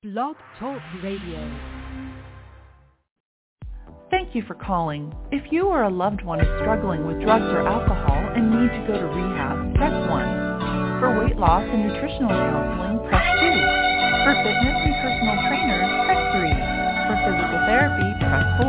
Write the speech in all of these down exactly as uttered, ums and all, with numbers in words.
Blog Talk Radio. Thank you for calling. If you or a loved one is struggling with drugs or alcohol and need to go to rehab, press one. For weight loss and nutritional counseling, press two. For fitness and personal trainers, press three. For physical therapy, press four.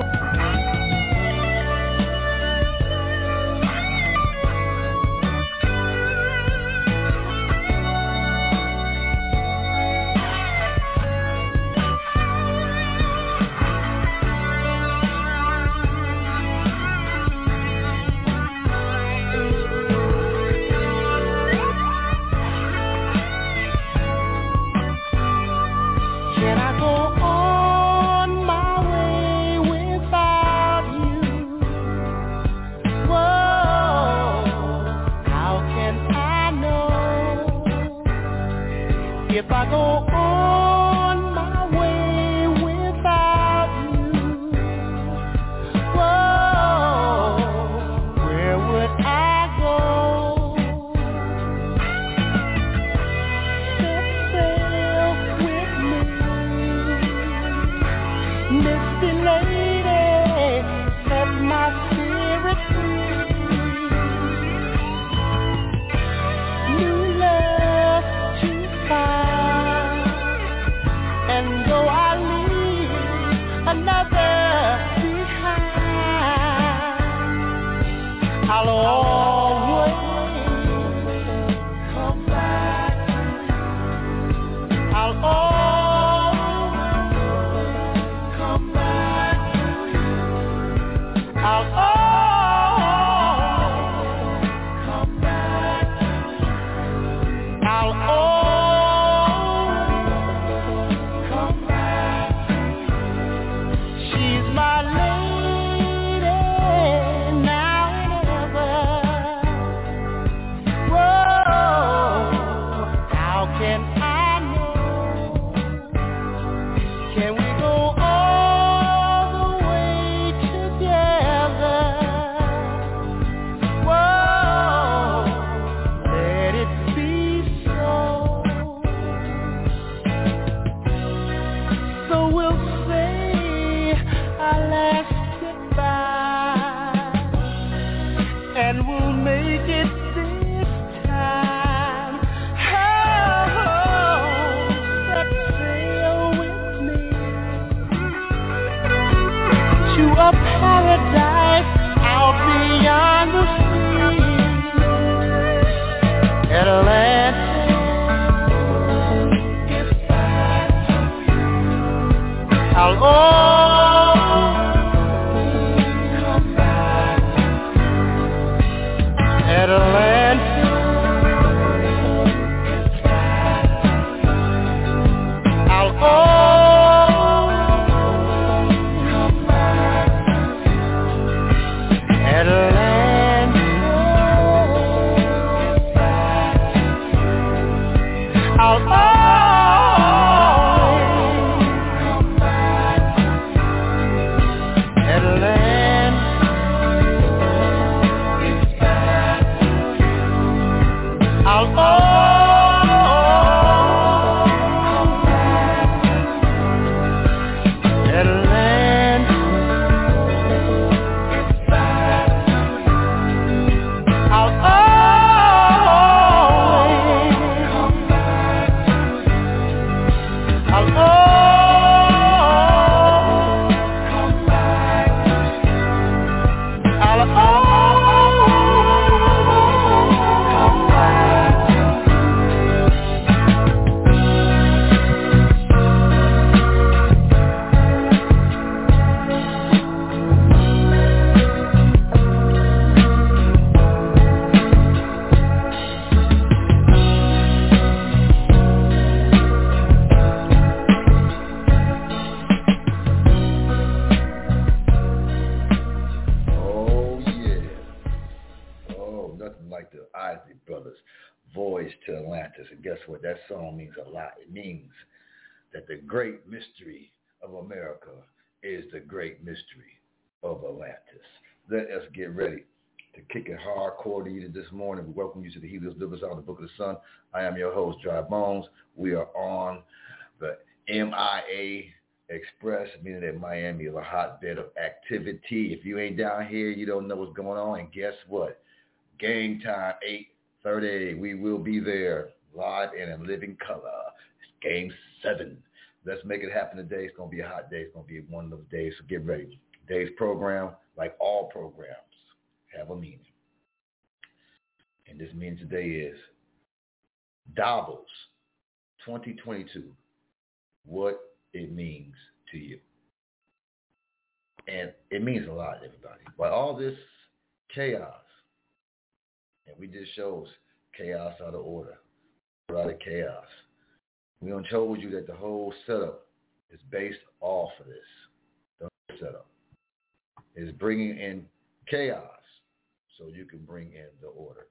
That song means a lot. It means that the great mystery of America is the great mystery of Atlantis. Let us get ready to kick it hardcore to you this morning. We welcome you to the Helios Livers on the Book of the Sun. I am your host, Dry Bones. We are on the M I A Express, meaning that Miami is a hotbed of activity. If you ain't down here, you don't know what's going on. And guess what? Game time, eight thirty. We will be there live and in living color. It's game seven. Let's make it happen today. It's going to be a hot day. It's going to be one of those days, so get ready. Today's program, like all programs, have a meaning. And this meaning today is Davos twenty twenty-two, what it means to you. And it means a lot, everybody. But all this chaos, and we just shows chaos out of order, out of chaos. We done told you that the whole setup is based off of this. The whole setup is bringing in chaos so you can bring in the order.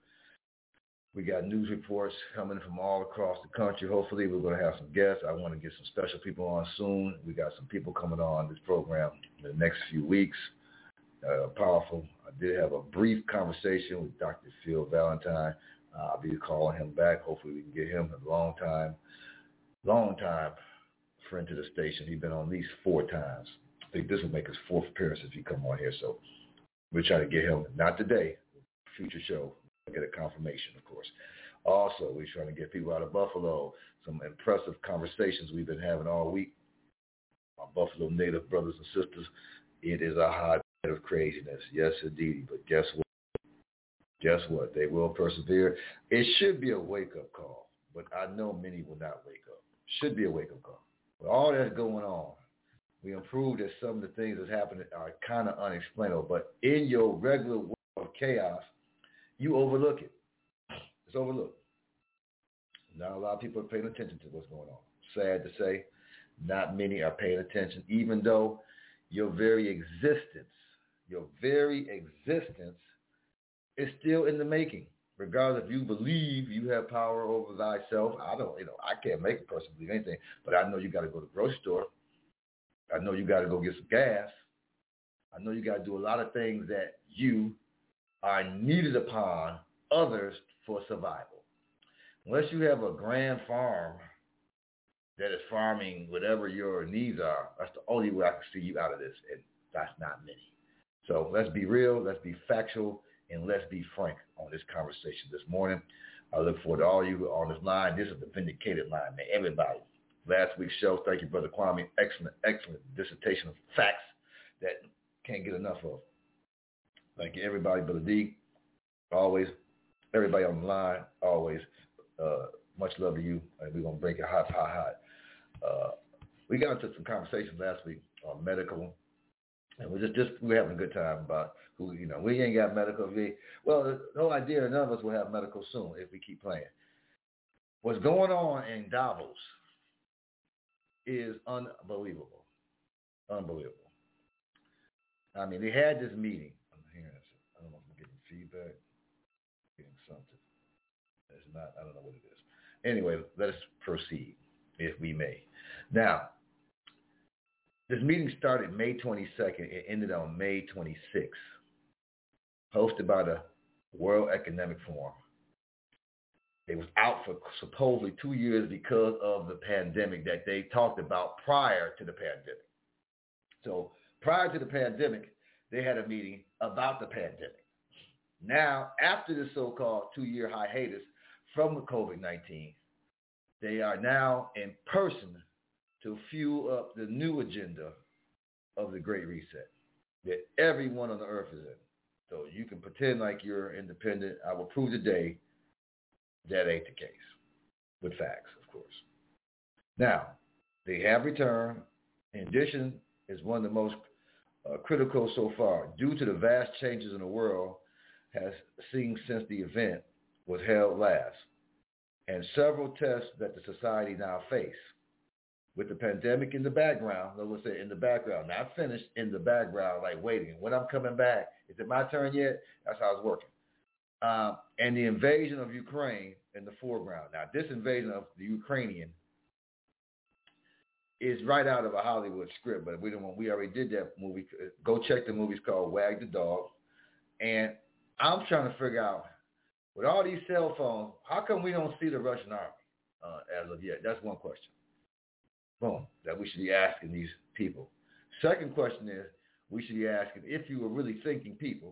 We got news reports coming from all across the country. Hopefully, we're going to have some guests. I want to get some special people on soon. We got some people coming on this program in the next few weeks. Uh, powerful. I did have a brief conversation with Doctor Phil Valentine. Uh, I'll be calling him back. Hopefully, we can get him a long time, long time friend to the station. He's been on at least four times. I think this will make his fourth appearance if he come on here. So we're trying to get him, not today, future show. Get a confirmation, of course. Also, we're trying to get people out of Buffalo. Some impressive conversations we've been having all week. Our Buffalo native brothers and sisters. It is a hotbed of craziness. Yes, indeed. But guess what? Guess what? They will persevere. It should be a wake-up call, but I know many will not wake up. Should be a wake-up call. With all that's going on, we improved that some of the things that's happening are kind of unexplainable. But in your regular world of chaos, you overlook it. It's overlooked. Not a lot of people are paying attention to what's going on. Sad to say, not many are paying attention, even though your very existence, your very existence is still in the making. Regardless if you believe you have power over thyself, I don't, you know, I can't make a person believe anything, but I know you got to go to the grocery store. I know you got to go get some gas. I know you got to do a lot of things that you are needed upon others for survival. Unless you have a grand farm that is farming whatever your needs are, that's the only way I can see you out of this, and that's not many. So let's be real, let's be factual, and let's be frank on this conversation this morning. I look forward to all you on this line. This is the vindicated line, man. Everybody. Last week's show, thank you, Brother Kwame. Excellent, excellent dissertation of facts that can't get enough of. Thank you, everybody. Brother D, always, everybody on the line, always, uh, much love to you. And we're going to break it hot, hot, hot. Uh, we got into some conversations last week on medical, and we're just, just we're having a good time about who, you know, we ain't got medical. We, well, the whole idea, none of us will have medical soon if we keep playing. What's going on in Davos is unbelievable. Unbelievable. I mean, they had this meeting. I don't know if I'm getting feedback, getting something. It's not, I don't know what it is. Anyway, let us proceed, if we may. Now, this meeting started May twenty-second. It ended on May twenty-sixth, hosted by the World Economic Forum. It was out for supposedly two years because of the pandemic that they talked about prior to the pandemic. So prior to the pandemic, they had a meeting about the pandemic. Now, after the so-called two-year hiatus from the COVID nineteen, they are now in person to fuel up the new agenda of the Great Reset that everyone on the earth is in. So you can pretend like you're independent. I will prove today that ain't the case, with facts, of course. Now, they have returned. In addition, is one of the most uh, critical so far, due to the vast changes in the world has seen since the event was held last, and several tests that the society now face. With the pandemic in the background, let's say in the background, not finished, in the background, like waiting. When I'm coming back, is it my turn yet? That's how it's working. Um, and the invasion of Ukraine in the foreground. Now, this invasion of the Ukrainian is right out of a Hollywood script, but we don't want, we already did that movie. Go check the movie. It's called Wag the Dog. And I'm trying to figure out, with all these cell phones, how come we don't see the Russian army uh, as of yet? That's one question. Boom. That we should be asking these people. Second question is, we should be asking, if you were really thinking people,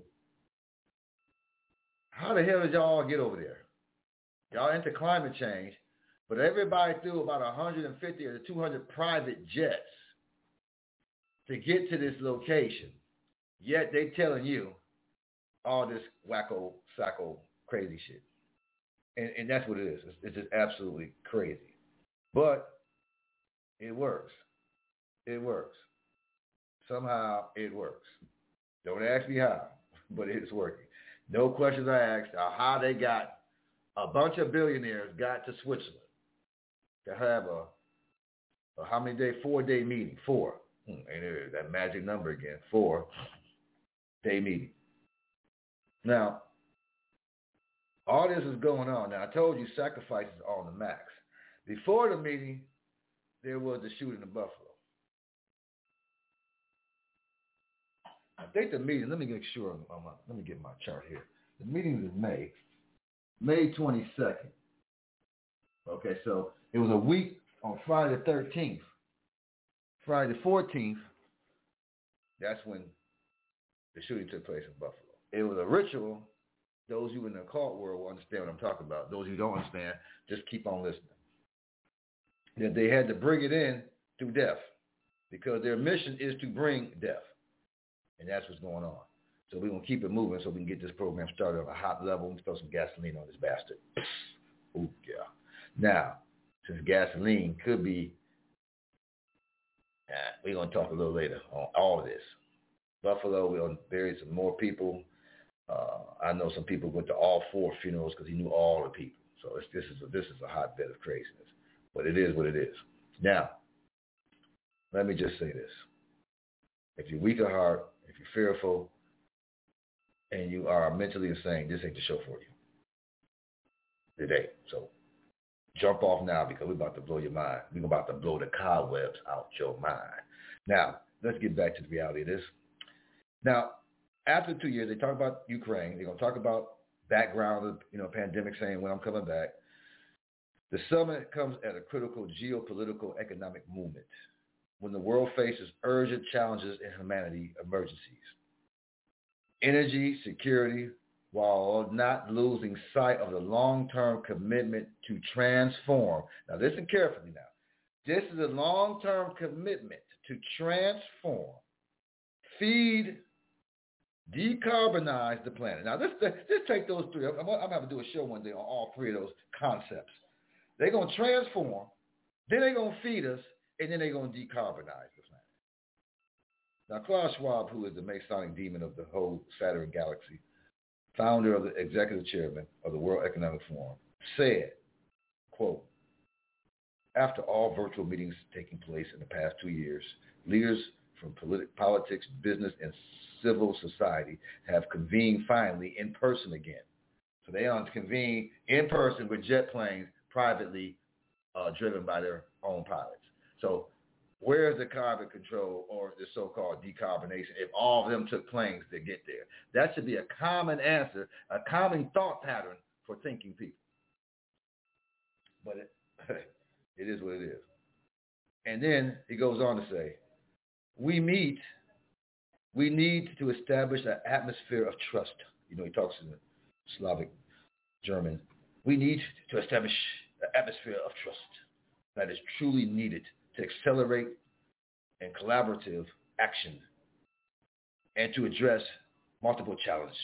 how the hell did y'all all get over there? Y'all into climate change, but everybody threw about one hundred fifty or two hundred private jets to get to this location. Yet they telling you all this wacko, sacco, crazy shit. And, and that's what it is. It's, it's just absolutely crazy. But it works. It works. Somehow it works. Don't ask me how, but it's working. No questions are asked are how they got, a bunch of billionaires got to Switzerland to have a, a how many day, four day meeting, four. Hmm, ain't it that magic number again, four day meeting. Now, all this is going on. Now, I told you sacrifices on the max. Before the meeting, there was the shooting in Buffalo. I think the meeting, let me make sure, I'm, I'm, let me get my chart here. The meeting is May, May twenty-second. Okay, so it was a week on Friday the thirteenth. Friday the fourteenth, that's when the shooting took place in Buffalo. It was a ritual. Those who in the occult world will understand what I'm talking about. Those who don't understand, just keep on listening. That they had to bring it in through death because their mission is to bring death. And that's what's going on. So we're going to keep it moving so we can get this program started on a hot level and throw some gasoline on this bastard. Ooh, yeah. Now, since gasoline could be, uh, we're going to talk a little later on all of this. Buffalo, we're going to bury some more people. Uh, I know some people went to all four funerals because he knew all the people. So it's, this is a, this is a hotbed of craziness. But it is what it is. Now, let me just say this. If you're weak of heart, if you're fearful, and you are mentally insane, this ain't the show for you today. So jump off now because we're about to blow your mind. We're about to blow the cobwebs out your mind. Now, let's get back to the reality of this. Now, after two years, they talk about Ukraine. They're going to talk about background of, you know, pandemic saying when I'm coming back. The summit comes at a critical geopolitical economic moment when the world faces urgent challenges in humanity emergencies. Energy security, while not losing sight of the long-term commitment to transform. Now listen carefully now. This is a long-term commitment to transform, feed, decarbonize the planet. Now let's, let's take those three. I'm, I'm going to have to do a show one day on all three of those concepts. They're going to transform, then they're going to feed us, and then they're going to decarbonize the planet. Now, Klaus Schwab, who is the Masonic demon of the whole Saturn galaxy, founder of the executive chairman of the World Economic Forum, said, quote, after all virtual meetings taking place in the past two years, leaders from politi- politics, business, and civil society have convened finally in person again. So they are convened in person with jet planes privately uh, driven by their own pilots. So where's the carbon control or the so-called decarbonation if all of them took planes to get there? That should be a common answer, a common thought pattern for thinking people. But it, it is what it is. And then he goes on to say, we meet, we need to establish an atmosphere of trust. You know, he talks in the Slavic German. We need to establish an atmosphere of trust that is truly needed to accelerate and collaborative action and to address multiple challenges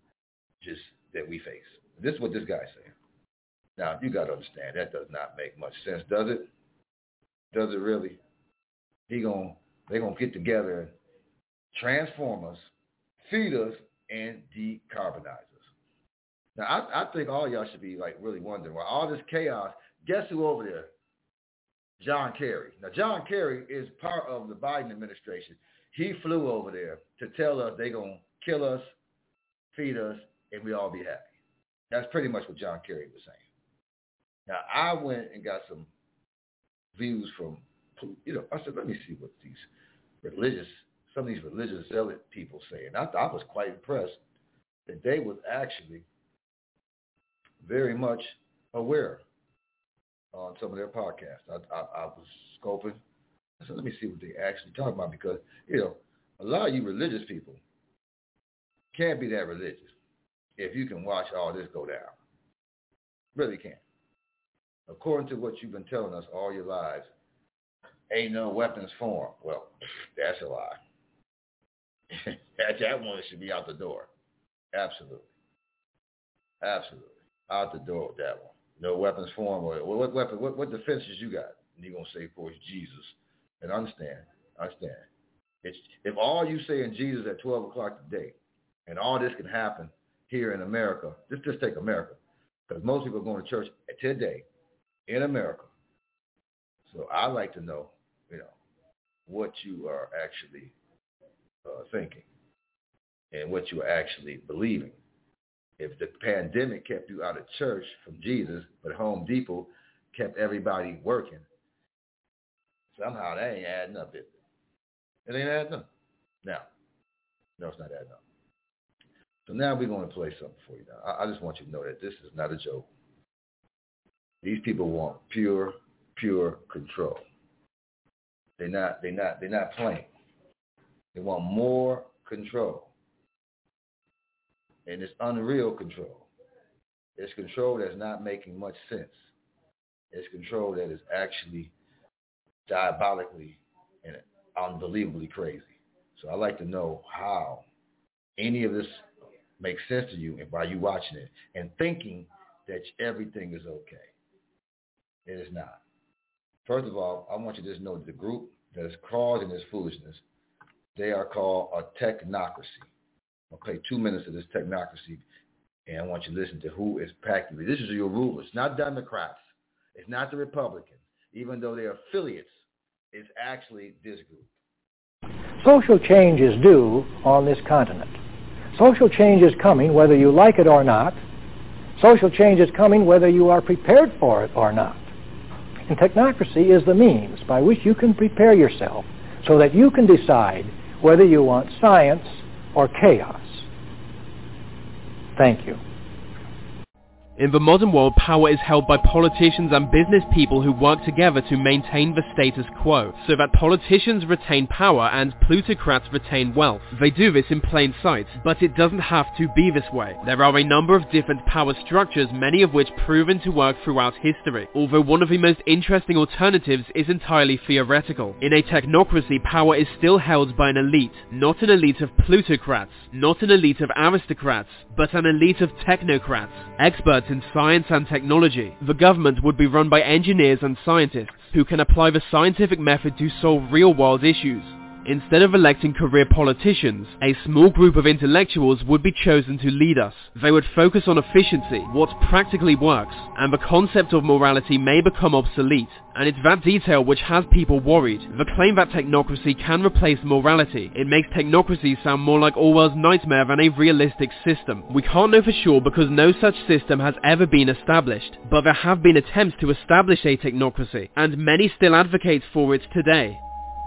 that we face. This is what this guy's saying. Now, you got to understand, that does not make much sense, does it? Does it really? He gonna, they're going to get together and transform us, feed us, and decarbonize us. Now, I, I think all y'all should be like really wondering why all this chaos, guess who over there? John Kerry. Now, John Kerry is part of the Biden administration. He flew over there to tell us they're going to kill us, feed us, and we all be happy. That's pretty much what John Kerry was saying. Now, I went and got some views from, you know, I said, let me see what these religious, some of these religious zealot people say. And I, I was quite impressed that they was actually very much aware on some of their podcasts. I, I, I was scoping, So let me see what they actually talk about, because, you know, a lot of you religious people can't be that religious if you can watch all this go down. Really can't. According to what you've been telling us all your lives, ain't no weapons formed. Well, that's a lie. that, that one should be out the door. Absolutely. Absolutely. Out the door with that one. No weapons formed. Well, what weapon? What, what defenses you got? And you're going to say, of course, Jesus. And understand, understand. It's, if all you say in Jesus at twelve o'clock today, and all this can happen here in America, just, just take America, because most people are going to church today in America. So I'd like to know, you know, what you are actually uh, thinking and what you are actually believing. If the pandemic kept you out of church from Jesus, but Home Depot kept everybody working, somehow that ain't adding up, is it? It ain't adding up. Now, no, it's not adding up. So now we're going to play something for you. Now, I, I just want you to know that this is not a joke. These people want pure, pure control. They're not, they're not, they're not playing. They want more control. And it's unreal control. It's control that's not making much sense. It's control that is actually diabolically and unbelievably crazy. So I'd like to know how any of this makes sense to you and by you watching it and thinking that everything is okay. It is not. First of all, I want you to just know that the group that is causing this foolishness, they are called a technocracy. I'll play two minutes of this technocracy, and I want you to listen to who is packing it. This is your rulers, not Democrats. It's not the Republicans, even though they're affiliates. It's actually this group. Social change is due on this continent. Social change is coming whether you like it or not. Social change is coming whether you are prepared for it or not. And technocracy is the means by which you can prepare yourself so that you can decide whether you want science or chaos. Thank you. In the modern world, power is held by politicians and business people who work together to maintain the status quo, so that politicians retain power and plutocrats retain wealth. They do this in plain sight, but it doesn't have to be this way. There are a number of different power structures, many of which proven to work throughout history, although one of the most interesting alternatives is entirely theoretical. In a technocracy, power is still held by an elite, not an elite of plutocrats, not an elite of aristocrats, but an elite of technocrats, experts in science and technology. The government would be run by engineers and scientists who can apply the scientific method to solve real-world issues. Instead of electing career politicians, a small group of intellectuals would be chosen to lead us. They would focus on efficiency, what practically works, and the concept of morality may become obsolete. And it's that detail which has people worried. The claim that technocracy can replace morality. It makes technocracy sound more like Orwell's nightmare than a realistic system. We can't know for sure because no such system has ever been established. But there have been attempts to establish a technocracy, and many still advocate for it today.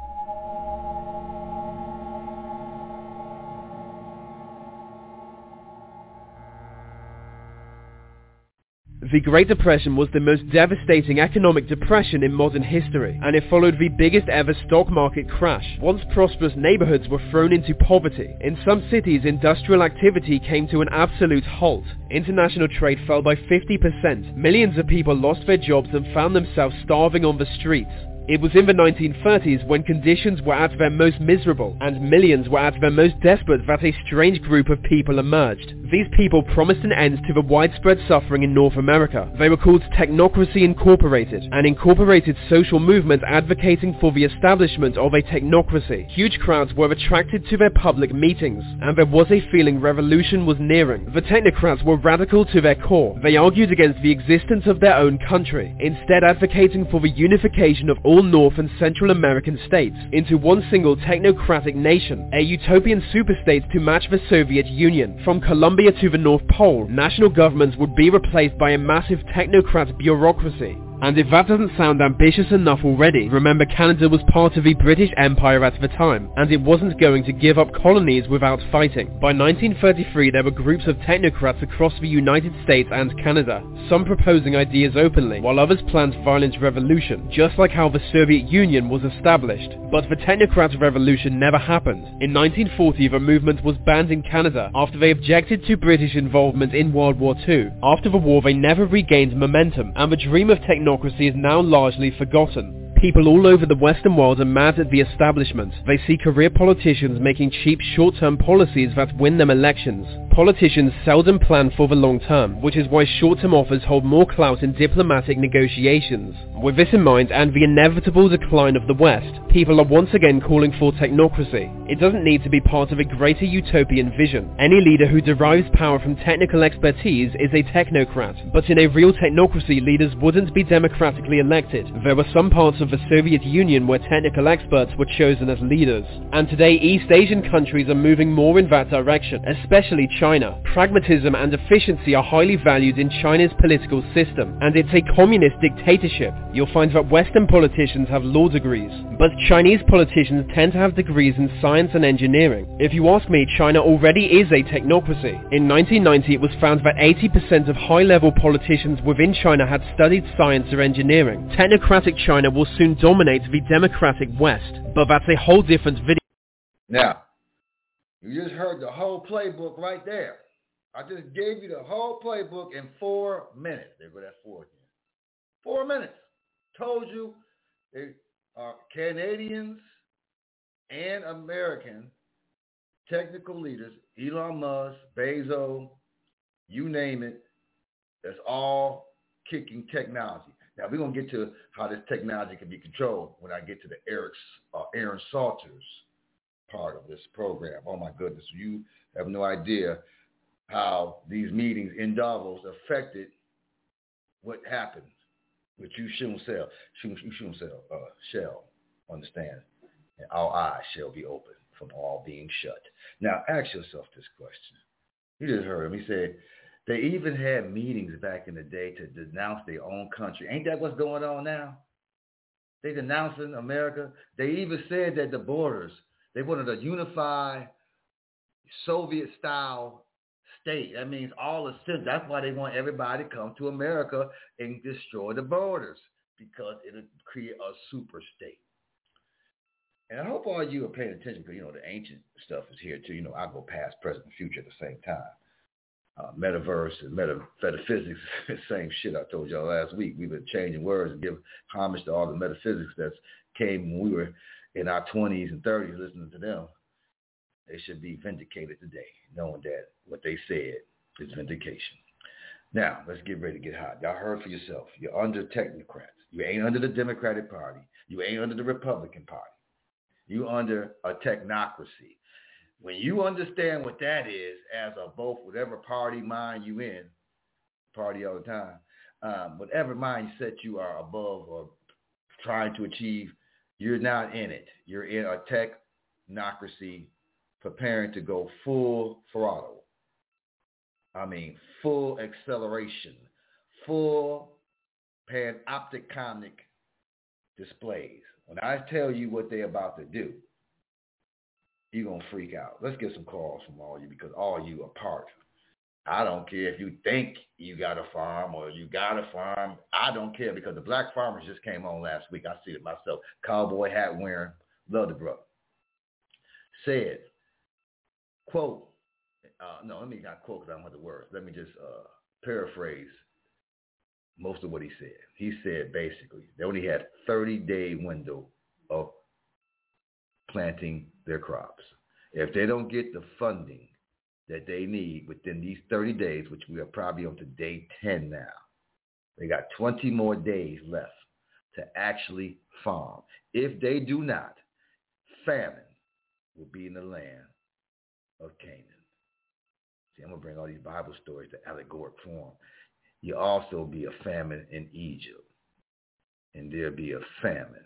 The Great Depression was the most devastating economic depression in modern history, and it followed the biggest ever stock market crash. Once prosperous neighborhoods were thrown into poverty. In some cities, industrial activity came to an absolute halt. International trade fell by fifty percent. Millions of people lost their jobs and found themselves starving on the streets. It was in the nineteen thirties when conditions were at their most miserable and millions were at their most desperate that a strange group of people emerged. These people promised an end to the widespread suffering in North America. They were called Technocracy Incorporated, an incorporated social movement advocating for the establishment of a technocracy. Huge crowds were attracted to their public meetings, and there was a feeling revolution was nearing. The technocrats were radical to their core. They argued against the existence of their own country, instead advocating for the unification of all North and Central American states into one single technocratic nation, a utopian superstate to match the Soviet Union. From Colombia to the North Pole, national governments would be replaced by a massive technocrat bureaucracy. And if that doesn't sound ambitious enough already, remember Canada was part of the British Empire at the time, and it wasn't going to give up colonies without fighting. By nineteen thirty-three there were groups of technocrats across the United States and Canada, some proposing ideas openly, while others planned violent revolution, just like how the Soviet Union was established. But the technocrat revolution never happened. In nineteen forty the movement was banned in Canada after they objected to British involvement in World War Two. After the war they never regained momentum, and the dream of technocracy is now largely forgotten. People all over the Western world are mad at the establishment. They see career politicians making cheap short-term policies that win them elections. Politicians seldom plan for the long term, which is why short-term offers hold more clout in diplomatic negotiations. With this in mind and the inevitable decline of the West, people are once again calling for technocracy. It doesn't need to be part of a greater utopian vision. Any leader who derives power from technical expertise is a technocrat, but in a real technocracy leaders wouldn't be democratically elected. There were some parts of the Soviet Union where technical experts were chosen as leaders, and today East Asian countries are moving more in that direction, especially China. Pragmatism and efficiency are highly valued in China's political system, and it's a communist dictatorship. You'll find that Western politicians have law degrees, but Chinese politicians tend to have degrees in science and engineering. If you ask me, China already is a technocracy. In nineteen ninety it was found that eighty percent of high-level politicians within China had studied science or engineering. Technocratic China will soon dominate the democratic West, but that's a whole different video. Now, you just heard the whole playbook right there. I just gave you the whole playbook in four minutes. There go that four again. Four minutes. Told you they are Canadians and American technical leaders, Elon Musk, Bezos, you name it, that's all kicking technology. Now, we're going to get to how this technology can be controlled when I get to the Eric's, uh, Aaron Salters part of this program. Oh, my goodness. You have no idea how these meetings in Davos affected what happened with you shouldn't sell. You shouldn't sell, uh, shall understand. And our eyes shall be open from all being shut. Now, ask yourself this question. You just heard him. He said, they even had meetings back in the day to denounce their own country. Ain't that what's going on now? They denouncing America. They even said that the borders, they wanted a unified Soviet-style state. That means all the citizens. That's why they want everybody to come to America and destroy the borders, because it'll create a super state. And I hope all you are paying attention, because, you know, the ancient stuff is here, too. You know, I go past, present, and future at the same time. Uh, metaverse and meta, metaphysics, same shit I told y'all last week. We've been changing words and give homage to all the metaphysics that came when we were in our twenties and thirties listening to them. They should be vindicated today, knowing that what they said is vindication. Now, let's get ready to get hot. Y'all heard for yourself. You're under technocrats. You ain't under the Democratic Party. You ain't under the Republican Party. You under a technocracy. When you understand what that is, as a both, whatever party mind you in, party all the time, um, whatever mindset you are above or trying to achieve, you're not in it. You're in a technocracy preparing to go full throttle. I mean, full acceleration, full panopticonic displays. When I tell you what they're about to do, you're going to freak out. Let's get some calls from all you, because all you are part. I don't care if you think you got a farm or you got a farm. I don't care, because the Black Farmers just came on last week. I see it myself. Cowboy hat wearing, love the brother. Said, quote, uh, no, let me not quote because I don't have the words. Let me just uh, paraphrase most of what he said. He said basically they only had thirty-day window of planting their crops. If they don't get the funding that they need within these thirty days, which we are probably on to day ten now, they got twenty more days left to actually farm. If they do not, famine will be in the land of Canaan. See, I'm going to bring all these Bible stories to allegoric form. You also be a famine in Egypt, and there'll be a famine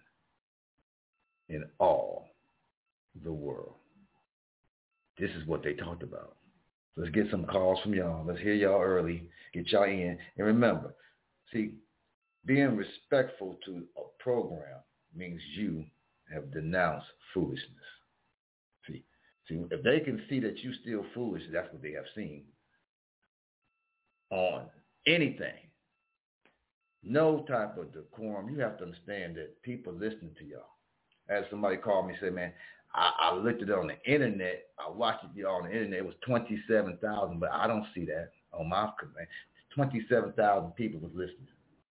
in all the world. This is what they talked about. Let's get some calls from y'all. Let's hear y'all early. Get y'all in. And remember, see, being respectful to a program means you have denounced foolishness. See, see, if they can see that you still foolish, that's what they have seen on anything. No type of decorum. You have to understand that people listening to y'all. As somebody called me and said, man, I, I looked at it on the internet. I watched it y'all on the internet. It was twenty-seven thousand, but I don't see that on my command. twenty-seven thousand people was listening.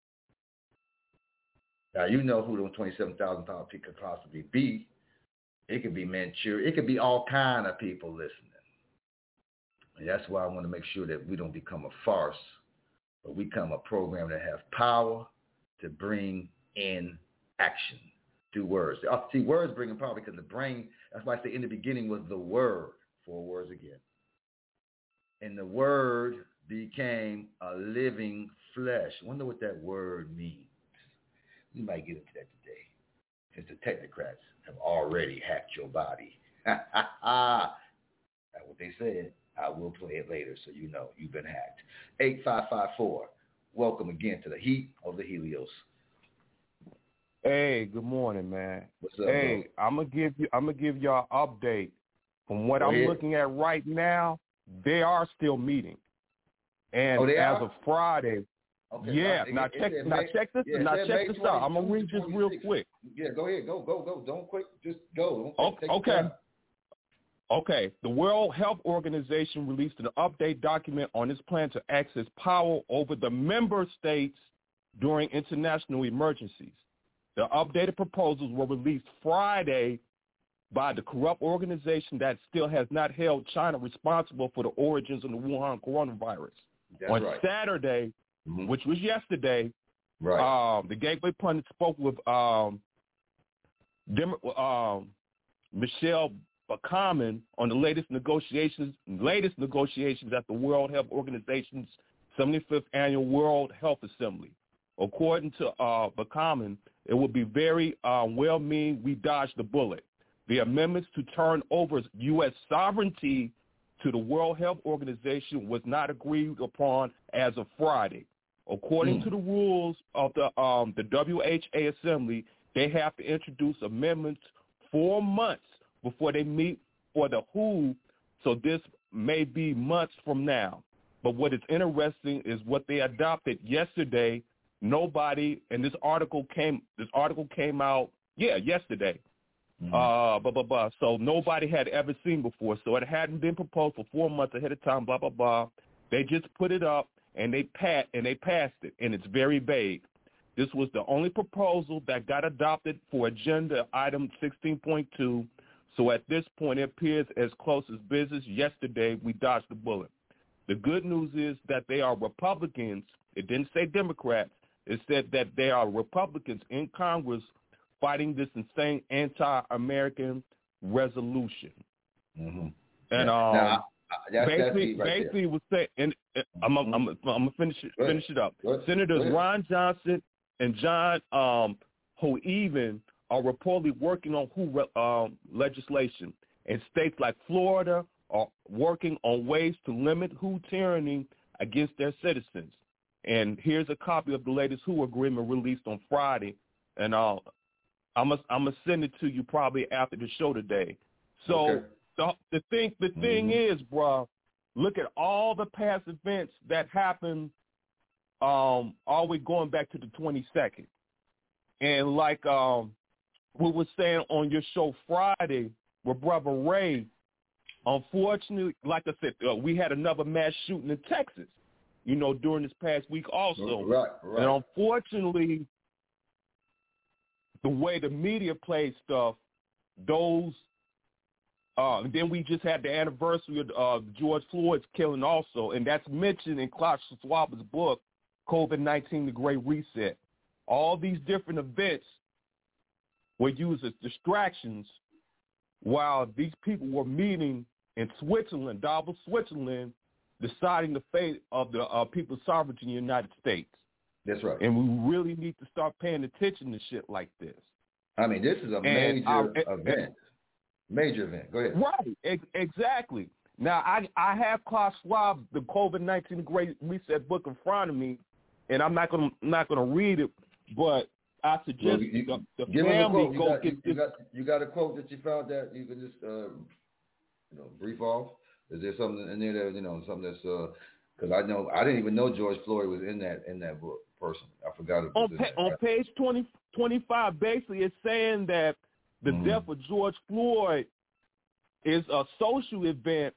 Now, you know who those twenty-seven thousand people could possibly be. It could be Manchuria. It could be all kind of people listening. And that's why I want to make sure that we don't become a farce, but we become a program that has power to bring in action through words. See, words bring in power because the brain, that's why I say in the beginning was the word, four words again. And the word became a living flesh. I wonder what that word means. We might get into that today, since the technocrats have already hacked your body. That's what they said. I will play it later so you know you've been hacked. eight five five four. Welcome again to the heat of the Helios. Hey, good morning, man. What's up, hey, bro? I'm gonna give you I'm gonna give y'all an update. From what Go I'm ahead. looking at right now, they are still meeting. And oh, they as are? of Friday, okay, yeah. it, now it, check it, now May, check this yeah, now check this out. I'm gonna read this real quick. Yeah, go ahead, go, go, go. Don't quit, just go. Don't take, okay. take your time. Okay, the World Health Organization released an update document on its plan to access power over the member states during international emergencies. The updated proposals were released Friday by the corrupt organization that still has not held China responsible for the origins of the Wuhan coronavirus. That's on right. Saturday, mm-hmm. which was yesterday, right. um, the Gateway Pundit spoke with um, Dem- um, Michelle Bachmann on the latest negotiations, latest negotiations at the World Health Organization's seventy-fifth Annual World Health Assembly. According to uh, Bachmann, it would be very uh, well mean we dodged the bullet. The amendments to turn over U S sovereignty to the World Health Organization was not agreed upon as of Friday. According mm. to the rules of the um, the W H A Assembly, they have to introduce amendments four months before they meet for the W H O, so this may be months from now. But what is interesting is what they adopted yesterday. Nobody, and this article came. This article came out, yeah, yesterday. Mm-hmm. Uh, blah blah blah. So nobody had ever seen before. So it hadn't been proposed for four months ahead of time. Blah blah blah. They just put it up and they pat and they passed it, and it's very vague. This was the only proposal that got adopted for agenda item sixteen point two. So at this point, it appears as close as business. Yesterday, we dodged the bullet. The good news is that they are Republicans. It didn't say Democrats. It said that they are Republicans in Congress fighting this insane anti-American resolution. Mm-hmm. And yeah. um, now, that's, basically, that's right basically was saying, and I'm, I'm, I'm, I'm gonna finish it, finish it up. Senators Ron Johnson and John um, Hoeven are reportedly working on W H O um, legislation, and states like Florida are working on ways to limit W H O tyranny against their citizens. And here's a copy of the latest W H O agreement released on Friday, and uh, I'm gonna I'm gonna send it to you probably after the show today. So okay. the the thing the mm-hmm. thing is, bro, look at all the past events that happened. Um, all the way going back to the twenty-second, and like um, we were saying on your show Friday with Brother Ray, unfortunately, like I said, uh, we had another mass shooting in Texas. You know, during this past week also. Right, right. And unfortunately, the way the media plays stuff, those, uh, and then we just had the anniversary of uh, George Floyd's killing also, and that's mentioned in Klaus Schwab's book, COVID nineteen, The Great Reset. All these different events were used as distractions while these people were meeting in Switzerland, Davos, Switzerland, deciding the fate of the uh, people's sovereignty in the United States. That's right. And we really need to start paying attention to shit like this. I mean, this is a and major I, event. And, major event. Go ahead. Right. Ex- exactly. Now, I I have Klaus Schwab, the COVID nineteen Great Reset book in front of me, and I'm not gonna not gonna read it, but I suggest well, you, the, the family go got, get you, this. You got, you got a quote that you found that you can just uh, you know brief off. Is there something in there that you know something that's because uh, I know I didn't even know George Floyd was in that in that book person. I forgot it was on in pa- that. on page twenty, twenty-five, basically it's saying that the mm-hmm. death of George Floyd is a social event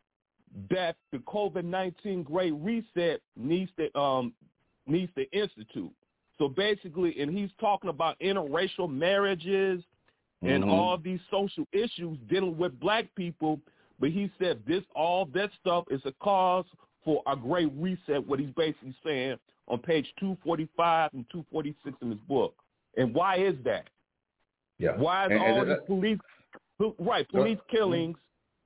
that the COVID nineteen Great Reset needs to um needs to institute. So basically, and he's talking about interracial marriages mm-hmm. and all these social issues dealing with black people. But he said this all that stuff is a cause for a great reset. What he's basically saying on page two forty-five and two forty-six in his book. And why is that? Yeah. Why is and, all and these that, police right police uh, killings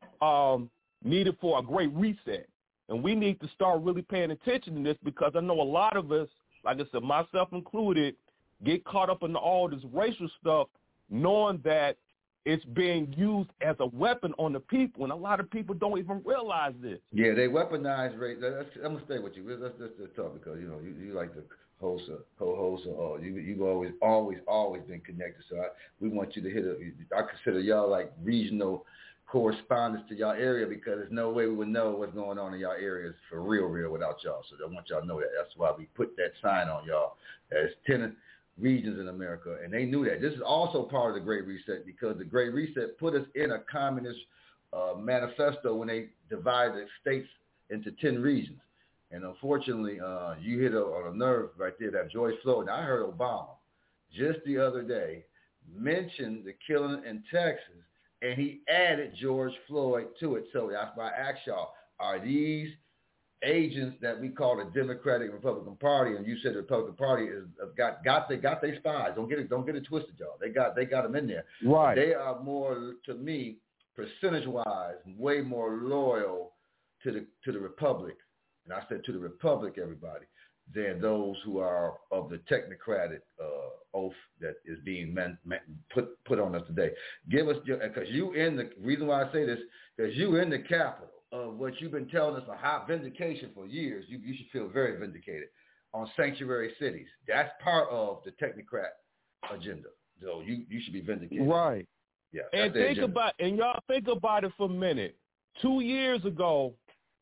um, needed for a great reset? And we need to start really paying attention to this because I know a lot of us, like I said, myself included, get caught up in all this racial stuff, knowing that it's being used as a weapon on the people, and a lot of people don't even realize this. Yeah, they weaponize race. I'm gonna stay with you. Let's let's, let's talk because you know you, you like to host a co-host or you you've always always always been connected. So I, we want you to hit a. I consider y'all like regional correspondents to y'all area because there's no way we would know what's going on in y'all areas for real, real without y'all. So I want y'all to know that. That's why we put that sign on y'all as ten regions in America, and they knew that. This is also part of the Great Reset because the Great Reset put us in a communist uh, manifesto when they divided the states into ten regions. And unfortunately, uh, you hit a, on a nerve right there that George Floyd. Now, I heard Obama just the other day mention the killing in Texas, and he added George Floyd to it. So that's why I asked y'all, are these agents that we call the Democratic Republican Party, and you said the Republican Party is got got they got their spies. Don't get it don't get it twisted, y'all. They got they got them in there. Right. They are more, to me, percentage wise, way more loyal to the to the Republic, and I said to the Republic, everybody, than those who are of the technocratic uh, oath that is being man, man, put put on us today. Give us because you in the reason why I say this because you in the Capitol of what you've been telling us a hot vindication for years. You you should feel very vindicated on sanctuary cities. That's part of the technocrat agenda. So you, you should be vindicated. Right. Yeah. And think agenda. about and y'all think about it for a minute. Two years ago,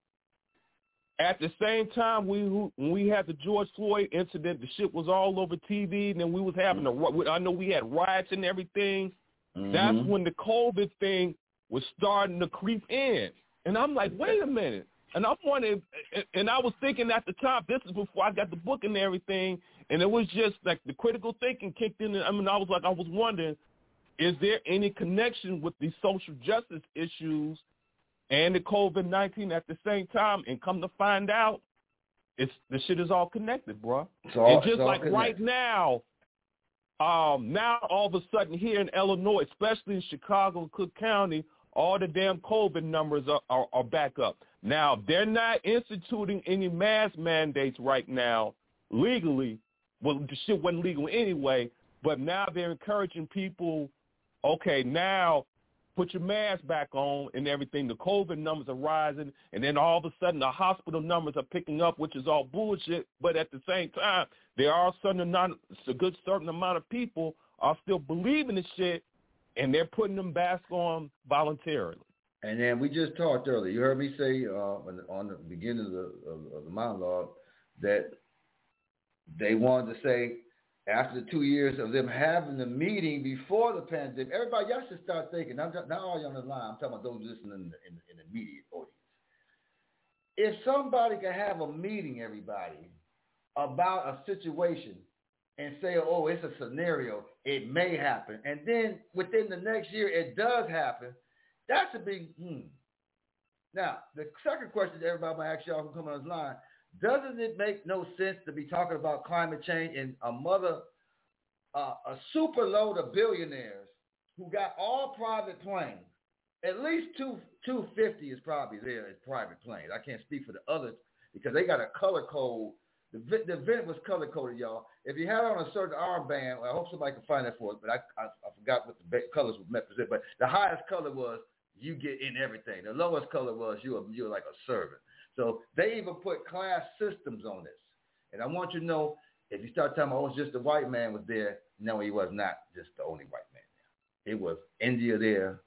at the same time we when we had the George Floyd incident, the shit was all over T V, and then we was having mm-hmm. a I know we had riots and everything. Mm-hmm. That's when the COVID thing was starting to creep in. And I'm like, wait a minute. And I'm wondering, and I was thinking at the time, this is before I got the book and everything, and it was just like the critical thinking kicked in. I mean, I was like, I was wondering, is there any connection with these social justice issues and the COVID nineteen at the same time? And come to find out, it's the shit is all connected, bro. All, and just like connected. right now, um, now all of a sudden here in Illinois, especially in Chicago, Cook County, all the damn COVID numbers are, are, are back up. Now, they're not instituting any mask mandates right now legally. Well, the shit wasn't legal anyway, but now they're encouraging people, okay, now put your mask back on and everything. The COVID numbers are rising, and then all of a sudden the hospital numbers are picking up, which is all bullshit. But at the same time, there are certain amount, a good certain amount of people are still believing this shit, and they're putting them back on voluntarily. And then we just talked earlier. You heard me say uh, on the beginning of the, of, of the monologue that they wanted to say after the two years of them having the meeting before the pandemic, everybody, y'all should start thinking, not, not all you on the line, I'm talking about those listening in the, in, in the immediate audience. If somebody could have a meeting, everybody, about a situation and say, oh, it's a scenario, it may happen. And then within the next year, it does happen. That's a big, hmm. Now, the second question that everybody might ask y'all who come on this line, doesn't it make no sense to be talking about climate change and a mother, uh, a super load of billionaires who got all private planes? At least two, two fifty is probably there as private planes. I can't speak for the others because they got a color code. The, the event was color coded, y'all. If you had on a certain armband, well, I hope somebody can find that for us, but I, I, I forgot what the colors were represented. But the highest color was you get in everything. The lowest color was you were, you were like a servant. So they even put class systems on this. And I want you to know, if you start talking about, oh, it's just the white man was there, no, he was not just the only white man there. It was India there.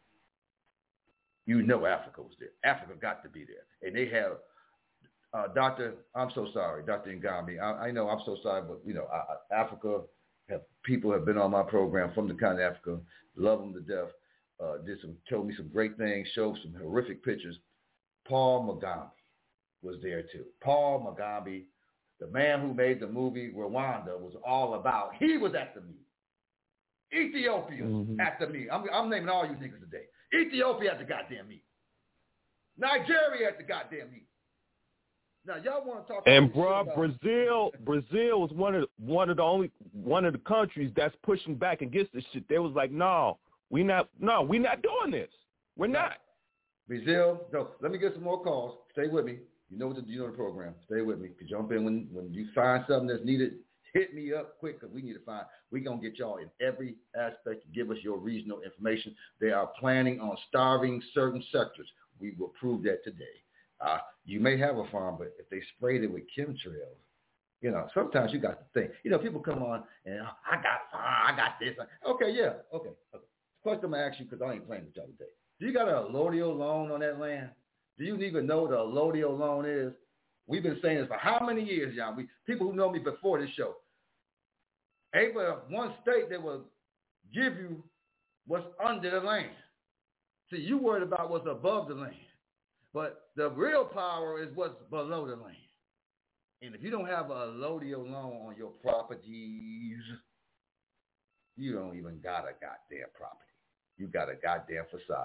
You know Africa was there. Africa got to be there. And they have, uh, Doctor, I'm so sorry, Doctor Ngambi. I, I know I'm so sorry, but, you know, I, Africa, have people have been on my program from the continent of Africa, love them to death, uh, did some, told me some great things, showed some horrific pictures. Paul Mugambi was there too. Paul Mugambi, the man who made the movie Rwanda, was all about, he was at the meet. Ethiopia mm-hmm. at the meet. I'm, I'm naming all you niggas today. Ethiopia at the goddamn meet. Nigeria at the goddamn meet. Now y'all want to talk about and bro, Brazil, Brazil was one of the, one of the only one of the countries that's pushing back against this shit. They was like, no, we not, no, we not doing this. We're not. Brazil, no. Let me get some more calls. Stay with me. You know what the, you know the program. Stay with me. You jump in when when you find something that's needed. Hit me up quick because we need to find. We're going to get y'all in every aspect to give us your regional information. They are planning on starving certain sectors. We will prove that today. Uh, you may have a farm, but if they sprayed it with chemtrails, you know, sometimes you got to think. You know, people come on and, oh, I got farm, I got this. Okay, yeah, okay. okay. Question I'm going to ask you because I ain't playing with y'all today. Do you got a allodial loan on that land? Do you even know what a allodial loan is? We've been saying this for how many years, y'all? We, people who know me before this show. Able one state that will give you what's under the land. See, you worried about what's above the land. But the real power is what's below the land. And if you don't have a allodial loan on your properties, you don't even got a goddamn property. You got a goddamn facade.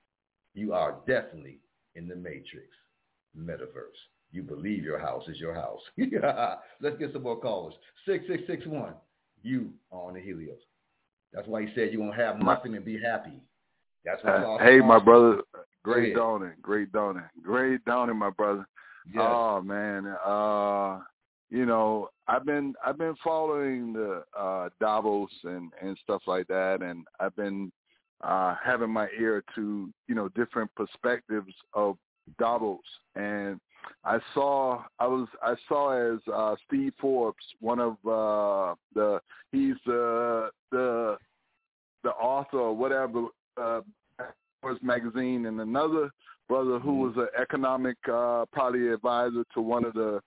You are definitely in the Matrix metaverse. You believe your house is your house. Let's get some more callers. six six six one. You are on the Helios. That's why he said you won't have nothing and be happy. That's why. Uh, hey, my brother. Great dawning. Great dawning. Great dawning, my brother. Yes. Oh man. Uh, you know, I've been I've been following the uh, Davos and, and stuff like that, and I've been uh, having my ear to, you know, different perspectives of Davos. And I saw I was I saw as uh, Steve Forbes, one of uh, the he's the the the author or whatever uh, magazine, and another brother who was an economic uh, probably advisor to one of the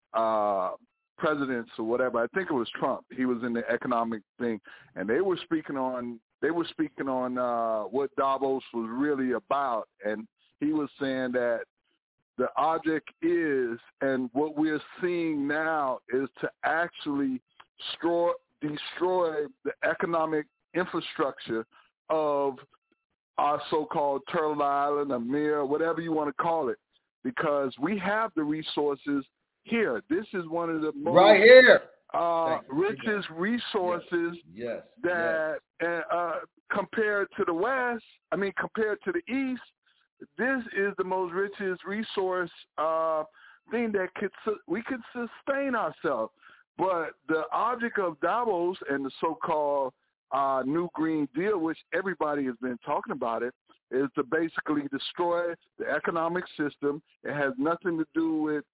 uh, presidents or whatever. I think it was Trump. He was in the economic thing, and they were speaking on they were speaking on uh, what Davos was really about, and he was saying that the object is, and what we're seeing now is to actually destroy, destroy the economic infrastructure of our so-called Turtle Island, Amir, whatever you want to call it, because we have the resources here. This is one of the most right here. Uh, richest resources yes. Yes. that yes. Uh, compared to the West, I mean, compared to the East, this is the most richest resource uh, thing that could su- we could sustain ourselves. But the object of Davos and the so-called uh, New Green Deal, which everybody has been talking about it, is to basically destroy the economic system. It has nothing to do with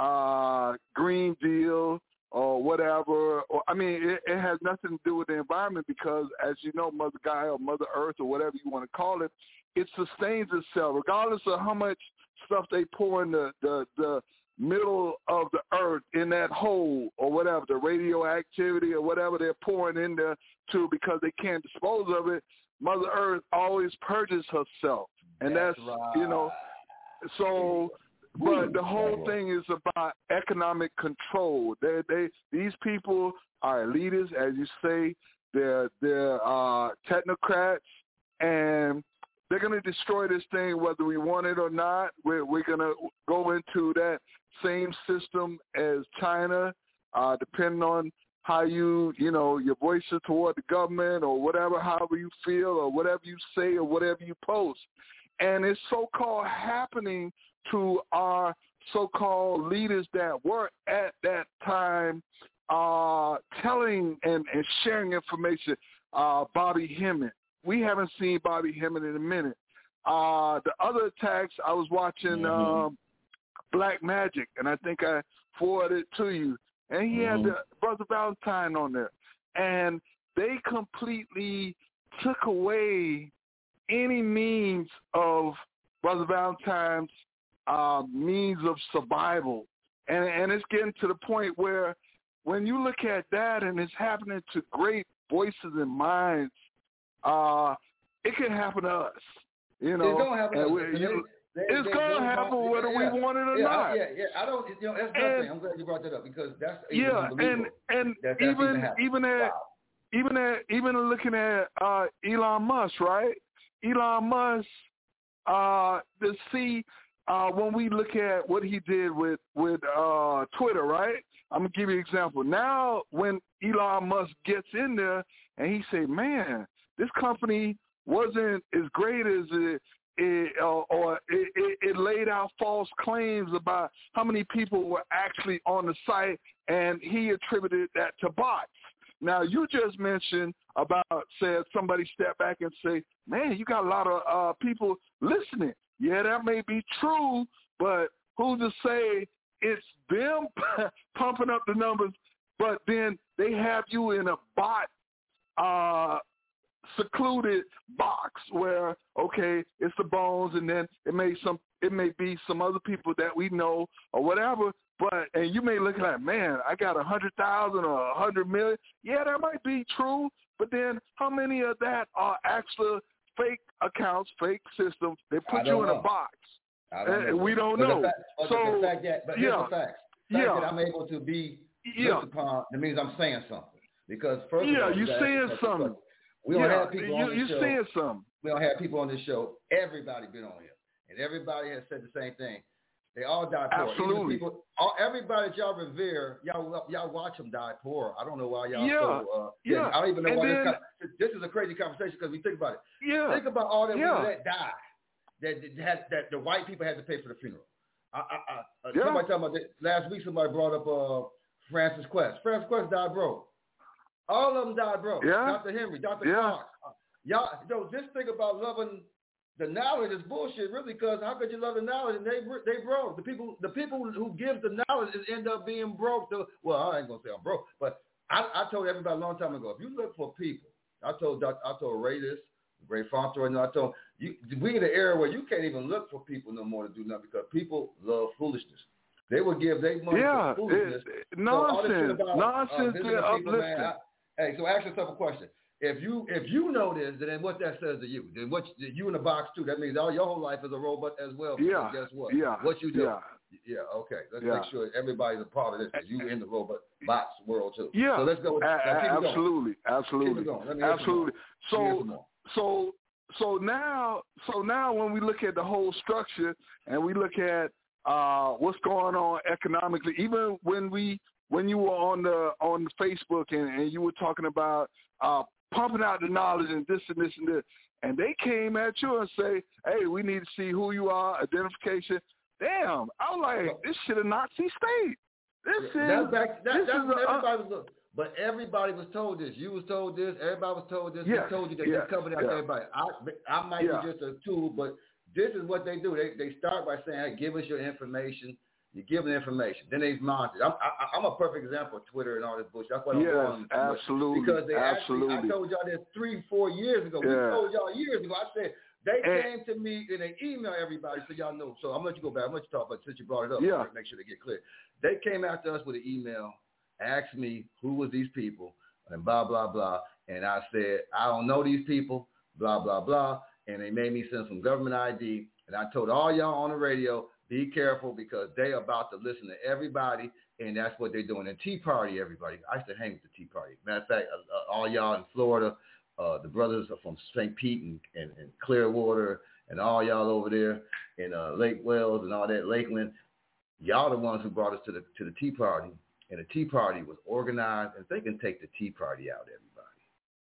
uh, Green Deal or whatever. Or I mean, it, it has nothing to do with the environment because, as you know, Mother Gaia or Mother Earth or whatever you want to call it, it sustains itself regardless of how much stuff they pour in the, the, the middle of the earth in that hole or whatever, the radioactivity or whatever they're pouring in there too, because they can't dispose of it. Mother Earth always purges herself. And that's, that's right. you know, so, but the whole thing is about economic control. They, they, these people are elitists, as you say. They're, they're uh, technocrats, and they're going to destroy this thing whether we want it or not. We're, we're going to go into that same system as China, uh, depending on how you, you know, your voice is toward the government or whatever, however you feel or whatever you say or whatever you post. And it's so-called happening to our so-called leaders that were at that time uh, telling and, and sharing information. Uh, Bobby Hemmett. We haven't seen Bobby Hemmett in a minute. Uh, the other attacks, I was watching mm-hmm. um, Black Magic, and I think I forwarded it to you. and he mm-hmm. had the Brother Valentine on there, and they completely took away any means of Brother Valentine's uh, means of survival. And, and it's getting to the point where when you look at that and it's happening to great voices and minds, uh, it can happen to us. You know, it's going to happen. And we, you, they, it's going to happen whether yeah, we want it or yeah, not. Yeah, yeah. I don't. You know, that's another thing. I'm glad you brought that up because that's even yeah, and and that, even even at wow. even at even looking at uh, Elon Musk, right? Elon Musk, uh, to see uh, when we look at what he did with with uh, Twitter, right? I'm gonna give you an example. Now, when Elon Musk gets in there and he say, "Man, this company wasn't as great as it." It, uh, or it, it, it laid out false claims about how many people were actually on the site, and he attributed that to bots. Now, you just mentioned about, said somebody step back and say, man, you got a lot of uh, people listening. Yeah, that may be true, but who's to say it's them pumping up the numbers, but then they have you in a bot uh secluded box where, okay, it's the Bones, and then it may some it may be some other people that we know or whatever, but and you may look like, man, I got a hundred thousand or a hundred million. Yeah, that might be true, but then how many of that are actual fake accounts, fake systems? They put you in know. a box. I don't and know. we don't but know. The fact, but so the fact that, but here's yeah, the facts. The yeah, fact that I'm able to be yeah. looked upon, that means I'm saying something. Because first yeah, of all, you're you saying something. We don't yeah, have people you, on this you're show. saying something. We don't have people on this show. Everybody been on here, and everybody has said the same thing. They all die poor. Absolutely. Even people, all, everybody that y'all revere, y'all y'all watch them die poor. I don't know why y'all yeah. so. Uh, yeah. I don't even know and why then, this. This is a crazy conversation because we think about it. Yeah. Think about all that yeah. people that died, that that, had, that the white people had to pay for the funeral. I, I, I, uh, yeah. Somebody talking about that last week. Somebody brought up uh, Francis Quest. Francis Quest died broke. All of them died broke. Yeah. Doctor Henry, Doctor Yeah. Clark. Y'all, you know, this thing about loving the knowledge is bullshit, really, because how could you love the knowledge and they they broke? The people the people who give the knowledge end up being broke. To, well, I ain't gonna say I'm broke, but I, I told everybody a long time ago, if you look for people, I told I told Ray this, Ray Fonto, and I told you, we in the era where you can't even look for people no more to do nothing because people love foolishness. They will give their money yeah, to foolishness. It, so nonsense, about, nonsense. Uh, people, man, I, hey, so ask yourself a question. If you if you know this, then what that says to you? Then what you in the box too? That means all your whole life is a robot as well. Yeah. Guess what? Yeah. What you do? Yeah. Yeah. Okay. Let's yeah. make sure everybody's a part of this because you in the robot box world too. Yeah. So let's go. A- keep absolutely. Going. Absolutely. Keep going. Let me absolutely. So so so now so now when we look at the whole structure and we look at uh, what's going on economically, even when we when you were on the on the Facebook and, and you were talking about uh, pumping out the knowledge and this and this and this, and they came at you and say, hey, we need to see who you are, identification. Damn, I was like, this shit a Nazi state. This yeah, is, back, that, this that's is what a, everybody was looking. But everybody was told this. You was told this. Everybody was told this. Yeah, they told you that yeah, they're covering out yeah. everybody. I, I might yeah. be just a tool, but this is what they do. They they start by saying, hey, give us your information. You give them information. Then they monitor. I'm, I, I'm a perfect example of Twitter and all this bullshit. That's what yes, I'm going absolutely. Because they absolutely. actually, I told y'all this three, four years ago. Yeah. We told y'all years ago. I said, they and, came to me and they emailed everybody so y'all know. So I'm going to let you go back. I'm going to let you talk, but since you brought it up, yeah. I'm make sure they get clear. They came after us with an email, asked me who was these people, and blah, blah, blah. And I said, I don't know these people, blah, blah, blah. And they made me send some government I D. And I told all y'all on the radio, be careful because they about to listen to everybody, and that's what they're doing. And Tea Party, everybody. I used to hang with the Tea Party. Matter of fact, uh, all y'all in Florida, uh, the brothers are from Saint Pete and, and, and Clearwater, and all y'all over there in uh, Lake Wells and all that, Lakeland, y'all the ones who brought us to the to the Tea Party. And the Tea Party was organized, and they can take the Tea Party out, everybody.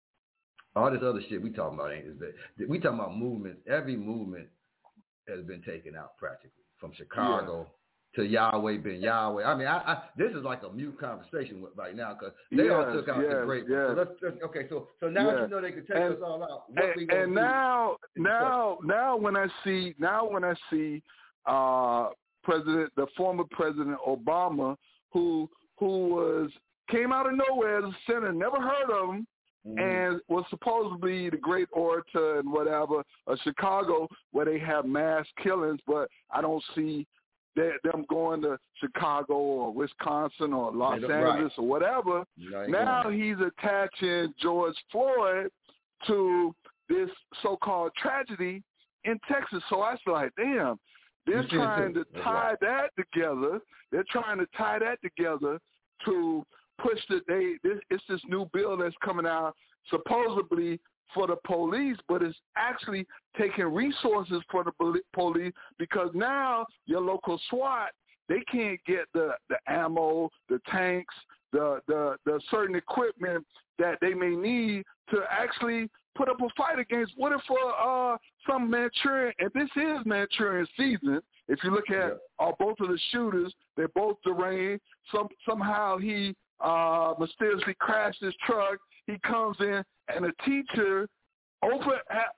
All this other shit we talking about ain't is that we talking about movements. Every movement has been taken out practically. From Chicago yeah. to Yahweh being Yahweh. I mean, I, I, this is like a mute conversation right now because they yes, all took out yes, the great. yes. So let's, let's, okay, so so now yes. you know they can take and, us all out. What and we gonna and do now, now, now when I see now when I see uh, President, the former President Obama, who who was came out of nowhere as a senator, never heard of him, mm-hmm. and was supposedly the great orator and whatever of Chicago, where they have mass killings, but I don't see they, them going to Chicago or Wisconsin or Los Angeles right. or whatever. No, now he's attaching George Floyd to this so-called tragedy in Texas. So I was like, damn, they're trying to tie that together. They're trying to tie that together to push the they. This it's this new bill that's coming out supposedly for the police, but it's actually taking resources for the police because now your local SWAT, they can't get the, the ammo, the tanks, the, the the certain equipment that they may need to actually put up a fight against. What if uh, uh, some Manchurian, and this is Manchurian season, if you look at yeah. uh, both of the shooters, they're both deranged. Some, somehow he uh, mysteriously crashed his truck. He comes in, and a teacher open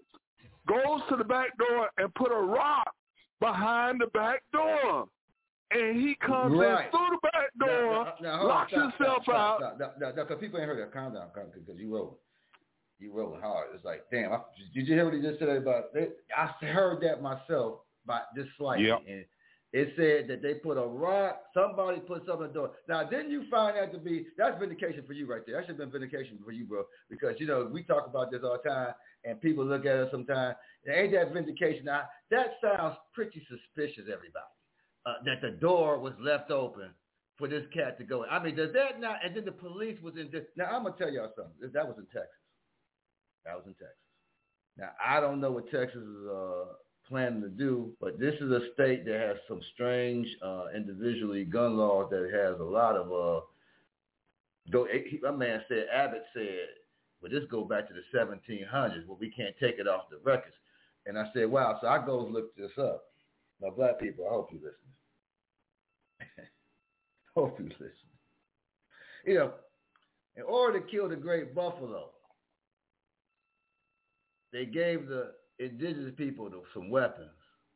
goes to the back door and put a rock behind the back door. And he comes right. in through the back door, now, now, now, locks on, stop, himself stop, out. Stop, stop, stop, because people ain't heard that. Calm down, calm down, because you rolling. You rolling hard. It's like, damn, I, did you hear what he just said about it? I heard that myself, by just slightly. Yep. And it said that they put a rock, somebody put something on the door. Now, didn't you find that to be, that's vindication for you right there. That should have been vindication for you, bro. Because, you know, we talk about this all the time, and people look at us sometimes. Ain't that vindication? Now, that sounds pretty suspicious, everybody, uh, that the door was left open for this cat to go in. I mean, does that not, and then the police was in this. Now, I'm going to tell y'all something. That was in Texas. That was in Texas. Now, I don't know what Texas is uh, planning to do, but this is a state that has some strange uh, individually gun laws that has a lot of, uh, go, he, my man said, Abbott said, well, this go back to the seventeen hundreds, well, we can't take it off the records. And I said, wow, so I go look this up. Now, black people, I hope you listen. hope you listen. You know, in order to kill the great buffalo, they gave the indigenous people some weapons,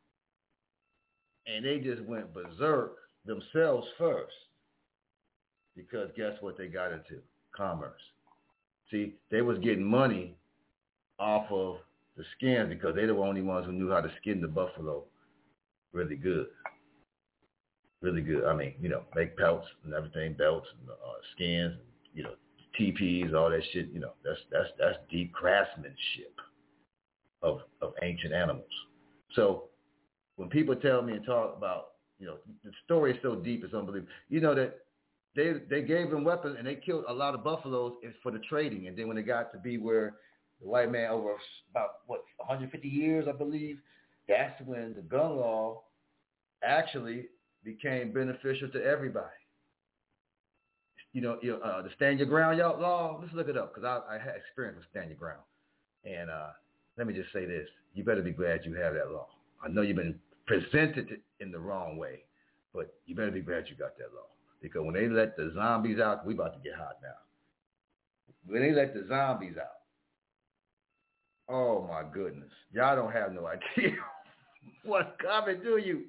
and they just went berserk themselves first, because guess what they got into? Commerce. See, they was getting money off of the skins because they were the only ones who knew how to skin the buffalo really good. Really good. I mean, you know, make pelts and everything, belts and uh, skins, and, you know, teepees, all that shit. You know, that's that's that's deep craftsmanship of of ancient animals. So when people tell me and talk about, you know, the story is so deep, it's unbelievable. You know that they they gave them weapons and they killed a lot of buffaloes for the trading. And then when it got to be where the white man over about, what, one hundred fifty years, I believe, that's when the gun law actually became beneficial to everybody. You know, you know uh, the stand your ground y'all law, let's look it up, because I, I had experience with stand your ground. And uh, let me just say this. You better be glad you have that law. I know you've been presented in the wrong way, but you better be glad you got that law. Because when they let the zombies out, we about to get hot now. When they let the zombies out, oh my goodness. Y'all don't have no idea what's coming to you.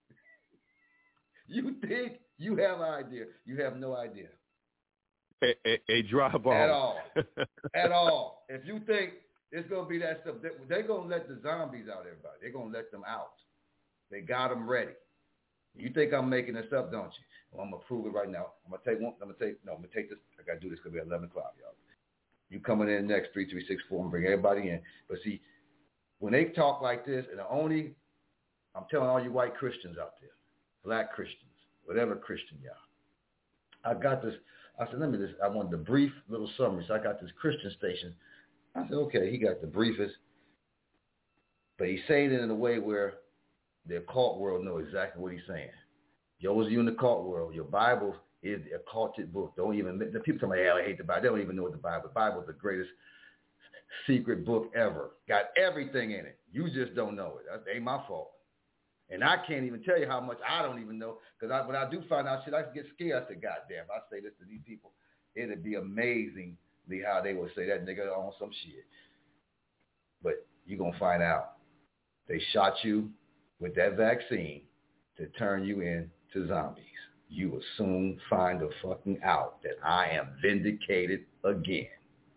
You think you have an idea. You have no idea. A, a, a dry bomb. At all. At all. If you think it's going to be that stuff, they, they're going to let the zombies out, everybody. They're going to let them out. They got them ready. You think I'm making this up, don't you? Well, I'm going to prove it right now. I'm going to take one. I'm going to take, no, I'm going to take this. I got to do this because we're at eleven o'clock, y'all. You coming in next, three three six four, and bring everybody in. But see, when they talk like this, and the only, I'm telling all you white Christians out there, black Christians, whatever Christian y'all, I got this. I said, let me just, I wanted the brief little summary. So I got this Christian station. I said, okay, he got the briefest, but he's saying it in a way where the occult world know exactly what he's saying. Those of you in the occult world, your Bible is a occulted book. Don't even, the people tell me, hey, I hate the Bible. They don't even know what the Bible is. The Bible is the greatest secret book ever. Got everything in it. You just don't know it. That ain't my fault. And I can't even tell you how much I don't even know, because I, when I do find out shit, I get scared. I say, God damn, I say this to these people, it'd be amazingly how they would say that nigga on some shit. But you're going to find out. They shot you with that vaccine to turn you into zombies. you will soon find a fucking out that I am vindicated again.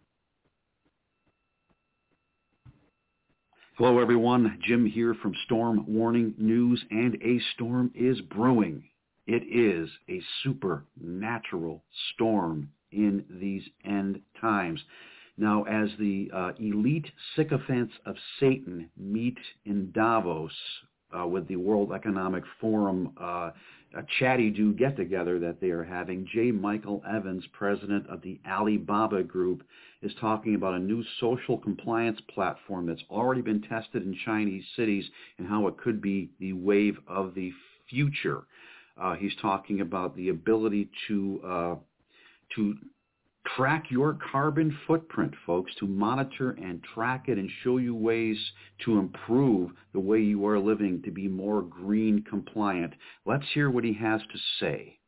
Hello, everyone. Jim here from Storm Warning News, and a storm is brewing. It is a supernatural storm in these end times. Now, as the uh, elite sycophants of Satan meet in Davos uh, with the World Economic Forum, uh, a chatty-do get-together that they are having, J. Michael Evans, president of the Alibaba Group, is talking about a new social compliance platform that's already been tested in Chinese cities and how it could be the wave of the future. Uh, he's talking about the ability to uh, to track your carbon footprint, folks, to monitor and track it and show you ways to improve the way you are living to be more green compliant. Let's hear what he has to say.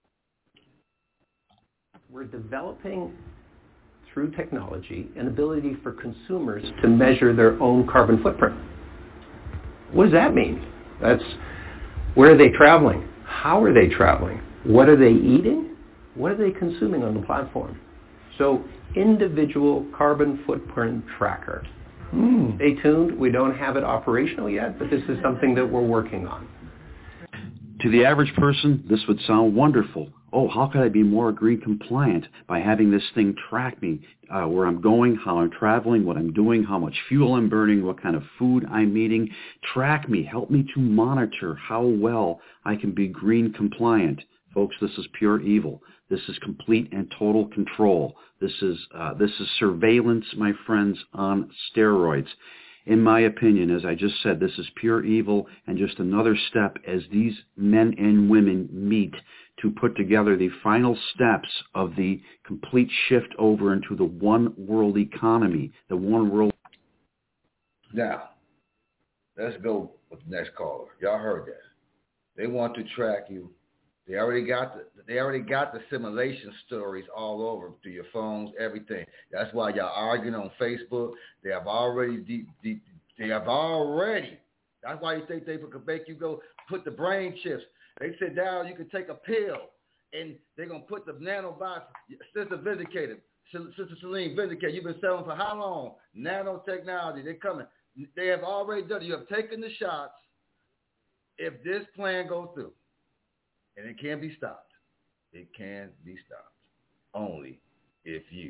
We're developing, through technology, an ability for consumers to measure their own carbon footprint. What does that mean? That's where are they traveling? How are they traveling? What are they eating? What are they consuming on the platform? So, individual carbon footprint tracker. Mm. Stay tuned. We don't have it operational yet, but this is something that we're working on. To the average person, this would sound wonderful. Oh, how could I be more green compliant by having this thing track me, uh, where I'm going, how I'm traveling, what I'm doing, how much fuel I'm burning, what kind of food I'm eating. Track me, help me to monitor how well I can be green compliant. Folks, this is pure evil. This is complete and total control. This is uh, this is surveillance, my friends, on steroids. In my opinion, as I just said, this is pure evil and just another step as these men and women meet to put together the final steps of the complete shift over into the one world economy, the one world. Now, let's go with the next caller. Y'all heard that. They want to track you. They already got the they already got the simulation stories all over through your phones, everything. That's why y'all arguing on Facebook. They have already deep, deep, they have already. That's why you think they could make you go put the brain chips. They said now you can take a pill and they're gonna put the nanobots. Sister Vindicated, Sister Celine Vindicated. You've been selling for how long? Nanotechnology. They're coming. They have already done it. You have taken the shots. If this plan goes through. And it can be stopped. It can be stopped. Only if you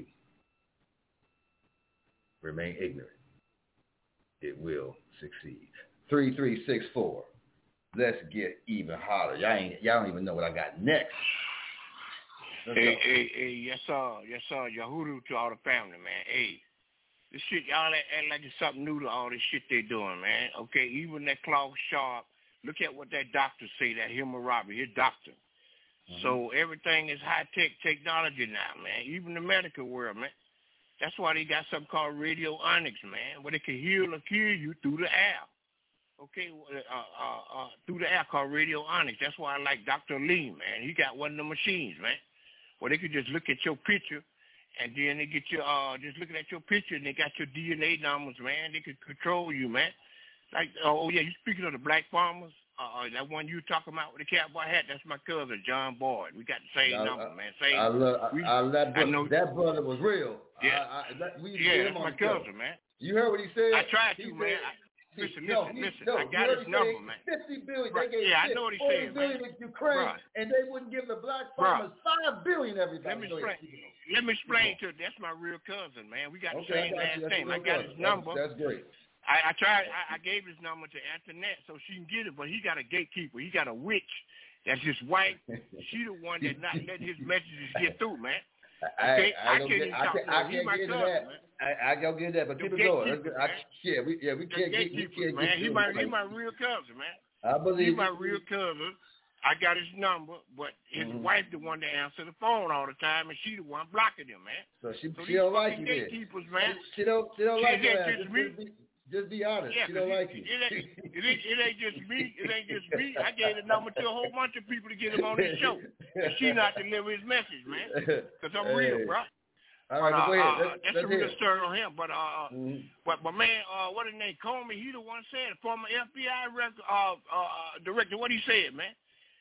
remain ignorant. It will succeed. three three six four. Let's get even hotter. Y'all, ain't, y'all don't even know what I got next. Let's hey, go. hey, hey, yes, sir. Yes, sir. Yahudu to all the family, man. Hey, this shit, y'all act, act like it's something new to all this shit they doing, man. Okay, even that Klaus Sharp. Look at what that doctor say, that Hilma Robert, his doctor. Mm-hmm. So everything is high-tech technology now, man, even the medical world, man. That's why they got something called radionics, man, where they can heal or cure you through the air. Okay, uh, uh, uh, through the air called radionics. That's why I like Doctor Lee, man. He got one of the machines, man, where they could just look at your picture, and then they get your, uh, just looking at your picture, and they got your D N A numbers, man. They could control you, man. Like, oh, yeah, you speaking of the black farmers, uh, that one you talking about with the cowboy hat, that's my cousin, John Boyd. We got the same I, number, I, man. Same. I love, we, I, I, that, brother, I know, that brother was real. Yeah, I, I, that, we yeah him that's on my the cousin, show. man. You heard what he said? I tried to, he man. Said, I, listen, no, listen, he, listen. no, I got his number, man. fifty billion. Right. They gave yeah, I know what he said, man. to Ukraine, Bruh. and they wouldn't give the black farmers Bruh. five billion. Everybody. Let me explain. Let me explain to you. That's my real cousin, man. We got okay, the same last name. I got his number. That's, that's great. I, I tried. I, I gave his number to Antoinette so she can get it, but he got a gatekeeper. He got a witch that's just white. She the one that not letting his messages get through, man. Okay, I, I, I can't even talk to him. He's my cousin, man. I, I don't get that, but keep it going. I, yeah, we yeah we can't get we can't man. get. He my he my real cousin, man. I believe he's my real cousin. I got his number, but his mm-hmm. wife the one that answer the phone all the time, and she the one blocking him, man. So she so she don't like you, gatekeepers, man. She, she don't she don't she, like you. Just me. Just, just be honest. Yeah, she don't it, like you. It ain't, it, ain't, it ain't just me. It ain't just me. I gave the number to a whole bunch of people to get him on this show, and she not deliver his message, man. Because I'm hey. real, bro. All right, uh, go ahead. Uh, let's, that's let's a real story on him. But uh, mm-hmm. but but man, uh, what his name? Comey, he the one said, former F B I record, uh, uh, director. What he said, man?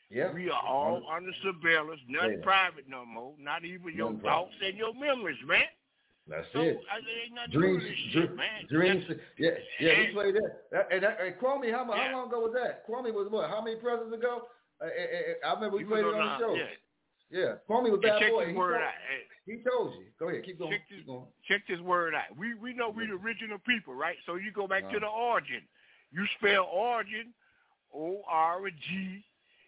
Yeah. We are all under surveillance, nothing yeah. private no more, not even your Nothing thoughts private. and your memories, man. That's so, it. I, ain't nothing Dreams, to this dream, shit, man. dreams. That's, yeah, yeah. and, We played that. that and, that, and Kwame, how, yeah. how long ago was that? Kwame was what? How many presidents ago? Uh, I, I remember we he played it on the, the show. Yeah. Yeah, Kwame was bad check boy. this He word told, out. he told you. Go ahead, keep going. Check this, keep going. check this word out. We we know we the original people, right? So you go back uh-huh. to the origin. You spell origin, O R G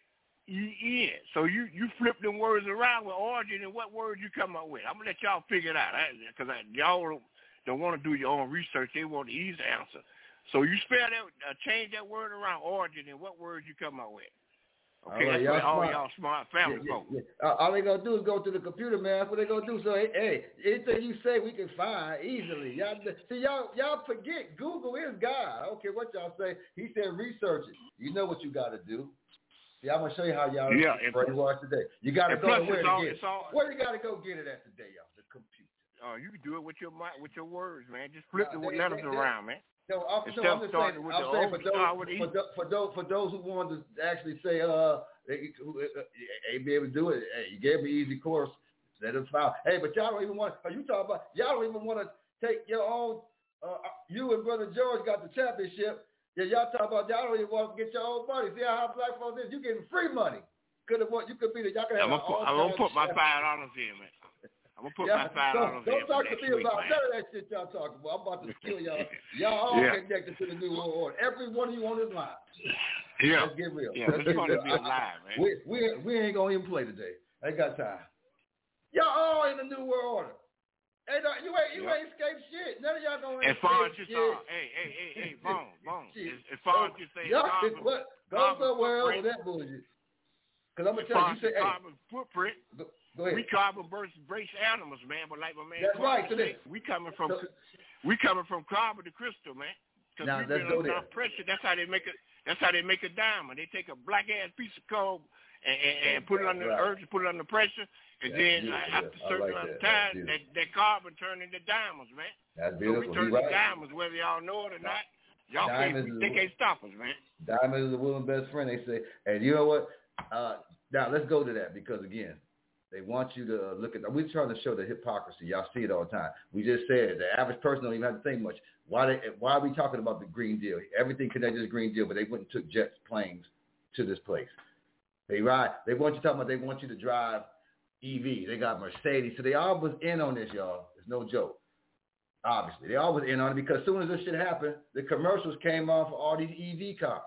E N. So you, you flip them words around with origin, and what words you come up with. I'm going to let y'all figure it out, because y'all don't, don't want to do your own research. They want the easy answer. So you spell that, uh, change that word around origin, and what words you come up with. Okay, all right, that's y'all what all smart. y'all smart family yeah, folks. Yeah, yeah. Uh, all they going to do is go to the computer, man. That's what they going to do. So, hey, hey, anything you say, we can find easily. Y'all, see, y'all, y'all forget Google is God. I don't care what y'all say. He said research it. You know what you got to do. See, I'm going to show you how y'all yeah, brainwash today. You got to go plus where to all, get it. All, where you got to go get it at today, y'all? The computer. Oh, uh, you can do it with your with your words, man. Just flip no, the they, letters they, around, man. No, I'm, Instead no, of I'm just starting saying, with I'm the saying O, for those, start with the E. for, for those for those who wanted to actually say, uh, they, they be able to do it. Hey, you gave me an easy course. Let them file. Hey, but y'all don't even want. Are you talking about? Y'all don't even want to take your own. Uh, you and Brother George got the championship. Yeah, y'all talking about y'all don't even want to get your own money. See how black folks is? You getting free money. Could have what you could be the y'all could have. I'm gonna put, I'm gonna put my five dollars in, man. I'm gonna put yeah, my five dollars don't, in. Don't talk to me week, about man. none of that shit y'all talking about. I'm about to kill y'all. Y'all all yeah. connected to the New World Order. Every one of you on this line. Yeah. Let's get real. Yeah, Let's it's get fun real. to be alive, man. We, we, we ain't gonna even play today. I ain't got time. Y'all all in the New World Order. Hey, no, you ain't you yep. ain't escape shit. None of y'all gonna as far as escape just, shit. Uh, hey, hey, hey, hey, Bone, Bone. As, as far as you say, y'all, carbon, what, go carbon somewhere else footprint, with that bullshit. Because I'm gonna as tell far you, you say, hey, carbon footprint. Go, go ahead. We carbon based animals, man. But like my man, that's right. Say, we coming from so, we coming from carbon to crystal, man. Because we been under pressure. That's how they make it. That's how they make a diamond. They take a black ass piece of coal and, and, and put it under right. earth, put it under pressure, and that's then beautiful. after a certain like amount of that. time, that, that carbon turn into diamonds, man. That's So beautiful. we turn right. into diamonds, whether y'all know it or not. Y'all Diamonds can't, they can't stop us, man. Diamond is a woman's best friend, they say. And you know what? Uh, now, let's go to that because, again, they want you to look at – we're trying to show the hypocrisy. Y'all see it all the time. We just said the average person don't even have to think much. Why they, Why are we talking about the Green Deal? Everything connected to the Green Deal, but they went and took jets, planes to this place. They ride – they want you talking about they want you to drive E V. They got Mercedes. So they all was in on this, y'all. It's no joke. Obviously. They all was in on it because as soon as this shit happened, the commercials came on for all these E V cars.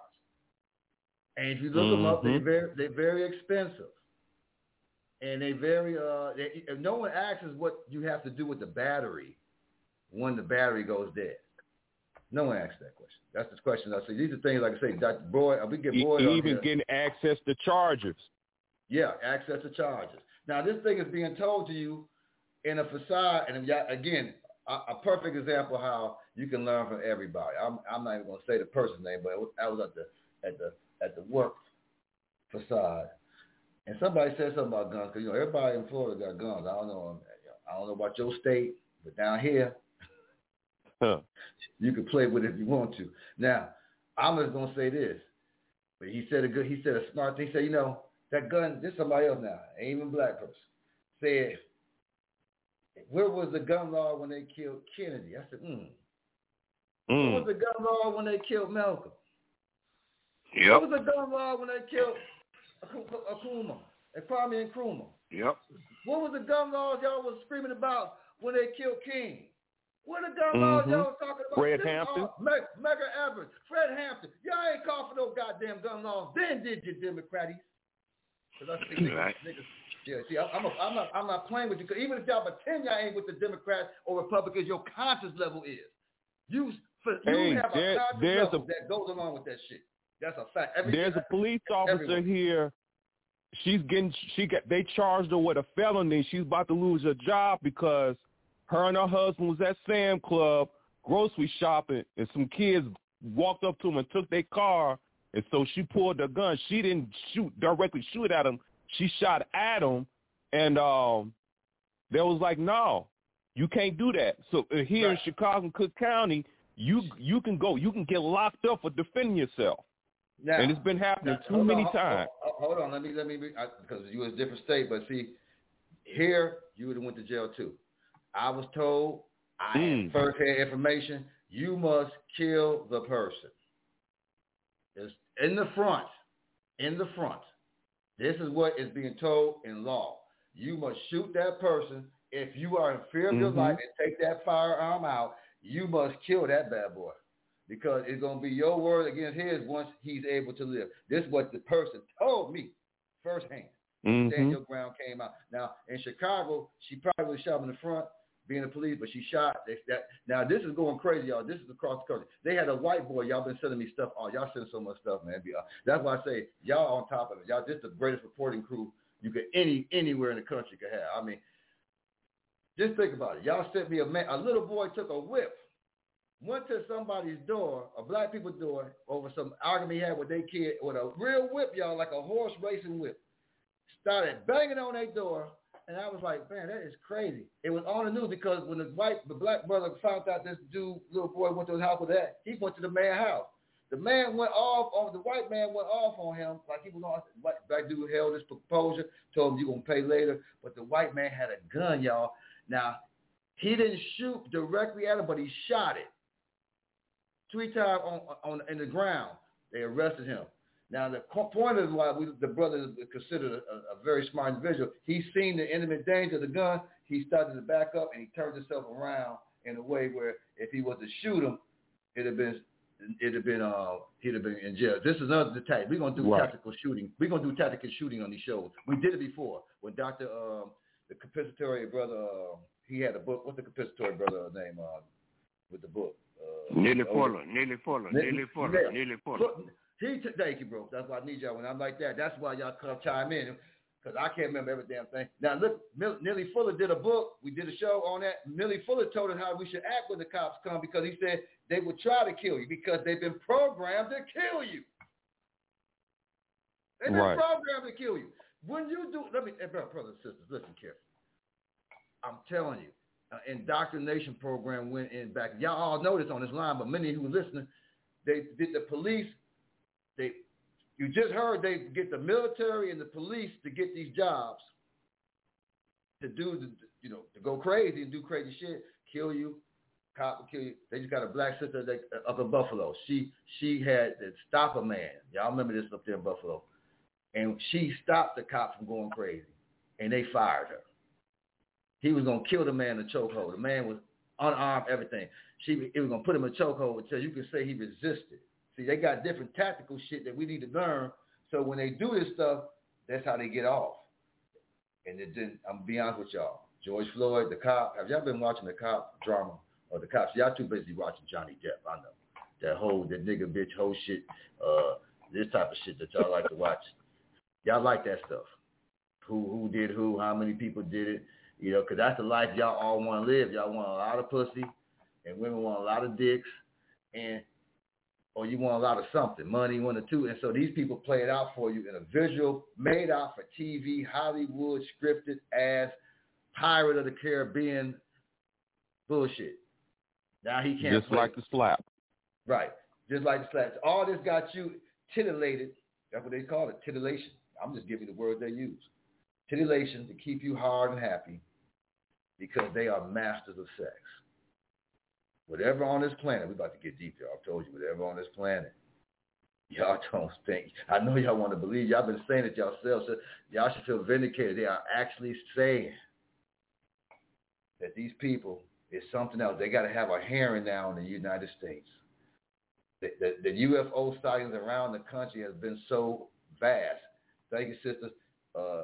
And if you look mm-hmm. them up, they're very, they're very expensive. And they very, uh, they, if no one asks us what you have to do with the battery when the battery goes dead. No one asks that question. That's the question I say. These are things, like I say, Doctor Boyd, we get Boyd on Even here. getting access to chargers. Yeah, access to chargers. Now, this thing is being told to you in a facade, and again, a, a perfect example of how you can learn from everybody. I'm, I'm not even going to say the person's name, but I was at the at the at the work facade, and somebody said something about guns because you know everybody in Florida got guns. I don't know. I don't know about your state, but down here, huh. you can play with it if you want to. Now, I'm just going to say this, but he said a good. He said a smart thing. He said, you know, that gun. This is somebody else now, ain't even a black person. Said, where was the gun law when they killed Kennedy? I said, hmm. Mm. What was the gun law when they killed Malcolm? Yep. What was the gun law when they killed Nkrumah, Kwame Nkrumah? Yep. What was the gun laws y'all was screaming about when they killed King? What are the gun mm-hmm. laws y'all was talking about? Fred Hampton? Meg, Medgar Evers, Fred Hampton. Y'all ain't called for no goddamn gun laws. Then did you, Democrats? Because I see niggas, right. niggas. Yeah, see, I'm, a, I'm not, I'm not playing with you. Because even if y'all pretend y'all ain't with the Democrats or Republicans, your conscience level is. You, for, hey, you have there, a conscience there's level a, that goes along with that shit. That's a fact. Every, there's a police officer everyone. here. She's getting. She got. They charged her with a felony. She's about to lose her job because her and her husband was at Sam Club grocery shopping, and some kids walked up to them and took their car, and so she pulled her gun. She didn't shoot directly shoot at them. She shot at them, and um, they was like, "No, you can't do that." So uh, here right. in Chicago, Cook County, you you can go. You can get locked up for defending yourself. Now, and it's been happening now, too many on, times. Hold, hold on. Let me let me because you was a different state, but see, here you would have went to jail too. I was told I mm. had first-hand information. You must kill the person. It's in the front. In the front. This is what is being told in law. You must shoot that person. If you are in fear of mm-hmm. your life and take that firearm out, you must kill that bad boy. Because it's going to be your word against his once he's able to live. This is what the person told me firsthand. Mm-hmm. Daniel Brown came out. Now, in Chicago, she probably was shot in the front, being a police, but she shot. They, that, now, this is going crazy, y'all. This is across the country. They had a white boy. Y'all been sending me stuff. Oh, y'all sending so much stuff, man. That's why I say y'all on top of it. Y'all just the greatest reporting crew you could any anywhere in the country could have. I mean, just think about it. Y'all sent me a man. A little boy took a whip. Went to somebody's door, a black people's door, over some argument he had with their kid with a real whip, y'all, like a horse racing whip. Started banging on their door, and I was like, man, that is crazy. It was on the news because when the white, the black brother found out this dude, little boy, went to his house with that, he went to the man's house. The man went off on, the white man went off on him like he was on, white, black dude held his composure, told him you're going to pay later, but the white man had a gun, y'all. Now, he didn't shoot directly at him, but he shot it. Three times on, on in the ground, they arrested him. Now, the point is why we, the brother is considered a, a very smart individual. He's seen the imminent danger of the gun. He started to back up, and he turned himself around in a way where if he was to shoot him, it'd have been, it'd have been, uh, he'd have been in jail. This is another tactic. We're gonna do right. tactical shooting. We're gonna do tactical shooting on these shows. We did it before when Doctor Um, the compensatory brother, uh, he had a book. What's the compensatory brother name uh, with the book? Uh, Nearly Fuller, Nearly Fuller, Nearly Fuller, Nearly Fuller. He t- thank you, bro. That's why I need y'all when I'm like that. That's why y'all come chime in because I can't remember every damn thing. Now look, Mill- Nearly Fuller did a book. We did a show on that. Millie Fuller told us how we should act when the cops come because he said they would try to kill you because they've been programmed to kill you. They've been right. programmed to kill you. When you do, let me, hey, brothers and sisters, listen carefully. I'm telling you. Uh, indoctrination program went in back. Y'all all know this on this line, but many who are listening, they did the police. They, you just heard they get the military and the police to get these jobs to do the, you know, to go crazy and do crazy shit, kill you, cop will kill you. They just got a black sister that, uh, up in Buffalo. She she had to stop a man. Y'all remember this up there in Buffalo, and she stopped the cop from going crazy, and they fired her. He was going to kill the man in a chokehold. The man was unarmed, everything. She, it was going to put him in a chokehold until you can say he resisted. See, they got different tactical shit that we need to learn. So when they do this stuff, that's how they get off. And it didn't, I'm going to be honest with y'all. George Floyd, the cop. Have y'all been watching the cop drama or the cops? Y'all too busy watching Johnny Depp. I know. That whole, that nigga bitch whole shit, uh, this type of shit that y'all like to watch. Y'all like that stuff. Who, who did who, how many people did it. You know, because that's the life y'all all want to live. Y'all want a lot of pussy, and women want a lot of dicks, and or you want a lot of something, money, one or two. And so these people play it out for you in a visual, made out for T V, Hollywood, scripted ass, Pirate of the Caribbean bullshit. Now he can't Just play. like the slap. Right. Just like the slap. All this got you titillated. That's what they call it, titillation. I'm just giving you the word they use. Titillation to keep you hard and happy because they are masters of sex. Whatever on this planet, we're about to get deep here. I've told you, whatever on this planet, y'all don't think. I know y'all want to believe. Y'all been saying it yourselves. So y'all should feel vindicated. They are actually saying that these people is something else. They got to have a hearing now in the United States. The, the, the U F O sightings around the country has been so vast. Thank you, sisters. Uh,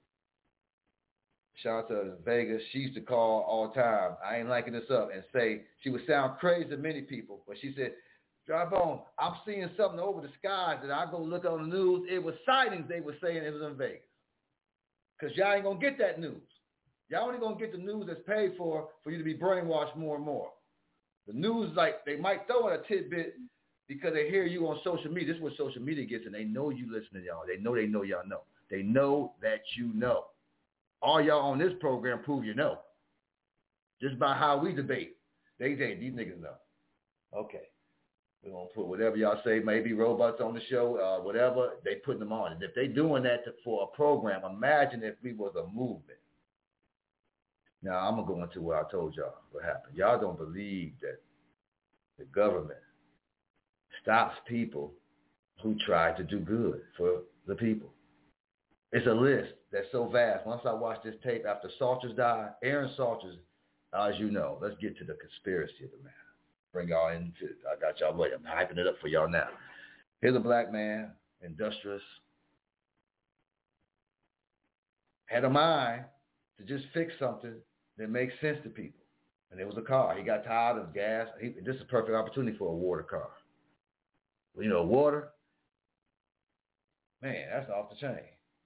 Shout out to Vegas. She used to call all the time. I ain't liking this up and say, she would sound crazy to many people, but she said, Dry Bone, I'm seeing something over the skies that I go look on the news. It was sightings they were saying it was in Vegas. Because y'all ain't going to get that news. Y'all only going to get the news that's paid for for you to be brainwashed more and more. The news, like, they might throw in a tidbit because they hear you on social media. This is what social media gets, and they know you listen to y'all. They know they know y'all know. They know that you know. All y'all on this program prove you know. Just by how we debate. They say, these niggas know. Okay. We're going to put whatever y'all say, maybe robots on the show, uh, whatever, they putting them on. And if they doing that to, for a program, imagine if we was a movement. Now, I'm going to go into what I told y'all what happened. Y'all don't believe that the government stops people who try to do good for the people. It's a list that's so vast. Once I watched this tape after Salters died, Aaron Salters, as you know, let's get to the conspiracy of the matter. Bring y'all into, I got y'all ready. I'm hyping it up for y'all now. Here's a black man, industrious, had a mind to just fix something that makes sense to people. And it was a car. He got tired of gas. He, this is a perfect opportunity for a water car. You know, water, man, that's off the chain.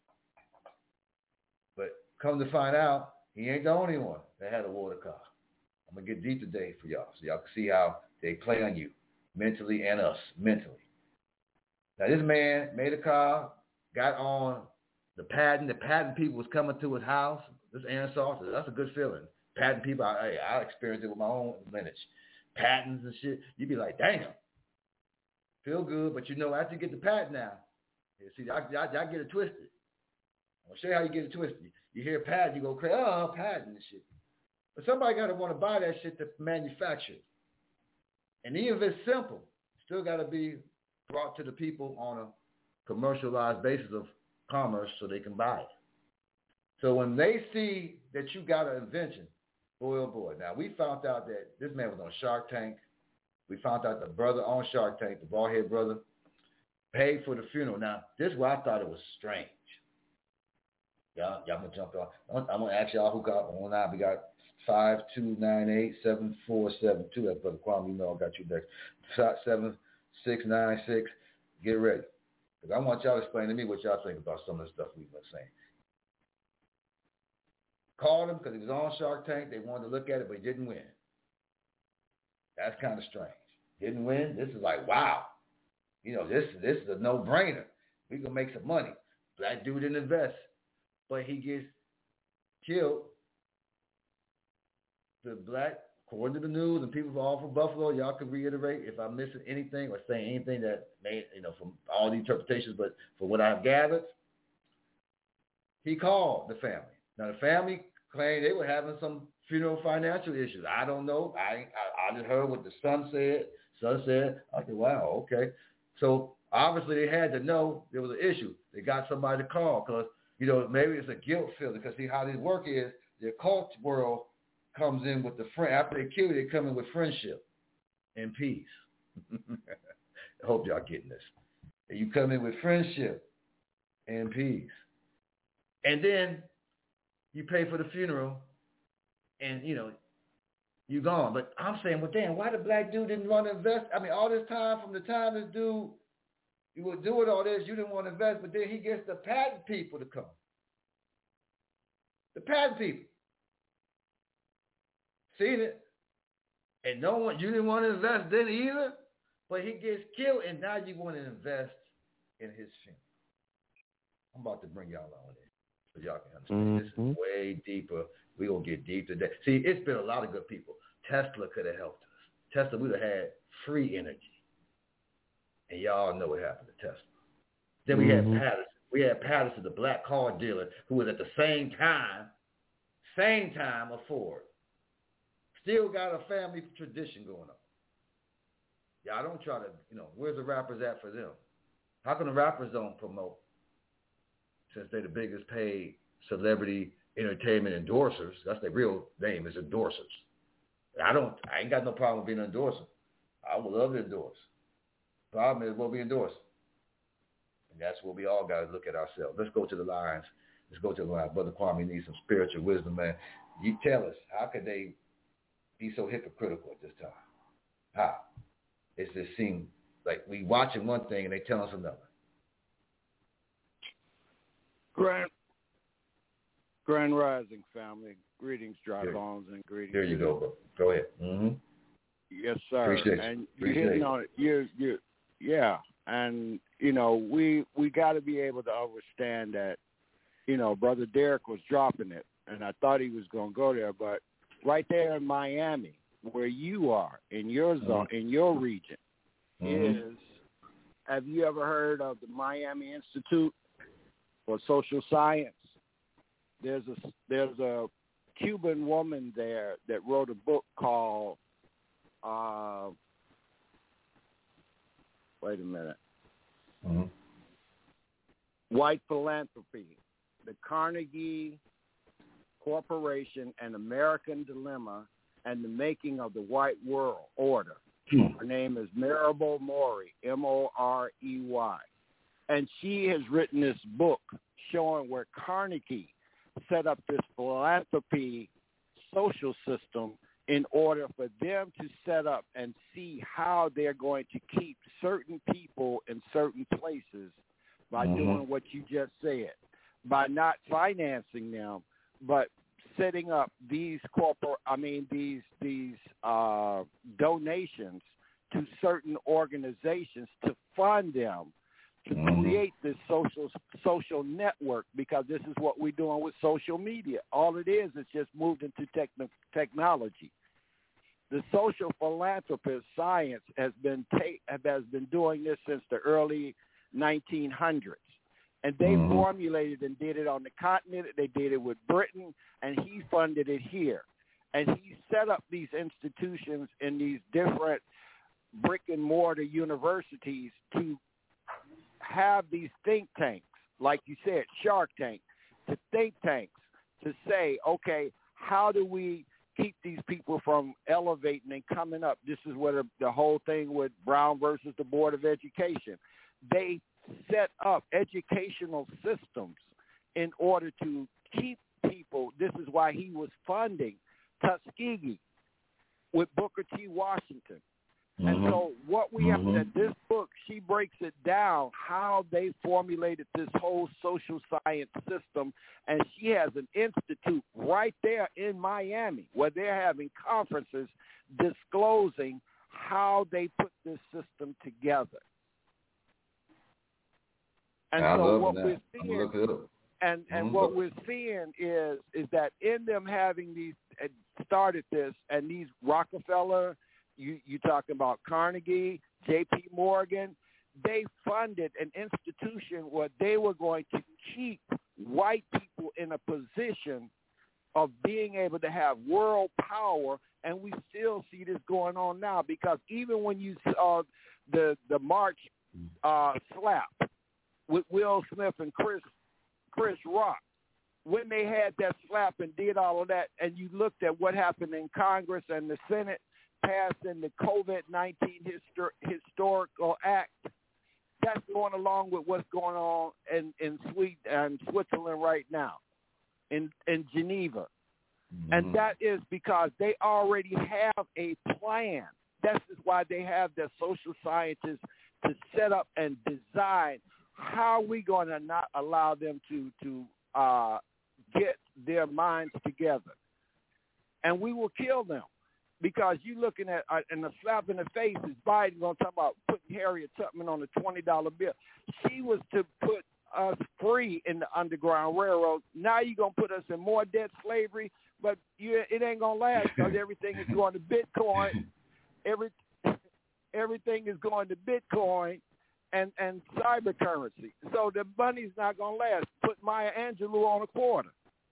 But come to find out, he ain't the only one that had a water car. I'm going to get deep today for y'all so y'all can see how they play on you mentally and us mentally. Now, this man made a car, got on the patent. The patent people was coming to his house. This Aaron Salters, that's a good feeling. Patent people, I, I experienced it with my own lineage. Patents and shit, you be like, damn. Feel good, but you know, after you get the patent now, you see, I, I, I get it twisted. I'll show you how you get it twisted. You hear patent, you go crazy, oh, patent and shit. But somebody got to want to buy that shit to manufacture it. And even if it's simple, still got to be brought to the people on a commercialized basis of commerce so they can buy it. So when they see that you got an invention, boy, oh boy. Now, we found out that this man was on Shark Tank. We found out the brother on Shark Tank, the bald-head brother, paid for the funeral. Now, this is where I thought it was strange. Y'all, y'all going to jump off. I'm going to ask y'all who got on now. We got five two nine eight seven four seven two. That's Brother Kwame. You know I got you next. seven six nine six. Get ready. Because I want y'all to explain to me what y'all think about some of the stuff we've been saying. Called him because he was on Shark Tank. They wanted to look at it, but he didn't win. That's kind of strange. Didn't win. This is like, wow. You know, this, this is a no-brainer. We going to make some money. Black dude didn't invest. But he gets killed. The black, according to the news, and people all from Buffalo, y'all can reiterate if I'm missing anything or saying anything that made, you know, from all the interpretations, but from what I've gathered, he called the family. Now, the family claimed they were having some funeral financial issues. I don't know. I, I I just heard what the son said. Son said, I said, wow, okay. So obviously they had to know there was an issue. They got somebody to call because, you know, maybe it's a guilt feeling because see how this work is, the occult world comes in with the friend. After they kill you, they come in with friendship and peace. I hope y'all getting this. You come in with friendship and peace. And then you pay for the funeral and, you know, you gone. But I'm saying, well, damn, why the black dude didn't want to invest? I mean, all this time from the time this dude, you were doing all this, you didn't want to invest, but then he gets the patent people to come. The patent people. Seen it. And no one, you didn't want to invest then either, but he gets killed, and now you want to invest in his funeral. I'm about to bring y'all on in so y'all can understand. Mm-hmm. This is way deeper. We're going to get deep today. See, it's been a lot of good people. Tesla could have helped us. Tesla would have had free energy. And y'all know what happened to Tesla. Then we mm-hmm. had Patterson. We had Patterson, the black car dealer, who was at the same time, same time a Ford. Still got a family tradition going on. Y'all don't try to, you know, where's the rappers at for them? How come the rappers don't promote since they're the biggest paid celebrity entertainment endorsers? That's their real name, is endorsers. I don't, I ain't got no problem with being an endorser. I would love to endorse. Problem is what we endorse. And that's what we all got to look at ourselves. Let's go to the lines. Let's go to the lines. Brother Kwame needs some spiritual wisdom, man. You tell us, how could they be so hypocritical at this time? How? It just seems like we watching one thing and they tell us another. Grand, Grand Rising family. Greetings, Dry Bones, and greetings. There you go, bro. Go ahead. Mm-hmm. Yes, sir. Appreciate and you. you're hitting on it. You, you, yeah. And, you know, we we got to be able to understand that, you know, Brother Derek was dropping it, and I thought he was going to go there, but right there in Miami, where you are, in your zone, mm-hmm. in your region, mm-hmm. is, have you ever heard of the Miami Institute for Social Science? There's a there's a Cuban woman there that wrote a book called uh, wait a minute, mm-hmm. White Philanthropy, the Carnegie Corporation, and American Dilemma, and the Making of the White World Order. Hmm. Her name is Maribel Mori, M O R E Y. And she has written this book showing where Carnegie set up this philanthropy social system in order for them to set up and see how they're going to keep certain people in certain places by mm-hmm. doing what you just said, by not financing them, but setting up these corporate, I mean, these these uh, donations to certain organizations to fund them to mm-hmm. create this social social network, because this is what we're doing with social media. All it is is just moved into techn- technology. The social philanthropist science has been ta- has been doing this since the early nineteen hundreds. And they mm-hmm. formulated and did it on the continent. They did it with Britain, and he funded it here. And he set up these institutions in these different brick and mortar universities to have these think tanks, like you said, Shark Tank, to think tanks, to say, okay, how do we keep these people from elevating and coming up? This is what the, the whole thing with Brown versus the Board of Education. They set up educational systems in order to keep people. This is why he was funding Tuskegee with Booker T. Washington. Mm-hmm. And so what we have mm-hmm. in this book, she breaks it down, how they formulated this whole social science system. And she has an institute right there in Miami where they're having conferences disclosing how they put this system together. And I so love what that. we're seeing, and, and mm-hmm. what we're seeing is is that in them having these uh, started this, and these Rockefeller, you you talking about Carnegie, J P Morgan, they funded an institution where they were going to keep white people in a position of being able to have world power, and we still see this going on now, because even when you saw the the March uh, slap with Will Smith and Chris Chris Rock, when they had that slap and did all of that, and you looked at what happened in Congress and the Senate passing the COVID nineteen histor- historical act, that's going along with what's going on in, in Sweden and Switzerland right now, in, in Geneva. Mm-hmm. And that is because they already have a plan. This is why they have their social scientists to set up and design how are we going to not allow them to to uh, get their minds together? And we will kill them, because you looking at uh, and a slap in the face is Biden going to talk about putting Harriet Tubman on a twenty dollar bill. She was to put us free in the Underground Railroad. Now you're going to put us in more debt slavery, but you, it ain't going to last, because everything is going to Bitcoin. Every, everything is going to Bitcoin. And, and cyber currency. So the money's not going to last. Put Maya Angelou on a quarter.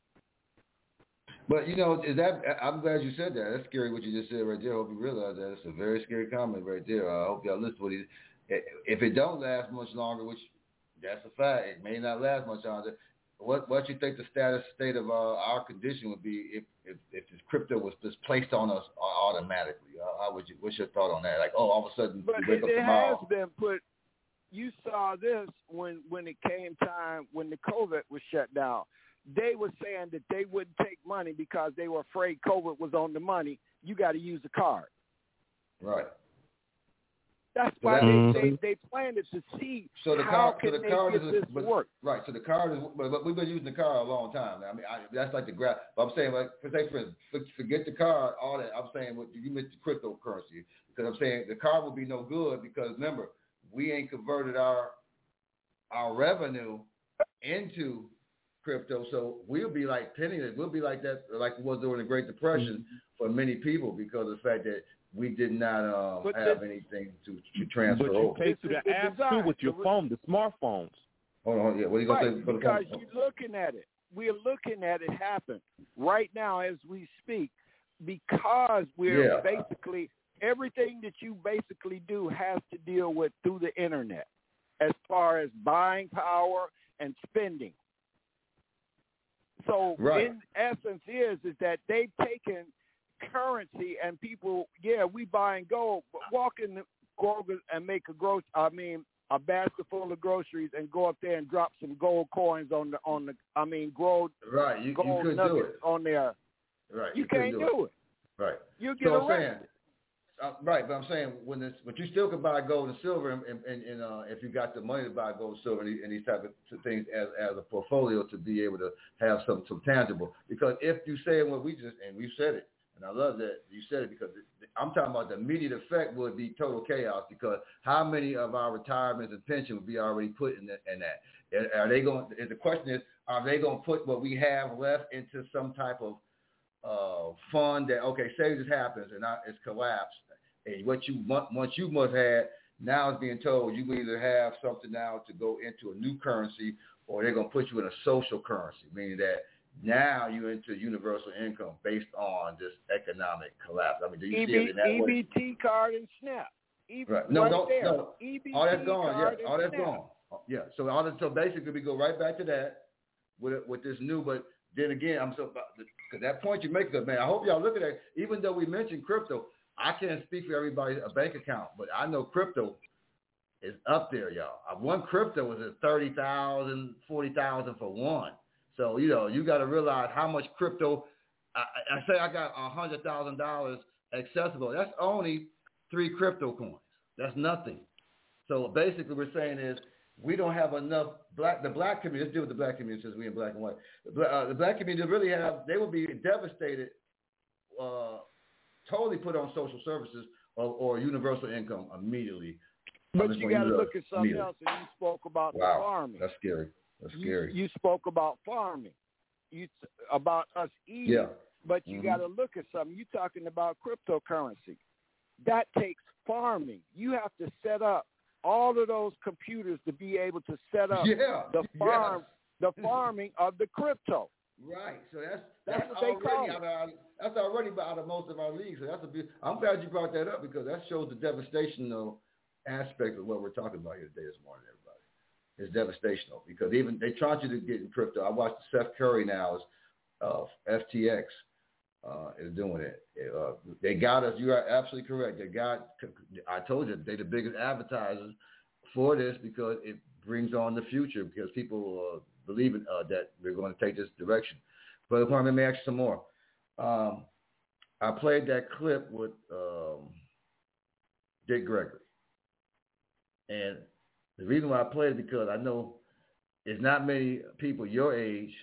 But, you know, is that, I'm glad you said that. That's scary what you just said right there. I hope you realize that. It's a very scary comment right there. I hope y'all listen to what he, if it don't last much longer, which that's a fact, it may not last much longer, what what you think the status state of uh, our condition would be if, if, if this crypto was just placed on us automatically? How would you, what's your thought on that? Like, oh, all of a sudden, but we wake it, up it tomorrow. has been put. You saw this when, when it came time, when the COVID was shut down. They were saying that they wouldn't take money because they were afraid COVID was on the money. You got to use a card. Right. That's why so that, they, they, they planned it to see so the how card, can so the they card get is a, this but, to work. Right. So the card is, but, but we've been using the card a long time. I mean, I, that's like the graph. But I'm saying, like, for say, for instance, forget the card, all that. I'm saying, what you missed the cryptocurrency, because I'm saying the card will be no good, because remember, we ain't converted our our revenue into crypto, so we'll be like penny. We'll be like that, like it was during the Great Depression mm-hmm. for many people, because of the fact that we did not uh, But have this- anything to, to transfer But you over. pay through This the is the app too design. with your The re- phone, the smartphones. Hold on, yeah. What are you gonna Right, say? Brother because Paul? you're looking at it. We're looking at it happen right now as we speak, because we're Yeah. basically everything that you basically do has to deal with through the internet, as far as buying power and spending. So, Right. in essence, is is that they've taken currency and people, yeah, we buying gold, but walk in the Kroger and make a gross. I mean, a basket full of groceries and go up there and drop some gold coins on the on the. I mean, gold. Right, you, you gold could do nuggets it. on there. Right, You, could can't do, do it. it. Right. You get So I'm arrested. saying, uh, right, but I'm saying when this, but you still can buy gold and silver, and, and, and uh, if you got the money to buy gold, silver, and these, and these type of things as as a portfolio to be able to have some some tangible. Because if you say what we just and we said it, and I love that you said it because it, I'm talking about the immediate effect would be total chaos. Because how many of our retirements and pension would be already put in, the, in that? And are they going? And the question is, are they going to put what we have left into some type of uh, fund that, okay, say this happens and I, it's collapsed, and what you once you must have now is being told you either have something now to go into a new currency, or they're going to put you in a social currency, meaning that now you're into universal income based on this economic collapse. I mean, do you E see it B, in that E B way? T card and SNAP. E B, Right. No, right no, there. no. E B T All that's gone. card Yeah, and all that's SNAP. gone. Yeah. So all that, so basically we go right back to that with with this new. But then again, I'm so because that point you make, good man. I hope y'all look at that. Even though we mentioned crypto, I can't speak for everybody's a bank account, but I know crypto is up there, y'all. One crypto was at thirty thousand, forty thousand for one. So you know you got to realize how much crypto. I, I say I got a hundred thousand dollars accessible. That's only three crypto coins. That's nothing. So basically, we're saying is we don't have enough black. The black community. Let's deal with the black community since we're in black and white. The, black, uh, the black community really have. They will be devastated. Uh, totally put on social services or, or universal income immediately. But you got to look at something else, and you spoke about wow, the farming. That's scary. That's you, scary. You spoke about farming. You about us eating. Yeah. But you mm-hmm. got to look at something. You're talking about cryptocurrency. That takes farming. You have to set up all of those computers to be able to set up yeah. the farm, yes. the farming of the crypto. Right. So that's that's, that's what they already call out it. of our, that's already out of most of our leagues. So that's a big, I'm glad you brought that up because that shows the devastational aspect of what we're talking about here today this morning, everybody. It's devastational because even they tried you to get in crypto. I watched Seth Curry now, uh, F T X uh, is doing it. Uh, they got us. You are absolutely correct. They got. I told you they're the biggest advertisers for this because it brings on the future because people uh, believe in, uh, that we're going to take this direction. Brother Kwame, let me ask you some more. Um, I played that clip with um, Dick Gregory. And the reason why I played it because I know there's not many people your age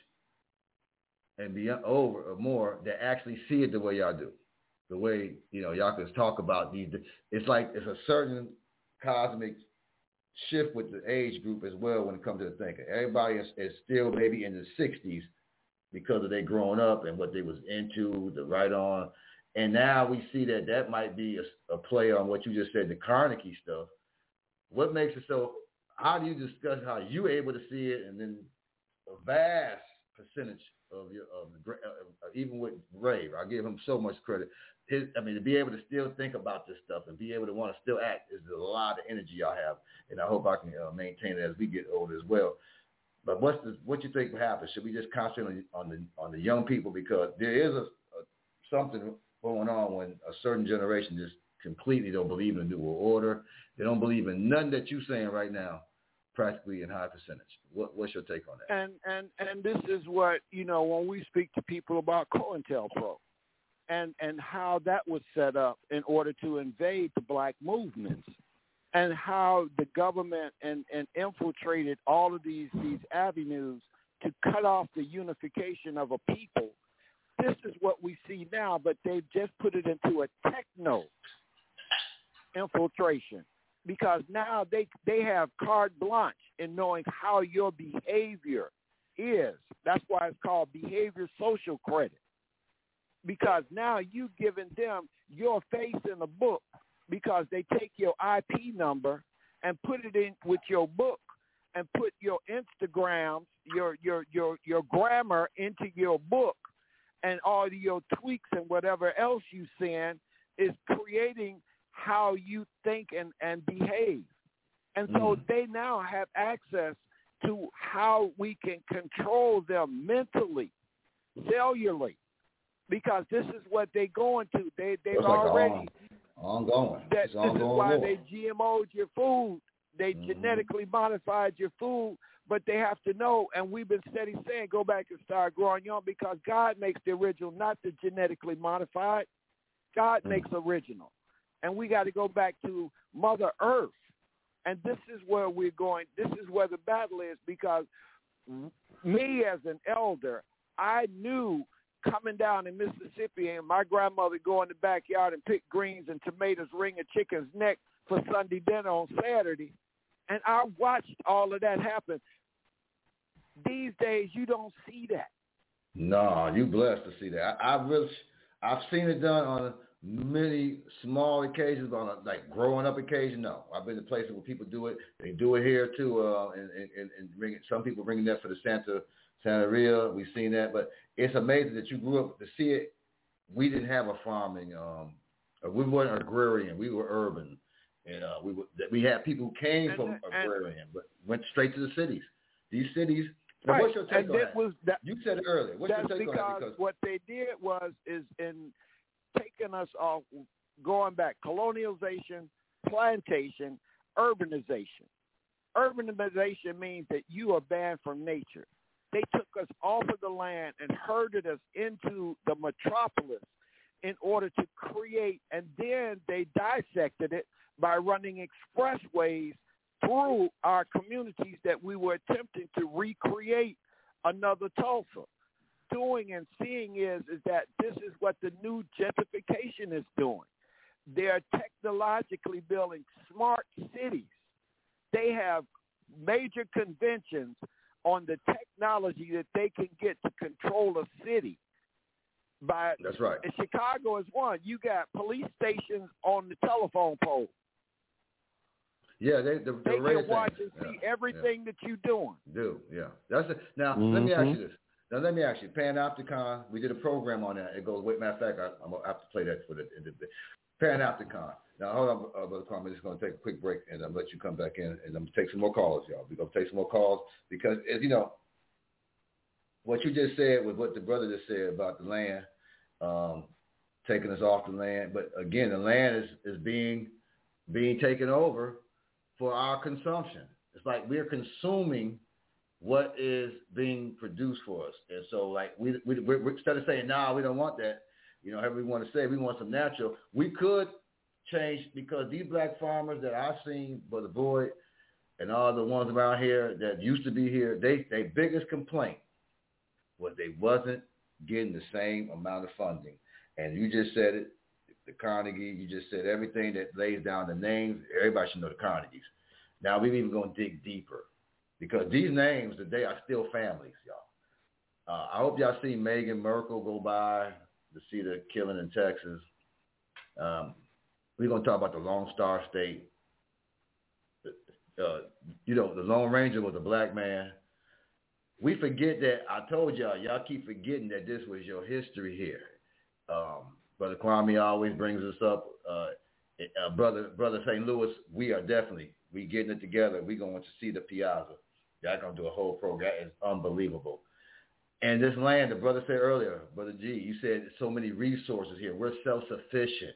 and beyond over or more that actually see it the way y'all do. The way, you know, y'all can talk about these. It's like it's a certain cosmic shift with the age group as well when it comes to the thinking. Everybody is, is still maybe in the sixties because of they growing up and what they was into, the right on. And now we see that that might be a, a play on what you just said, the Carnegie stuff. What makes it so, how do you discuss how you able to see it and then a vast percentage of your, of the, uh, even with Ray, I give him so much credit. His, I mean, to be able to still think about this stuff and be able to want to still act is a lot of energy y'all have. And I hope I can uh, maintain it as we get older as well. But what's the, what you think will happen? Should we just concentrate on, on the on the young people because there is a, a something going on when a certain generation just completely don't believe in the New World Order. They don't believe in nothing that you're saying right now, practically in high percentage. What, what's your take on that? And and and this is what, you know, when we speak to people about COINTELPRO and and how that was set up in order to invade the black movements and how the government and, and infiltrated all of these, these avenues to cut off the unification of a people. This is what we see now, but they've just put it into a techno infiltration because now they they have carte blanche in knowing how your behavior is. That's why it's called behavior social credit. because now you giving them your face in a book because they take your I P number and put it in with your book and put your Instagrams, your your your your grammar into your book, and all of your tweaks and whatever else you send is creating how you think and, and behave. And so mm. they now have access to how we can control them mentally, cellularly, because this is what they're going to. They, they've like already on, ongoing. That, it's this ongoing is why war. they G M O'd your food. They mm-hmm. genetically modified your food, but they have to know, and we've been steady saying, go back and start growing young, because God makes the original, not the genetically modified. God mm. makes original. And we got to go back to Mother Earth. And this is where we're going. This is where the battle is, because me as an elder, I knew coming down in Mississippi, and my grandmother go in the backyard and pick greens and tomatoes, wring a chicken's neck for Sunday dinner on Saturday. And I watched all of that happen. These days, you don't see that. No, you blessed to see that. I, I really, I've seen it done on many small occasions, but on a, like growing up occasion, no. I've been to places where people do it. They do it here too, uh, and, and, and bring it, some people bringing that for the Santa Santeria. We've seen that, but it's amazing that you grew up to see it. We didn't have a farming. Um, we weren't agrarian. We were urban. And uh, we we had people who came and, from and, agrarian, but went straight to the cities. These cities. Now right. What's your take and on that? Was that? You said it earlier. What's that's your take because on that? Because what they did was is in taking us off, going back, colonialization, plantation, urbanization. Urbanization means that you are banned from nature. They took us off of the land and herded us into the metropolis in order to create, and then they dissected it by running expressways through our communities that we were attempting to recreate another Tulsa. Doing and seeing is, is that this is what the new gentrification is doing. They are technologically building smart cities. They have major conventions on the technology that they can get to control a city. By, That's right. And Chicago is one. You got police stations on the telephone pole. Yeah, they the, they the can watch and yeah, see everything yeah. that you're doing. Do yeah. That's it. Now mm-hmm. let me ask you this. Now let me ask you. Panopticon. We did a program on that. It goes. Wait, matter of fact, I, I'm gonna have to play that for the, the, the Panopticon. Now hold on, uh, Brother Carmen. I'm just gonna take a quick break and I'll let you come back in and I'm gonna take some more calls, y'all. We're gonna take some more calls because, as you know, what you just said was what the brother just said about the land. Um, taking us off the land, but again, the land is, is being being taken over for our consumption. It's like we're consuming what is being produced for us, and so like we, we we're, instead of saying, "Nah, we don't want that," you know, however we want to say, we want some natural. We could change because these black farmers that I've seen, Brother Boyd, and all the ones around here that used to be here, they their biggest complaint was they wasn't getting the same amount of funding. And you just said it, the Carnegie, you just said everything that lays down the names. Everybody should know the Carnegies. Now we're even going to dig deeper because these names today are still families, y'all. Uh, I hope y'all see Meghan Markle go by to see the killing in Texas. Um, we're going to talk about the Lone Star State. Uh, you know, the Lone Ranger was a black man. We forget that. I told y'all, y'all keep forgetting that this was your history here. Um, Brother Kwame always brings us up. Uh, uh, brother Brother Saint Louis, we are definitely, we getting it together. We're going to see the Piazza. Y'all going to do a whole program. It's unbelievable. And this land, the brother said earlier, Brother G, you said so many resources here. We're self-sufficient.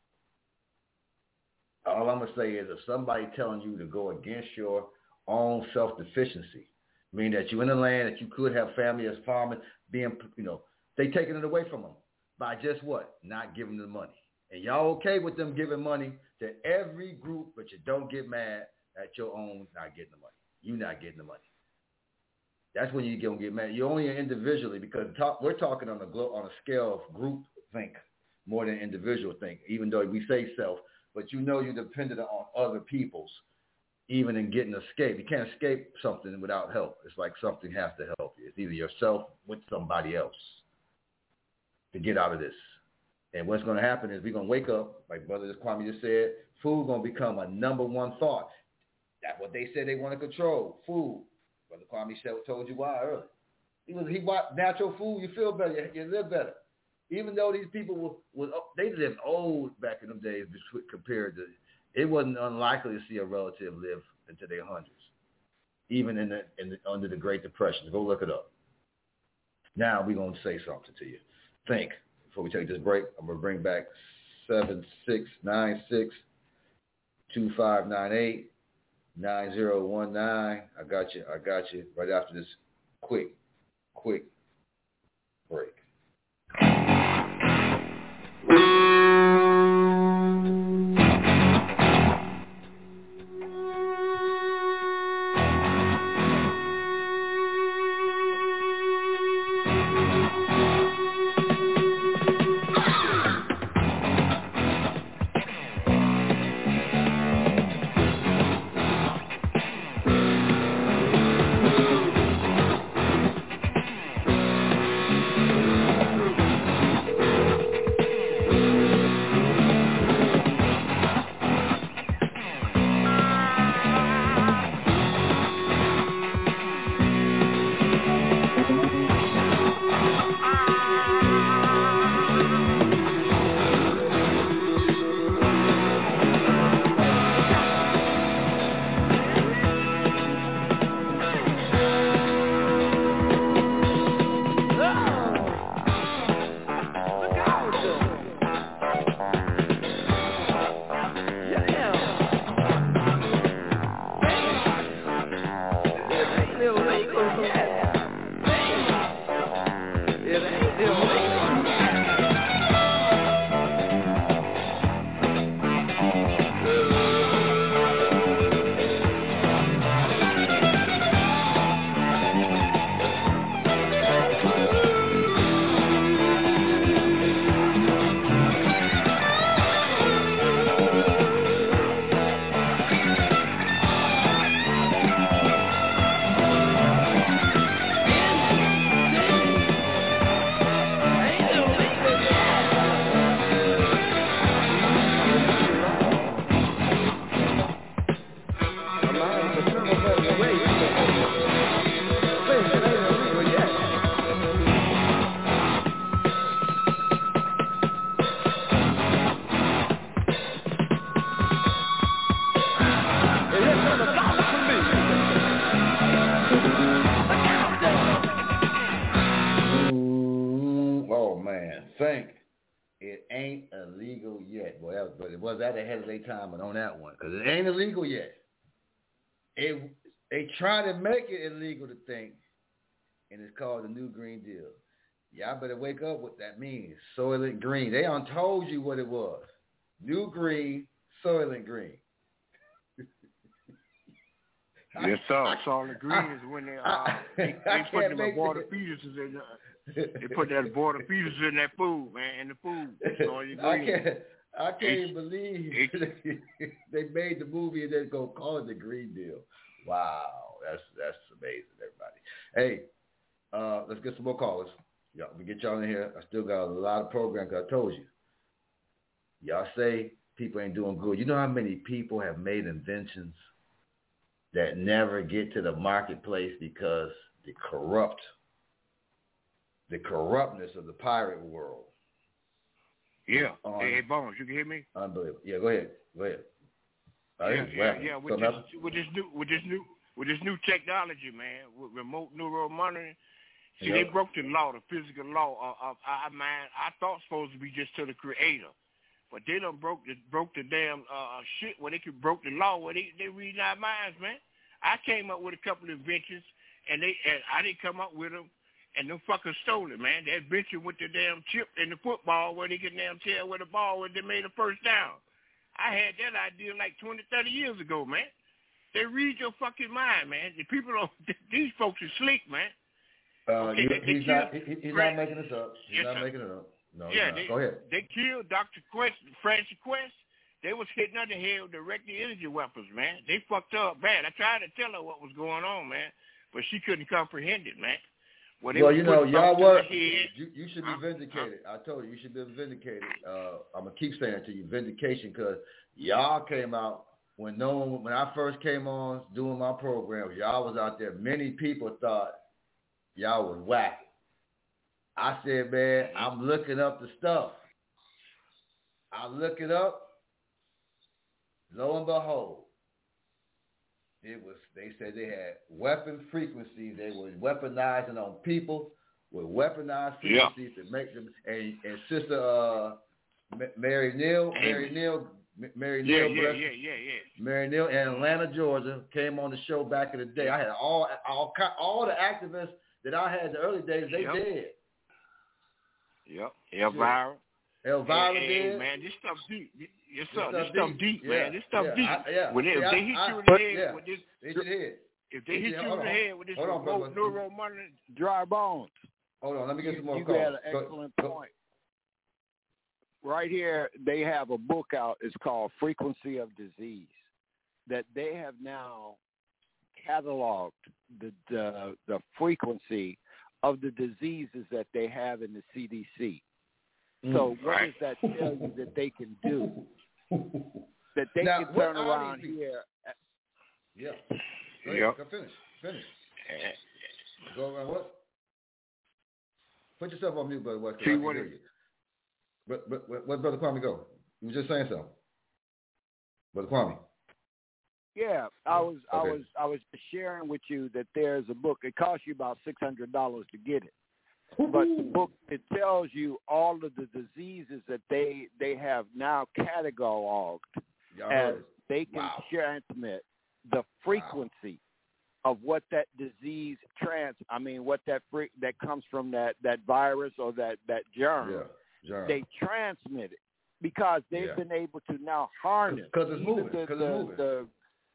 All I'm going to say is if somebody telling you to go against your own self-sufficiency, meaning that you're in a land that you could have family as farming, being, you know, they taking it away from them by just what? Not giving them money. And y'all okay with them giving money to every group, but you don't get mad at your own not getting the money. You not getting the money. That's when you don't get mad. You're only individually because talk, we're talking on a glo- on a scale of group think more than individual think, even though we say self, but you know you're dependent on other people's. Even in getting escape, you can't escape something without help. It's like something has to help you. It's either yourself with somebody else. to get out of this. And what's going to happen is we're going to wake up, like Brother Kwame just said, food going to become a number one thought. That's what they said they want to control, food. Brother Kwame told you why earlier. He was he bought natural food, you feel better, you, you live better. Even though these people were, were they lived old back in them days compared to, it wasn't unlikely to see a relative live into their hundreds, even in the, in the under the Great Depression. Go look it up. Now we're going to say something to you. Think. Before we take this break, I'm going to bring back seven six nine six, two five nine eight, nine zero one nine. I got you. I got you right after this quick, quick break. That ahead of their time, but on that one, because it ain't illegal yet. It they trying to make it illegal to think, and it's called the New Green Deal. Y'all better wake up what that means. Soylent Green. They done told you what it was. New Green, Soylent Green. Yes, sir. Soylent Green is when they uh, they, they put them aborted fetuses in. Uh, they put that aborted fetuses in that food, man, in the food. Soylent Green. I can't. I can't it's, believe it's, they made the movie and they're going to call it the Green Deal. Wow. That's that's amazing, everybody. Hey, uh, let's get some more callers. Y'all, we get y'all in here. I still got a lot of programs I told you. Y'all say people ain't doing good. You know how many people have made inventions that never get to the marketplace because the corrupt, the corruptness of the pirate world. Yeah. Um, hey, hey, Bones, you can hear me? Unbelievable. Yeah, go ahead. Go ahead. Yeah, yeah, yeah, yeah. With this, with this new, with this new, with this new technology, man, with remote neural monitoring. See, yep. They broke the law, the physical law of, of our mind. I thought supposed to be just to the creator, but they done broke the broke the damn uh, shit where they could broke the law where they they reading our minds, man. I came up with a couple of inventions, and they and I didn't come up with them. And them fuckers stole it, man. That bitch with the damn chip in the football where they can damn tell where the ball was, they made a first down. I had that idea like twenty, thirty years ago, man. They read your fucking mind, man. The people don't, these folks are sleek, man. Uh, okay, you, they, they he's not, he, he's Grant. not making this up. He's yes, not sir. making it up. No, yeah, they, Go ahead. They killed Doctor Quest, Francis Quest. They was hitting under the head with direct energy weapons, man. They fucked up bad. I tried to tell her what was going on, man, but she couldn't comprehend it, man. Well, they well was you know, putting y'all thoughts in were. the head. You, you should be Huh? vindicated. I told you, you should be vindicated. Uh, I'm gonna keep saying it to you, vindication, because y'all came out when no one. When I first came on doing my program, y'all was out there. Many people thought y'all was whack. I said, man, I'm looking up the stuff. I look it up. Lo and behold, it was. They said they had weapon frequencies. They were weaponizing on people with weaponized frequencies yeah. to make them. And, and Sister uh, Mary Neal, Mary Neal, Mary yeah, Neal, yeah, yeah, yeah, yeah. Mary Neal in Atlanta, Georgia, came on the show back in the day. I had all all all the activists that I had in the early days. They yep. dead. Yep. Elvira. Elvira hey, did. Hey, man, this stuff deep. Yes, sir. This This stuff deep, deep yeah. man. This stuff yeah. deep. I, yeah. When they, See, if they I, hit I, you in the head yeah. with this, they hit hit. If they, they hit you in the head with this on, neuro, neuromonitoring, dry bones. Hold on, let me get you, some more you calls. got an excellent go, point. Go. Right here, they have a book out. It's called Frequency of Disease, that they have now cataloged the the, the frequency of the diseases that they have in the C D C. So what right. does that tell you that they can do? That they now, can turn around people? here. Yeah. Go ahead. Yep. Go finish. Finish. Go around what? Put yourself on mute, brother. What? I can hear you. But, but, but where'd Brother Kwame go? You were just saying something. Brother Kwame. Yeah, I was okay. I was I was sharing with you that there's a book. It costs you about six hundred dollars to get it. But the book, it tells you all of the diseases that they they have now cataloged Y'all as they can wow. transmit the frequency wow. of what that disease trans. I mean, what that free, that comes from that, that virus or that that germ. Yeah, germ. They transmit it because they've yeah. been able to now harness because it's moving. The, Because the, it's moving. The,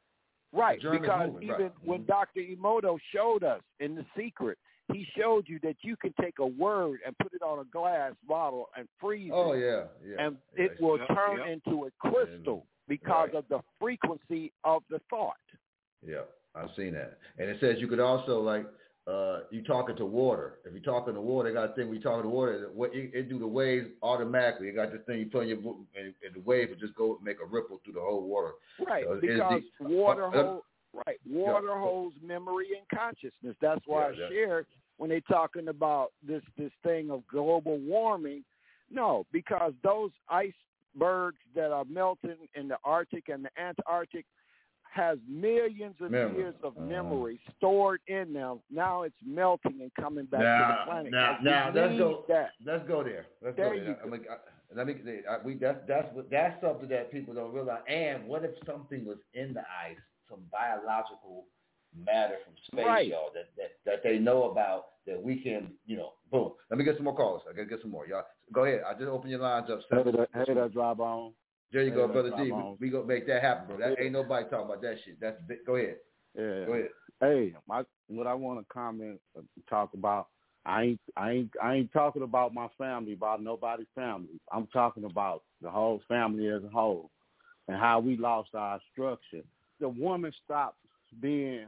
right, the because moving, even right. when mm-hmm. Doctor Emoto showed us in The Secret, he showed you that you can take a word and put it on a glass bottle and freeze oh, it. Oh, yeah, yeah. And yeah. it will yep, turn yep. into a crystal because right. of the frequency of the thought. Yeah, I've seen that. And it says you could also, like, uh, you talking to water. If you're talking to water, they got a thing where you talking to water, it, it do the waves automatically. You got this thing you put in your book, and, and the wave will just go make a ripple through the whole water. Right, so because the, water uh, holds right, water yeah. holds memory and consciousness. That's why yeah, I shared when they're talking about this this thing of global warming. No, because those icebergs that are melting in the Arctic and the Antarctic has millions of memory. years of uh, memory stored in them. Now it's melting and coming back now, to the planet. Now, now let's go. That. Let's go there. Let's there go there. I mean, I, let me. I, we that's that's what that's something that people don't realize. And what if something was in the ice, some biological matter from space, right. y'all, that, that that they know about that we can, you know, boom. Let me get some more callers. I gotta get some more, y'all. Go ahead. I just open your lines up. Hey, that, hey, that dry bone. There you hey, go, brother D. We, we gonna make that happen, bro. That ain't nobody talking about that shit. That's go ahead. Yeah. Go ahead. Hey, my what I want to comment, uh, talk about. I ain't, I ain't, I ain't talking about my family, about nobody's family. I'm talking about the whole family as a whole, and how we lost our structure. The woman stopped being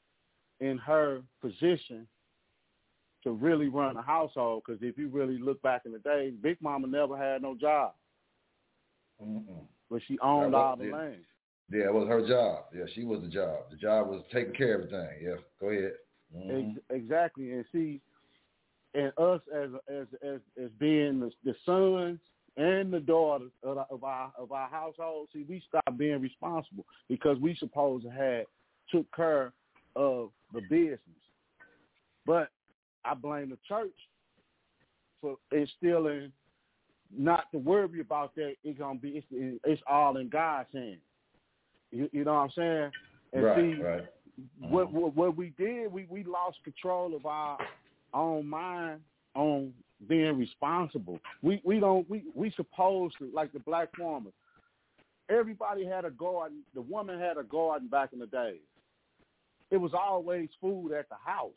in her position to really run a household. Because if you really look back in the day, Big Mama never had no job, Mm-mm. but she owned was, all the yeah. land. Yeah, it was her job. Yeah, she was the job. The job was taking care of everything. Yeah, go ahead. Mm-hmm. Ex- exactly, and see, and us as as as as being the, the sons and the daughters of, of our of our household, see, we stopped being responsible because we supposed to have took care of the business. But I blame the church for instilling not to worry about that. It's gonna be it's, it's all in God's hands. You, you know what I'm saying? And right, see, right. What, what what we did, we, we lost control of our own mind on being responsible. We we don't we we supposed to, like the black farmers. Everybody had a garden. The woman had a garden back in the day. It was always food at the house.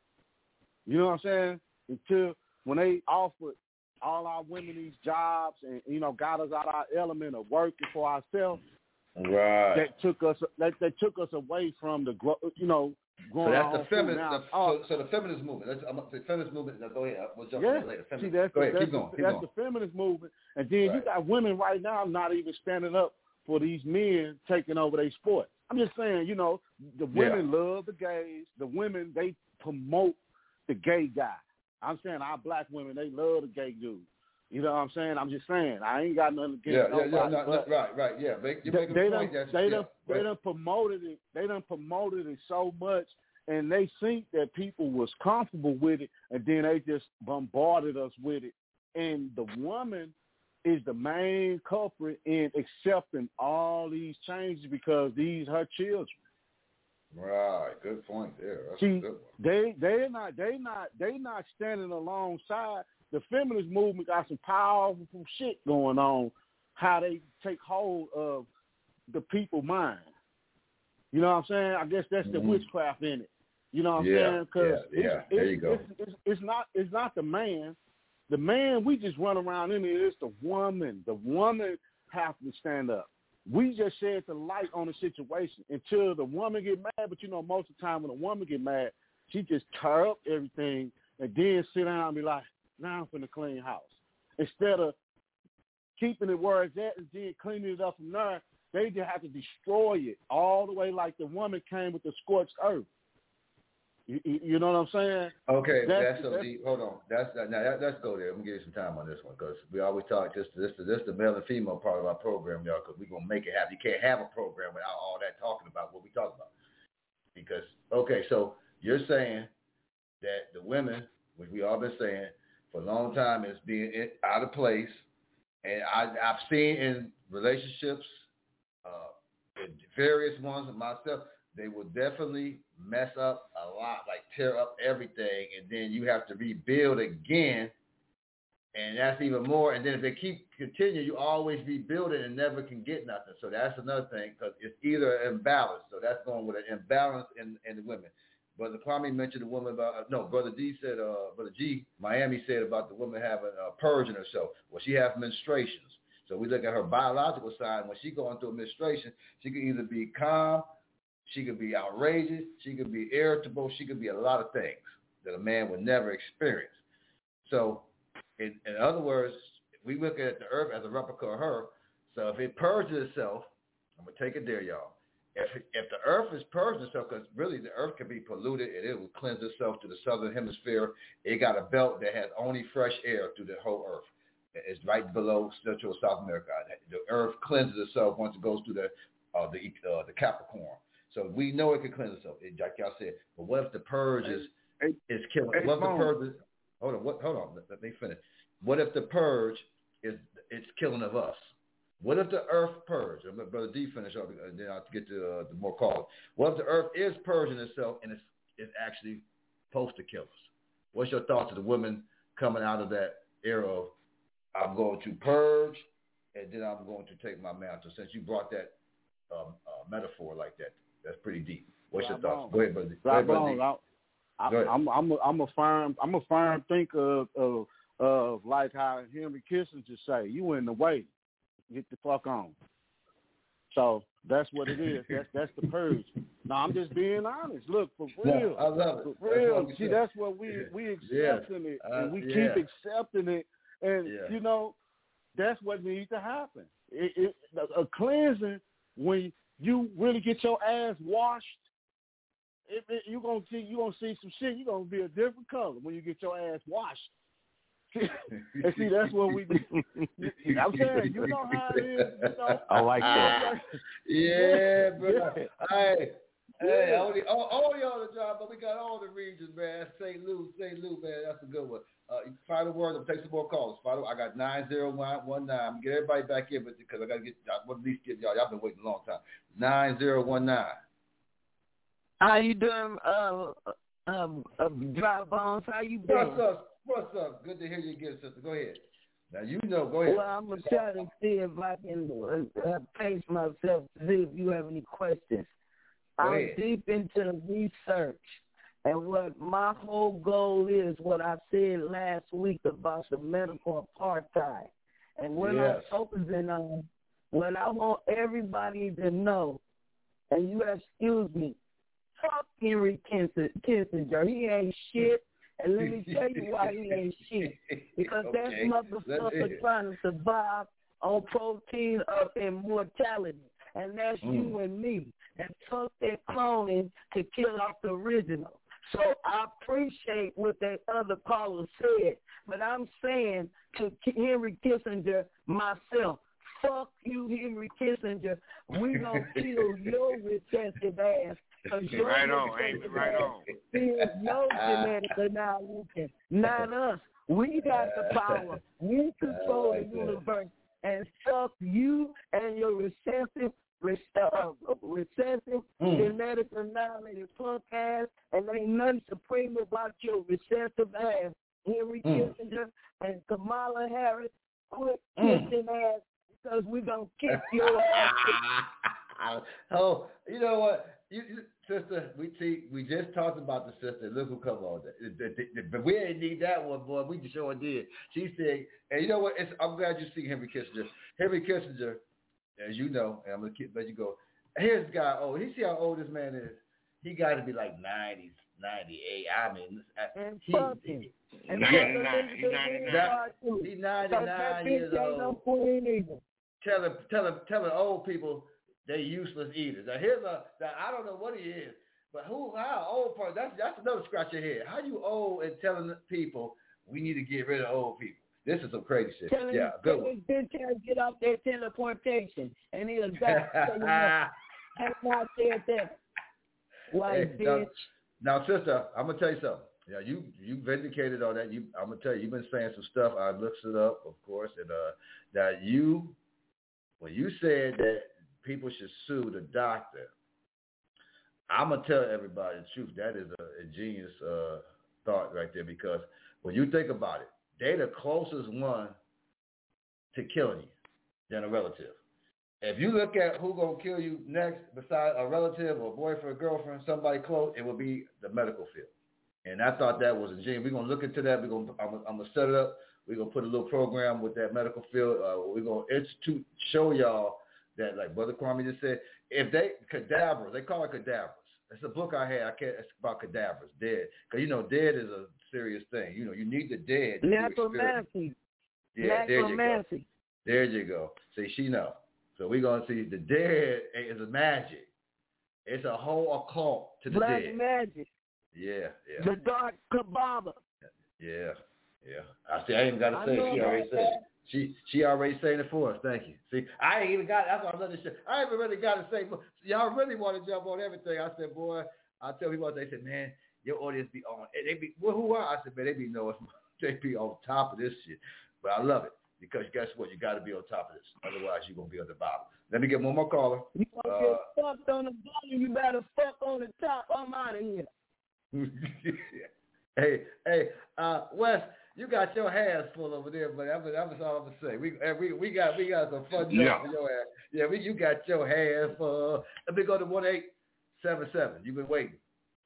You know what I'm saying? Until when they offered all our women these jobs and, you know, got us out of our element of working for ourselves. Right. That took us that, that took us away from the, you know, going so that's on the feminist. now. The, oh, so, so the feminist movement. Let's, I'm the feminist movement. Now, go ahead. We'll jump yeah. in later. See, that's go the, ahead. that's Keep going. The, Keep that's going. the feminist movement, and then right. you got women right now not even standing up for these men taking over their sport. I'm just saying, you know, the women yeah. love the gays. The women, they promote the gay guy. I'm saying our black women, they love the gay dude. You know what I'm saying? I'm just saying. I ain't got nothing against yeah, nobody. Yeah, yeah, no, but no, right, right, yeah. Make, you're they, making they a done, point. That's, they, yeah, done, they right. done promoted it. They done promoted it so much, and they think that people was comfortable with it, and then they just bombarded us with it. And the woman is the main culprit in accepting all these changes because these her children. Right, good point there. That's See, a good one. they they not they not they not standing alongside. The feminist movement got some powerful shit going on. How they take hold of the people's mind. You know what I'm saying? I guess that's the mm-hmm. witchcraft in it. You know what I'm yeah, saying? Because yeah, yeah. it's, there it's, you go. It's, it's, it's not it's not the man. The man, we just run around in it. It's the woman. The woman have to stand up. We just shed the light on the situation until the woman get mad. But, you know, most of the time when a woman get mad, she just tear up everything and then sit down and be like, now I'm finna clean house. Instead of keeping it where it's at and then cleaning it up from there, they just have to destroy it all the way like the woman came with the scorched earth. You, you know what I'm saying? Okay, that's, that's a deep. Hold on, that's now. That, let's go there. I'm gonna give you some time on this one because we always talk this. This, this, the male and female part of our program, y'all. Because we're gonna make it happen. You can't have a program without all that talking about what we talk about. Because okay, so you're saying that the women, which we all been saying for a long time, is being out of place, and I, I've seen in relationships, uh, in various ones of myself. They will definitely mess up a lot, like tear up everything, and then you have to rebuild again, and that's even more. And then if they keep continue, you always rebuild it and never can get nothing. So that's another thing because it's either an imbalance. So that's going with an imbalance in, in the women. Brother Kwame mentioned the woman about, uh, no, Brother D said, uh, Brother G, Miami said about the woman having a purge in herself. Well, she has menstruations. So we look at her biological side. When she going through a menstruation, she can either be calm, she could be outrageous, she could be irritable, she could be a lot of things that a man would never experience. So in, in other words, we look at the earth as a replica of her. So if it purges itself, I'm going to take it there, y'all. If if the earth is purging itself, because really the earth can be polluted and it will cleanse itself to the southern hemisphere. It got a belt that has only fresh air through the whole earth. It's right below Central South America. The earth cleanses itself once it goes through the uh, the uh, the Capricorn. So we know it can cleanse itself, like y'all said. But what if the purge is, hey, is killing? Hey, what if the Bone. purge is, hold on, what, hold on, let, let me finish. What if the purge is it's killing of us? What if the earth purge? I'm let Brother D finish up, and then I'll get to uh, the more calls. What if the earth is purging itself and it's, it's actually supposed to kill us? What's your thoughts of the women coming out of that era of I'm going to purge and then I'm going to take my mantle? Since you brought that um, uh, metaphor like that, that's pretty deep. What's your thoughts? Go ahead, Brother. Go ahead, Brother D. I, I, I'm, I'm, a, I'm a firm, I'm a firm thinker of, of, of like how Henry Kissinger say, you in the way, get the fuck on. So that's what it is. That's that's the purge. No, I'm just being honest. Look, for real. No, I love it. For real. That's See, that's what we we accepting yeah. it, uh, and we yeah. keep accepting it, and yeah. you know, that's what needs to happen. It, it, a cleansing when you really get your ass washed. It, it, you're gonna see you gonna see some shit. You're gonna be a different color when you get your ass washed. And see, that's what we do. I'm saying, you know how it is. You know, I like that. Yeah, brother. Yeah. Hey, hey, Yeah. only, only on the job, but we got all the regions, man. Saint Louis, Saint Louis, man. That's a good one. Uh, final word. I'm take some more calls. Final, I got nine zero one one nine. I'm get everybody back in, but because I got to get, I want to at least get y'all. Y'all been waiting a long time. Nine zero one nine. How you doing, uh, um, uh, Dry Bones? How you been? What's up? What's up? Good to hear you again, sister. Go ahead. Now, you know, go ahead. Well, I'm going to try to see if I can uh, pace myself to see if you have any questions. Go I'm ahead. deep into the research, and what my whole goal is, what I said last week about the medical apartheid. And what Yes. I'm focusing on, what I want everybody to know, and you excuse me, fuck Henry Kissinger. He ain't shit. And let me tell you why he ain't shit. Because Okay. that motherfucker trying to survive on protein of immortality. And that's mm. you and me. And took that cloning to kill off the original. So I appreciate what that other caller said. But I'm saying to Henry Kissinger, myself, fuck you, Henry Kissinger. We gonna kill your recessive ass. Your right on, Amy, right on. Is your genetic annihilation, not us. We got the power. We control the universe. And fuck you and your recessive, uh, recessive mm. genetic annihilated punk ass. And ain't nothing supreme about your recessive ass, Henry mm. Kissinger and Kamala Harris. Quit mm. kissing ass. Because we're going to kick your ass. Oh, you know what? You, you, sister, we see, we just talked about the sister. Look who come on. But we didn't need that one, boy. We sure did. She said, and you know what? It's, I'm glad you see Henry Kissinger. Henry Kissinger, as you know, and I'm going to let you go. Here's the guy. Oh, he see how old this man is. He got to be like ninety, ninety-eight. I mean, and he, fuck he, him. he, and ninety-nine. He's ninety-nine. He's ninety-nine years old. Telling, telling, telling old people they useless eaters. Now here's a. Now I don't know what he is, but who? How old person? That's that's another scratch your head. How you old and telling people we need to get rid of old people? This is some crazy shit. Telling yeah, good one. This bitch can't get off that teleportation, and he'll die. So you know, have not said that. White hey, bitch. Now, now, sister, I'm gonna tell you something. Yeah, you you vindicated all that. You, I'm gonna tell you, you've been saying some stuff. I looked it up, of course, and uh, that you, when you said that people should sue the doctor, I'm gonna tell everybody the truth. That is a, a genius uh, thought right there, because when you think about it, they're the closest one to killing you than a relative. If you look at who gonna kill you next, besides a relative or boyfriend, girlfriend, somebody close, it will be the medical field. And I thought that was a genius. We're gonna look into that. We're gonna, I'm, I'm gonna set it up. We're gonna put a little program with that medical field. Uh, we're gonna institute, show y'all that, like Brother Kwame just said, if they cadavers, they call it cadavers. It's a book I had. I can't. It's about cadavers, dead. Because you know, dead is a serious thing. You know, you need the dead. Necromancy. Yeah, there you go. There you go. See, she know. So we're gonna see the dead is a magic. It's a whole occult to the Black dead. magic. Yeah, yeah. The dark Kabbalah. Yeah, yeah. I see. I ain't got to say it. She already said it. She she already saying it for us. Thank you. See, I ain't even got. That's why I love this shit. I ain't even really got to say. Y'all really want to jump on everything. I said, boy. I tell people, they said, man, your audience be on. They be well, who are? I said, man, they be knowing. They be on top of this shit. But I love it. Because guess what? You got to be on top of this. Otherwise, you're going to be on the bottom. Let me get one more caller. You want to uh, get fucked on the bottom, you better fuck on the top. I'm out of here. hey, hey, uh, Wes, you got your hands full over there, but that was, that was all I'm going to say. We, we we got we got some fun jokes yeah. for your ass. Yeah, we, you got your hands full. Let me go to one eight seven seven. You've been waiting.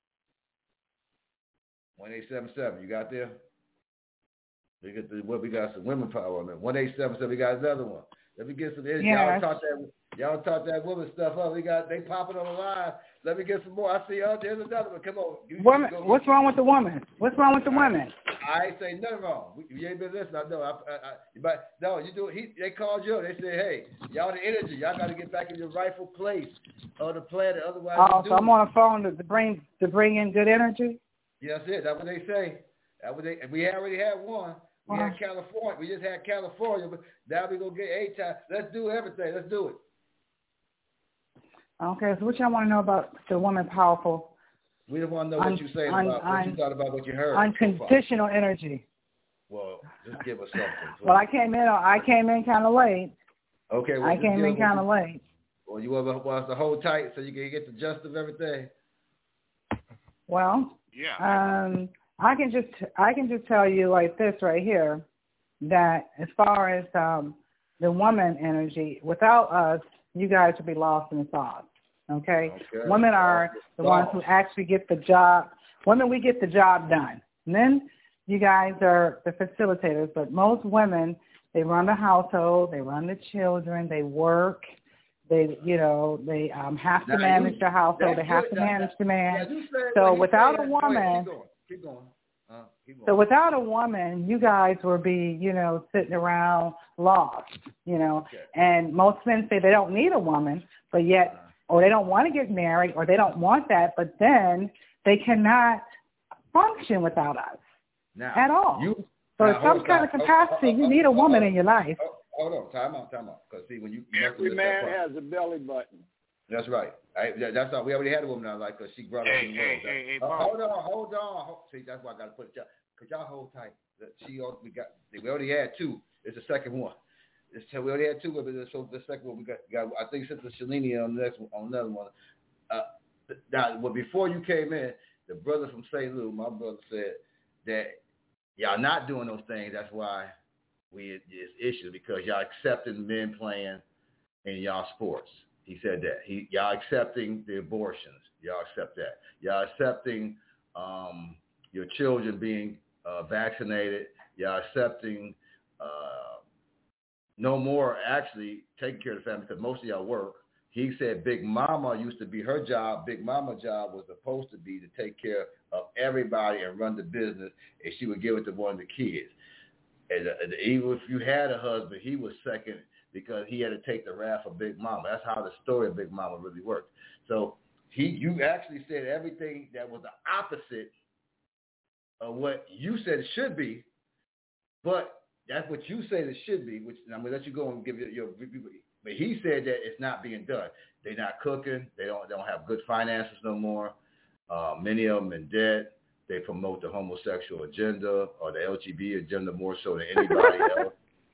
one eight seven seven. You got there? We got the, what we got some women power on that. one eight seven seven, we got another one. Let me get some energy. Yes. Y'all talk that y'all talk that woman stuff up. We got they popping on the line. Let me get some more. I see oh, there's another one. Come on. You, woman, you what's wrong with the woman? What's wrong with the women? I ain't saying nothing wrong. You ain't been listening. I know. I, I, I, but no, you do. He, they called you. They said, "Hey, y'all the energy. Y'all got to get back in your rightful place on the planet. Otherwise, oh, so I'm on the phone to, to bring to bring in good energy." Yeah, that's it. That's what they say. That what they. We already had one. We had California. We just had California, but now we're going to get eight times. Let's do everything. Let's do it. Okay, so what y'all want to know about the woman powerful? We don't want to know un, what you're saying un, about, un, what you thought about what you heard. Unconditional so energy. Well, just give us something. Well, I came in I came in kind of late. Okay. Well, I came in kind of late. Well, you want us to hold tight so you can get the gist of everything? Well, yeah. Um, I can just I can just tell you like this right here, that as far as um, the woman energy, without us, you guys would be lost in the sauce. Okay? okay. Women are the ones who actually get the job. Women, we get the job done. And then you guys are the facilitators. But most women, they run the household, they run the children, they work, They, you know, they um, have to Now, manage you- the household. They that's have good. to Now, manage now- the man. yeah, you said- So when you without say a that- go ahead, woman, keep going. Keep going. Uh, keep going. so without a woman, you guys would be, you know, sitting around lost, you know. Okay. And most men say they don't need a woman, but yet, or they don't want to get married, or they don't want that, but then they cannot function without us Now, at all. You, so now, in some hold kind on. of capacity, Oh, oh, you oh, need a oh, woman oh, in your life. oh, Hold on, time out, time out. Because see, when you, you Every man has a belly button. That's right. I, that, that's all. We already had a woman I like because she brought up Hey, in the hey, world. hey, hey, Uh, Bob. hold on, hold on. Hold, see, that's why I got to put it. Cause y'all hold tight. That She, al- we got. We already had two. It's the second one. It's, we already had two, but so the second one we got. got I think Sister Shalini on the next one, on another one. Uh, now, well, before you came in, the brother from Saint Louis, my brother said that y'all not doing those things. That's why we it's issues because y'all accepting men playing in y'all sports. He said that. He y'all accepting the abortions. Y'all accept that. Y'all accepting um, your children being uh, vaccinated. Y'all accepting uh, no more actually taking care of the family because most of y'all work. He said Big Mama used to be her job. Big Mama's job was supposed to be to take care of everybody and run the business, and she would give it to one of the kids. And, uh, even if you had a husband, he was second because he had to take the wrath of Big Mama. That's how the story of Big Mama really worked. So he, you actually said everything that was the opposite of what you said it should be, but that's what you said it should be, which I'm going to let you go and give your, your but he said that it's not being done. They're not cooking. They don't, they don't have good finances no more. Uh, many of them in debt. They promote the homosexual agenda or the L G B T agenda more so than anybody else.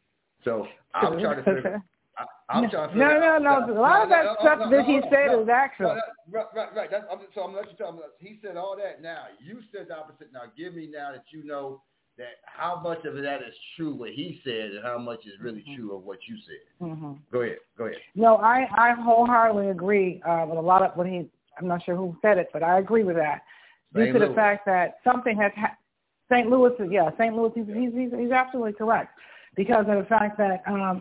So I'm trying to figure. I, I'm trying to figure. No, no, no. A lot of that stuff that he said is actual. Right, right, right. That's, I'm, so I'm gonna let you tell me. He said all that. Now you said the opposite. Now give me now that you know that how much of that is true what he said and how much is really mm-hmm. true of what you said. Mm-hmm. Go ahead. Go ahead. No, I, I wholeheartedly agree uh, with a lot of what he. I'm not sure who said it, but I agree with that. Due to the fact that something has ha- Saint Louis, yeah, Saint Louis, he's, he's, he's absolutely correct because of the fact that um,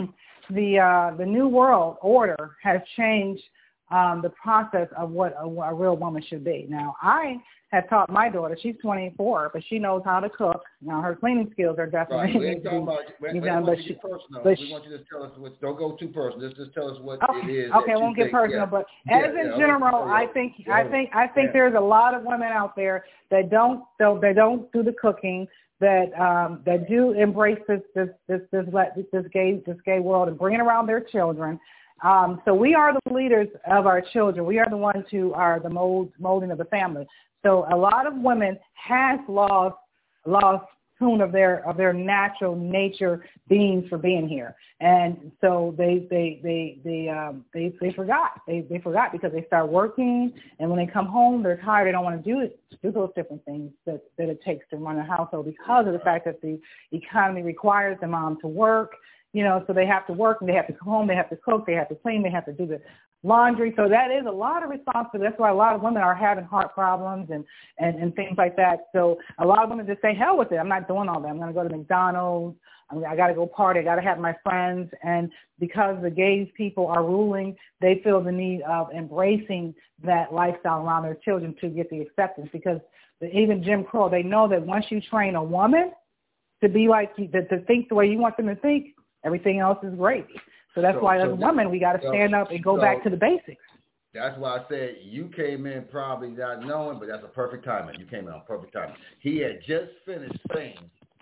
the uh, the New World Order has changed um, the process of what a, a real woman should be. Now, I have taught my daughter, she's twenty-four, but she knows how to cook. Now, her cleaning skills are definitely right. We ain't talking about, we, we done, want but you to she, get personal. but we she, want you to tell us what, don't go too personal. Just, just tell us what okay, it is. Okay, that won't you get think, personal, yeah. but yeah, as in yeah, general, okay. I think, yeah, I think, I think yeah. there's a lot of women out there that don't, so they don't do the cooking, that um, that do embrace this this this this this, this gay this gay world and bring it around their children. Um, so we are the leaders of our children. We are the ones who are the mold, molding of the family. So a lot of women has lost lost tune of their of their natural nature beings for being here, and so they they they they um, they they forgot they they forgot because they start working, and when they come home they're tired. They don't want to do it do those different things that that it takes to run a household because of the fact that the economy requires the mom to work. You know, so they have to work and they have to come home, they have to cook, they have to clean, they have to do the laundry. So that is a lot of responsibility. That's why a lot of women are having heart problems and, and, and things like that. So a lot of women just say, hell with it. I'm not doing all that. I'm going to go to McDonald's. I mean, I got to go party. I got to have my friends. And because the gays people are ruling, they feel the need of embracing that lifestyle around their children to get the acceptance. Because the, even Jim Crow, they know that once you train a woman to be like, to, to think the way you want them to think, everything else is gravy. So that's so, why as so a woman, we got to stand so, up and go so back to the basics. That's why I said you came in probably not knowing, but that's a perfect timing. You came in on perfect timing. He had just finished saying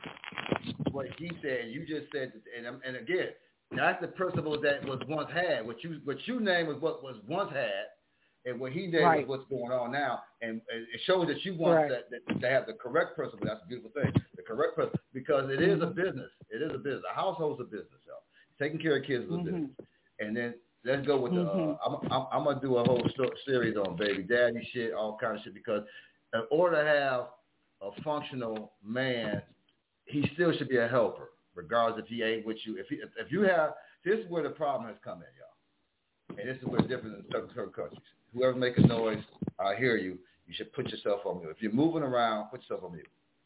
what he said. You just said, and, and again, that's the principle that was once had. What you what you named was what was once had, and what he named right. was what's going on now. And, and it shows that you want right. that, that to have the correct principle. That's a beautiful thing. The correct principle, because it is a business. It is a business. A household's a business, y'all. Taking care of kids is a mm-hmm. business. And then let's go with the. Mm-hmm. Uh, I'm, I'm, I'm gonna do a whole sto- series on baby daddy shit, all kind of shit, because in order to have a functional man, he still should be a helper, regardless if he ain't with you. If he, if, if you have, this is where the problem has come in, y'all. And this is where it's different in certain, certain countries. Whoever make a noise, I hear you. You should put yourself on mute. If you're moving around, put yourself on mute.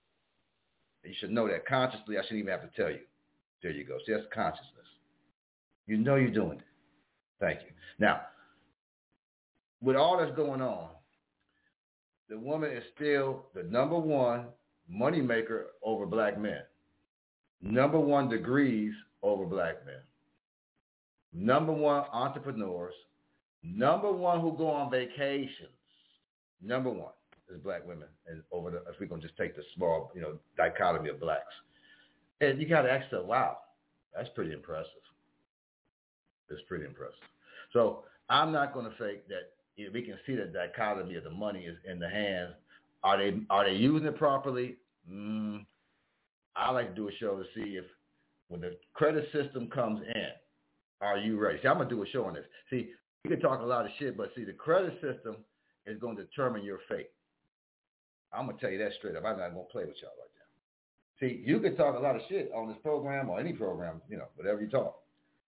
And you should know that consciously. I shouldn't even have to tell you. There you go. See, that's consciousness. You know you're doing it. Thank you. Now, with all that's going on, the woman is still the number one moneymaker over black men, number one degrees over black men, number one entrepreneurs, number one who go on vacations, number one is black women, and over the, if we're going to just take the small, you know, dichotomy of blacks. And you got to ask yourself, wow, that's pretty impressive. It's pretty impressive. So I'm not going to fake that. You know, we can see the dichotomy of the money is in the hands. Are they are they using it properly? Mm, I like to do a show to see if when the credit system comes in, are you ready? See, I'm going to do a show on this. See, you can talk a lot of shit, but see, the credit system is going to determine your fate. I'm going to tell you that straight up. I'm not going to play with y'all like that. See, you can talk a lot of shit on this program or any program, you know, whatever you talk.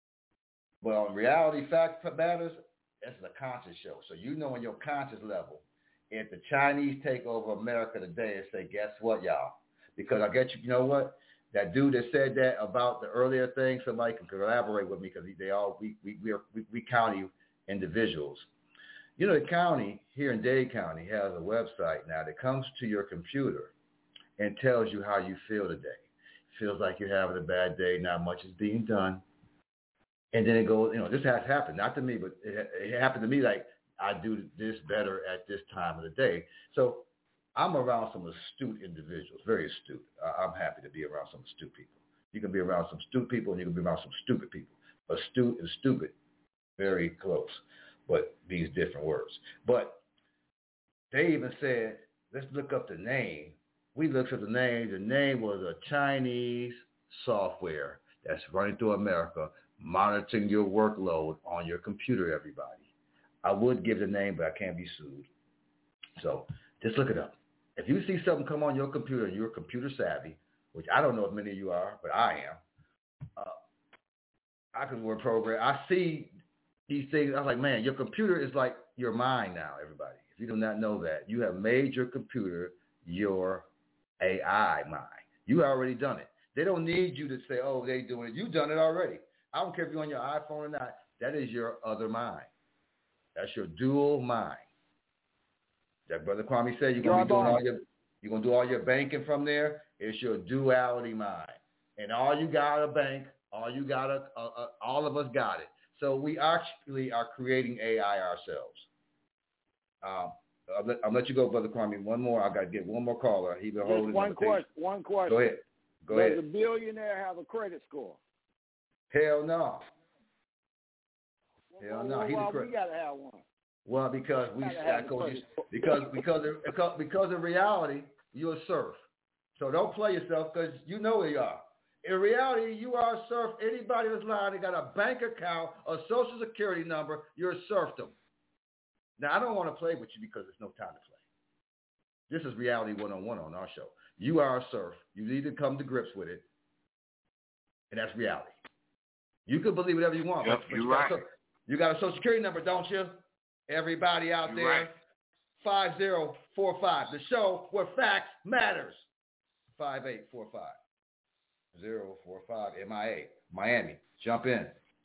But on reality fact matters, this is a conscious show. So you know on your conscious level, if the Chinese take over America today and say, guess what, y'all? Because I get you, you know what? That dude that said that about the earlier thing, somebody can collaborate with me because they all, we, we, we, are, we, we county individuals. You know, the county here in Dade County has a website now that comes to your computer and tells you how you feel today. Feels like you're having a bad day, not much is being done. And then it goes, you know, this has happened, not to me, but it, it happened to me like I do this better at this time of the day. So I'm around some astute individuals, very astute. Uh, I'm happy to be around some astute people. You can be around some astute people and you can be around some stupid people. Astute and stupid, very close, but these different words. But they even said, let's look up the name. We looked at the name. The name was a Chinese software that's running through America, monitoring your workload on your computer, everybody. I would give the name, but I can't be sued. So just look it up. If you see something come on your computer and you're computer savvy, which I don't know if many of you are, but I am, uh, I can word program. I see these things. I was like, man, your computer is like your mind now, everybody. If you do not know that, you have made your computer your A I mind. You already done it. They don't need you to say, oh, they doing it. You've done it already. I don't care if you're on your iPhone or not. That is your other mind. That's your dual mind. That Brother Kwame said you're gonna be doing all your you're gonna do all your banking from there. It's your duality mind, and all you got a bank, all you got a, a, a all of us got it. So we actually are creating A I ourselves. Um, I'll let, I'll let you go, Brother Kwame. One more. I got to get one more caller. He been holding. One question. One question. Go ahead. Go Does ahead. Does a billionaire have a credit score? Hell no. Hell no. Well, He's well, a credit. we gotta have one. Well, because we because because because because in reality you're a serf. So don't play yourself because you know where you are. In reality, you are a serf. Anybody that's lying, they got a bank account, a social security number, you're a serfdom. Now I don't want to play with you because there's no time to play. This is reality one-on-one on our show. You are a serf. You need to come to grips with it, and that's reality. You can believe whatever you want, yep, but, but you're you, right. got a, you got a social security number, don't you? Everybody out You're there, right. five zero four five. The show where facts matters. five eight four five zero four five M I A, Miami. Jump in.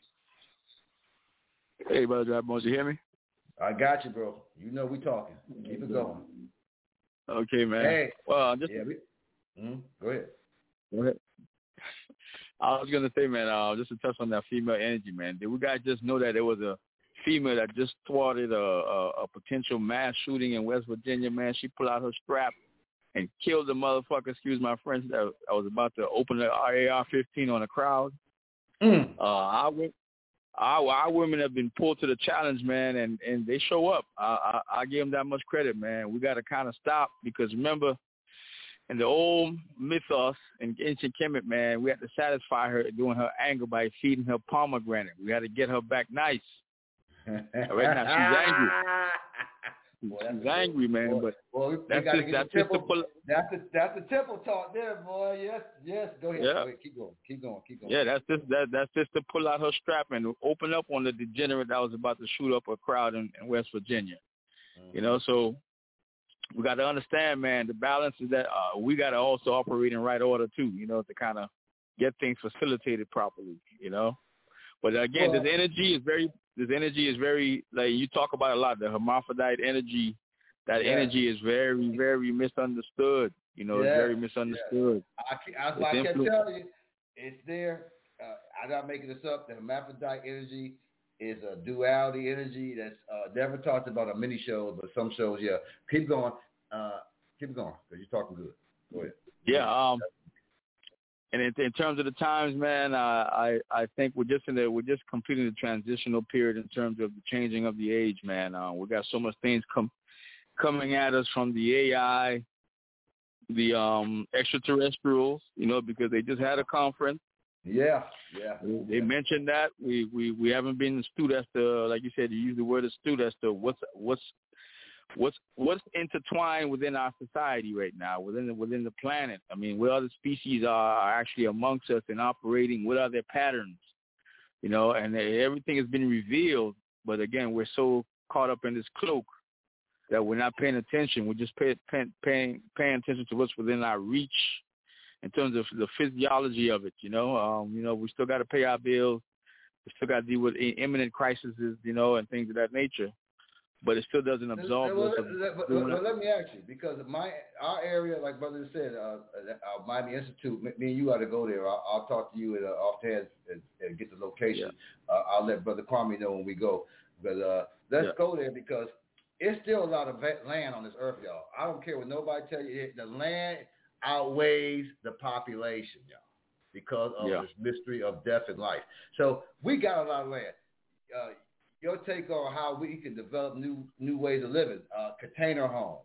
Hey, Brother Drive Bones, you hear me? I got you, bro. You know we talking. Keep it going. Okay, man. Hey. Well, just yeah, we, mm, go ahead. Go ahead. I was gonna say, man, uh, just to touch on that female energy, man. Did we guys just know that there was a female that just thwarted a, a, a potential mass shooting in West Virginia, man? She pulled out her strap and killed the motherfucker, excuse my French, that I was about to open the A R fifteen on a crowd. Mm. Uh, our, our, our women have been pulled to the challenge, man, and, and they show up. I, I, I give them that much credit, man. We got to kind of stop because, remember, in the old mythos in ancient Kemet, man, we had to satisfy her during her anger by feeding her pomegranate. We had to get her back nice. Right now, she's angry. Boy, she's angry, man. boy, but boy, that's just that's just the pull. That's the that's the temple talk there, boy. Yes, yes. Go ahead. Yeah. Go ahead. Keep going. Keep going. Keep going. Yeah, that's just that that's just to pull out her strap and open up on the degenerate that was about to shoot up a crowd in, in West Virginia. Mm-hmm. You know, so we got to understand, man. The balance is that uh, we got to also operate in right order too. You know, to kind of get things facilitated properly. You know. But again, well, this energy is very this energy is very, like you talk about a lot, the hermaphrodite energy. That yeah. energy is very, very misunderstood. You know, yeah. it's very misunderstood. Yeah. I, I, I can tell you, it's there. Uh, I'm not making this up. The hermaphrodite energy is a duality energy that's uh, never talked about on many shows, but some shows, yeah. Keep going. Uh, keep going, because you're talking good. Go ahead. Yeah. Um. And in, in terms of the times, man, uh, I I think we're just in the we're just completing the transitional period in terms of the changing of the age, man. Uh, we got so much things come coming at us from the A I, the um, extraterrestrials, you know, because they just had a conference. Yeah, yeah. They yeah. mentioned that we, we, we haven't been astute as to, like you said, you use the word astute as to what's what's what's what's intertwined within our society right now, within the, within the planet. I mean, what other species are, are actually amongst us and operating? What are their patterns? You know, and everything has been revealed, but again, we're so caught up in this cloak that we're not paying attention. We're just pay, pay, paying paying attention to what's within our reach in terms of the physiology of it. You know, um, you know, we still got to pay our bills. We still got to deal with imminent crises, you know, and things of that nature. But it still doesn't absolve well, us. Let, let, but, but let me ask you, because my our area, like Brother said, uh, uh, Miami Institute, me and you got to go there. I'll, I'll talk to you at uh, offhand and, and get the location. Yeah. Uh, I'll let Brother Kwame know when we go. But uh, let's yeah. go there, because it's still a lot of land on this earth, y'all. I don't care what nobody tell you. The land outweighs the population, y'all, because of yeah. this mystery of death and life. So we got a lot of land. Uh, your take on how we can develop new new ways of living. Uh, container homes.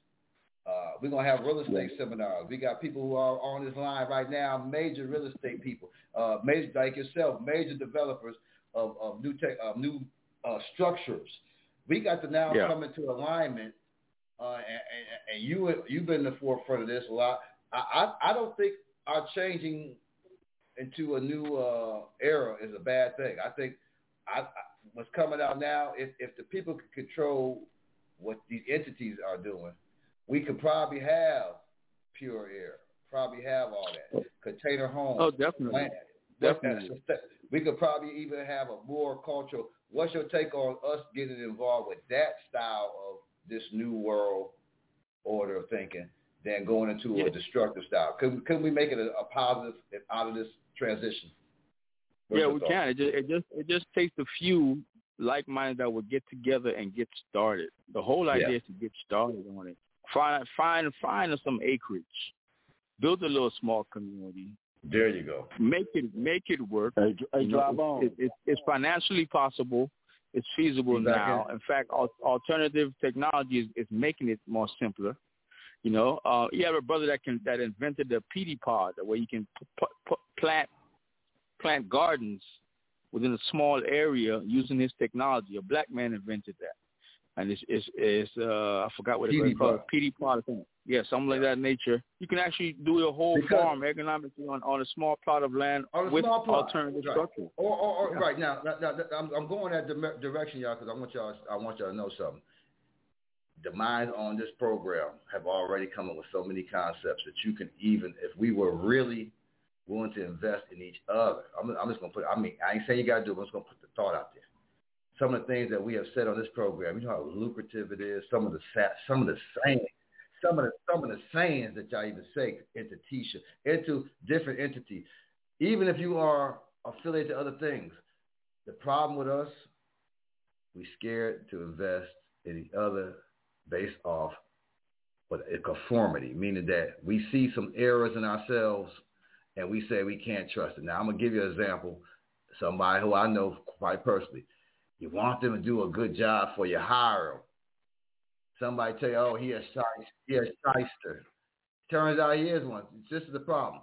Uh, we're going to have real estate yeah. seminars. We got people who are on this line right now, major real estate people, uh, major like yourself, major developers of, of new tech, of new uh, structures. We got to now yeah. come into alignment, uh, and, and, and you, you've been in the forefront of this a lot. I, I, I don't think our changing into a new uh, era is a bad thing. I think I, I, what's coming out now, if, if the people could control what these entities are doing, we could probably have pure air, probably have all that. Container homes. Oh, definitely. Land. Definitely. We could probably even have a more cultural. What's your take on us getting involved with that style of this new world order of thinking than going into yeah. a destructive style? Could, could we make it a, a positive out of this transition? What's yeah, we thought? can. It just, it just it just takes a few like-minded that will get together and get started. The whole idea yeah. is to get started on it. Find find find some acreage. Build a little small community. There you go. Make it make it work. Hey, hey, you know, it, it, it's financially possible. It's feasible exactly. now. In fact, al- alternative technology is, is making it more simpler. You know, uh, you have a brother that can that invented the P D pod, where you can p- p- plant plant gardens within a small area using his technology. A black man invented that, and it's it's, it's uh, I forgot what it's called. P D pod. Yeah, something like that nature. You can actually do a whole because farm economically on, on a small plot of land with alternative right. structure. Or, or, or yeah. right now, now, now I'm, I'm going that di- direction, y'all, because I want y'all. I want y'all to know something. The minds on this program have already come up with so many concepts that you can even, if we were really willing to invest in each other. I'm, I'm just going to put. I mean, I ain't saying you got to do it. But I'm just going to put the thought out there. Some of the things that we have said on this program, you know how lucrative it is. Some of the some of the sayings. Some of the some of the sayings that y'all even say into T-shirt, into different entities, even if you are affiliated to other things. The problem with us, we scared to invest in the other based off what a conformity, meaning that we see some errors in ourselves and we say we can't trust it. Now I'm gonna give you an example. Somebody who I know quite personally. You want them to do a good job for you, hire them. Somebody tell you, oh, he a shyster. He a shyster. Turns out he is one. This is the problem.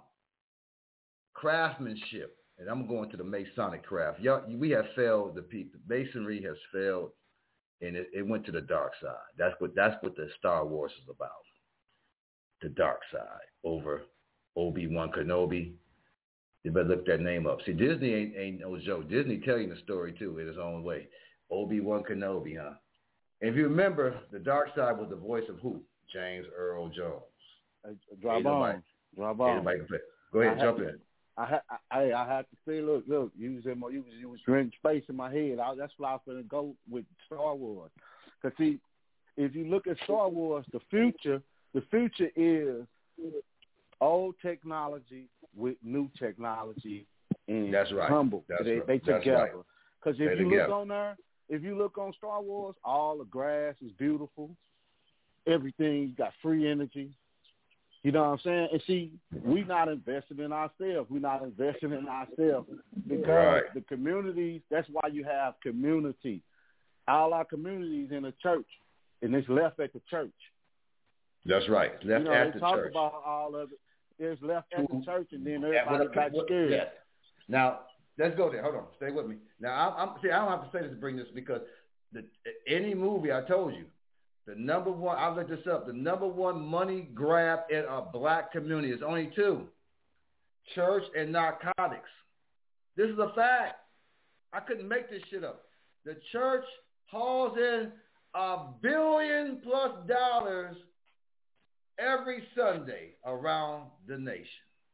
Craftsmanship, and I'm going to the Masonic craft. Y'all, we have failed. The people, Masonry has failed, and it, it went to the dark side. That's what that's what the Star Wars is about. The dark side over Obi-Wan Kenobi. You better look that name up. See, Disney ain't, ain't no joke. Disney telling the story too in his own way. Obi-Wan Kenobi, huh? If you remember, the dark side was the voice of who? James Earl Jones. Uh, drop on. Drop on. Go ahead, I jump have, in. I ha- I I had to say, look, look, you was in my, you was you was renting space in my head. I, that's why I'm gonna go with Star Wars. Cause see, if you look at Star Wars, the future, the future is old technology with new technology, and that's right. humble. That's they right. they That's together. right. Cause if They're you together. look on there, if you look on Star Wars, all the grass is beautiful. Everything, you got free energy. You know what I'm saying? And see, we not investing in ourselves. We're not investing in ourselves because Right. the communities, that's why you have community. All our communities in the church, and it's left at the church. That's right. Left you know, at they the talk church. about all of it. It's left at the church, and then Yeah, everybody what- back what- scared. yes. Now, let's go there. Hold on. Stay with me. Now, I'm, I'm see, I don't have to say this to bring this because the, any movie I told you, the number one, I looked this up, the number one money grab in a black community is only two, church and narcotics. This is a fact. I couldn't make this shit up. The church hauls in a billion plus dollars every Sunday around the nation.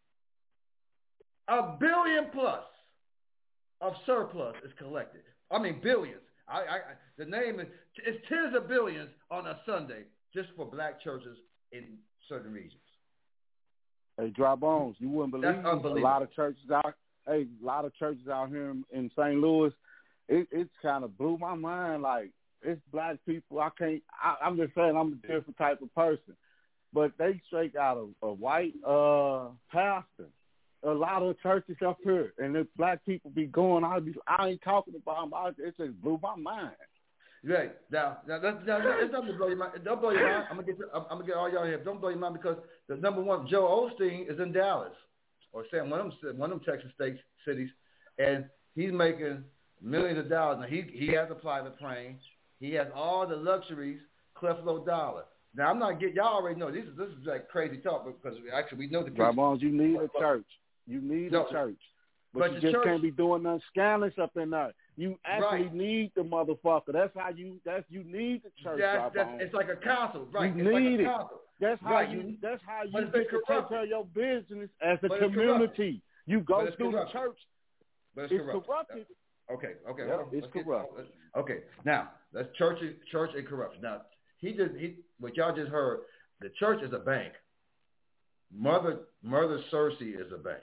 A billion plus of surplus is collected. I mean, billions. I, I, the name is, it's tens of billions on a Sunday just for black churches in certain regions. Hey, Dry Bones, you wouldn't believe That's unbelievable. a lot of churches out. Hey, a lot of churches out here in, in Saint Louis. It, it's kind of blew my mind. Like, it's black people. I can't. I, I'm just saying, I'm a different type of person. But they straight out of a white uh, pastor. A lot of churches up here, and if black people be going, I be, I ain't talking about them. I, it just blew my mind. Right now, now, now, now it's nothing to blow your mind. Don't blow your mind. I'm gonna get, I'm, I'm gonna get all y'all here. Don't blow your mind because the number one, Joe Osteen, is in Dallas, or San one of them, one of them Texas states cities, and he's making millions of dollars. Now he he has a private plane. He has all the luxuries. Creflo Dollar. Now I'm not getting y'all already know this is this is like crazy talk because actually we know the Dry Bones, you need a church. You need No, a church. But, but you the just church- can't be doing nothing scandalous up in there. You actually Right. need the motherfucker. That's how you. That's you need the church. That's, Dry that's, Bones. it's like a council, right? You it's need like a it. council. That's how Right, you. you- That's how but you it's get been to take corrupted. care of your business as a But it's community. You But go it's through corrupted. the church. But it's, It's corrupted. corrupted. Okay, okay, Yeah, hold on. it's Let's get- corrupt. let's- okay, now that's church, church and corruption. Now he just he what y'all just heard. The church is a bank. Mother Mother Cersei is a bank.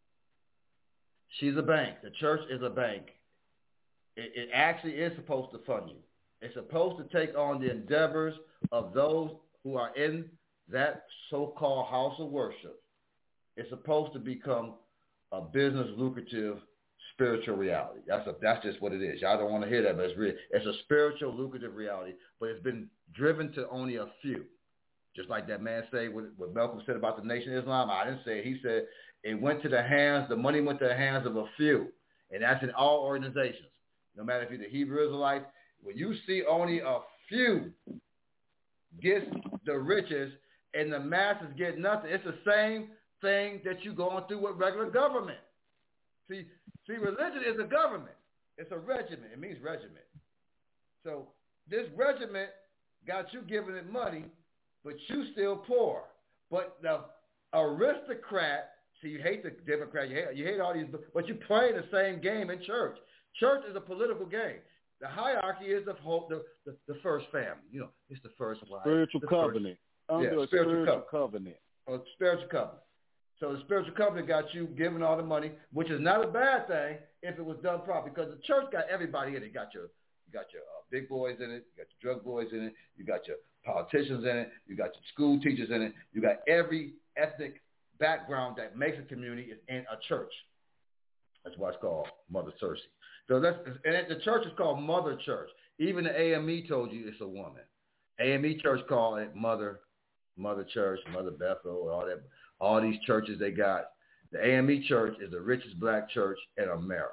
She's a bank. The church is a bank. It, it actually is supposed to fund you. It's supposed to take on the endeavors of those who are in that so-called house of worship. It's supposed to become a business lucrative spiritual reality. That's a, that's just what it is. Y'all don't want to hear that, but it's really, it's a spiritual lucrative reality, but it's been driven to only a few. Just like that man said, what, what Malcolm said about the Nation of Islam, I didn't say it. He said it went to the hands, the money went to the hands of a few. And that's in all organizations. No matter if you're the Hebrew Israelites, when you see only a few get the riches and the masses get nothing, it's the same thing that you're going through with regular government. See, see, religion is a government. It's a regiment. It means regiment. So this regiment got you giving it money, but you still poor. But the aristocrat, see, you hate the Democrat, you hate, you hate all these, but you play the same game in church. Church is a political game. The hierarchy is the whole, the, the, the first family. You know, it's the first wife. Spiritual the covenant. First, Under yeah, a spiritual, spiritual covenant. covenant. Or spiritual covenant. So the spiritual covenant got you giving all the money, which is not a bad thing if it was done properly, because the church got everybody in it. You got your, you got your uh, big boys in it. You got your drug boys in it. You got your politicians in it. You got your school teachers in it. You got every ethnic background that makes a community in a church. That's why it's called Mother Cersei. So that's, and the church is called Mother Church. Even the A M E told you it's a woman. A M E Church called it Mother, Mother Church, Mother Bethel, all that. All these churches they got. The A M E Church is the richest black church in America.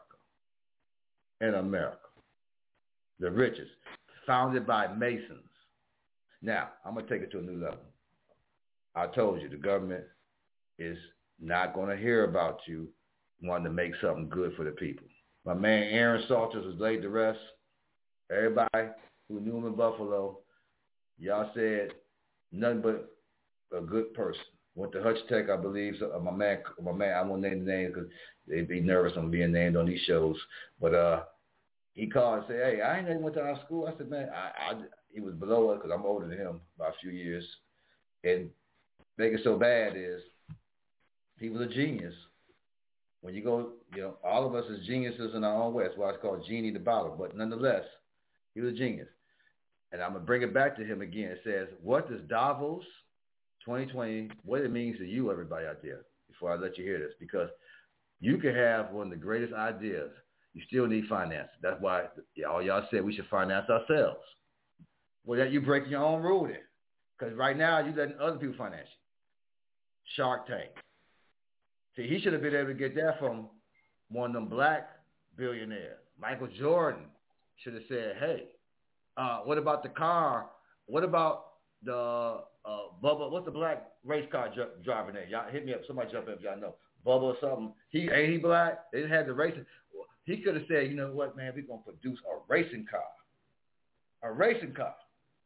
In America. The richest. Founded by Masons. Now, I'm going to take it to a new level. I told you, the government is not going to hear about you wanting to make something good for the people. My man Aaron Salters was laid to rest. Everybody who knew him in Buffalo, y'all said nothing but a good person. Went to Hutch Tech, I believe. So, uh, my man, my man, I won't name the name because they'd be nervous on being named on these shows. But uh, he called and said, "Hey, I ain't even went to our school." I said, "Man, I, I he was below us because I'm older than him by a few years." And make it so bad is he was a genius. When you go, you know, all of us as geniuses in our own way. That's why it's called Genie the Bottle. But nonetheless, he was a genius. And I'm going to bring it back to him again. It says, what does Davos twenty twenty, what it means to you, everybody out there, before I let you hear this? Because you can have one of the greatest ideas. You still need finance. That's why all y'all said we should finance ourselves. Well, that you breaking your own rule then. Because right now you're letting other people finance you. Shark Tank. See, he should have been able to get that from one of them black billionaires. Michael Jordan should have said, hey, uh, what about the car? What about the uh, Bubba? What's the black race car dri- driver name? Y'all hit me up. Somebody jump in if y'all know. Bubba or something. He ain't he black? They had the racing. He could have said, you know what, man, we're going to produce a racing car. A racing car.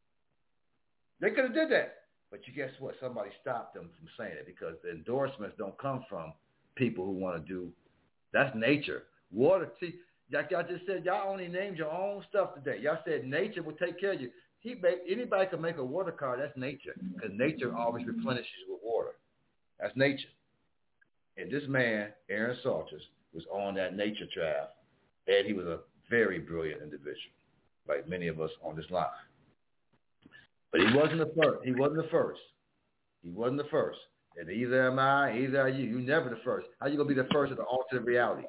They could have did that. But you guess what? Somebody stopped them from saying it because the endorsements don't come from people who want to do. That's nature. Water. See, like y'all just said, y'all only named your own stuff today. Y'all said nature will take care of you. He made, anybody can make a water car. That's nature because nature always replenishes with water. That's nature. And this man, Aaron Salters, was on that nature trail, and he was a very brilliant individual, like many of us on this line. But he wasn't the first. He wasn't the first. He wasn't the first. And either am I, either are you. You're never the first. How you gonna be the first at the alternate reality?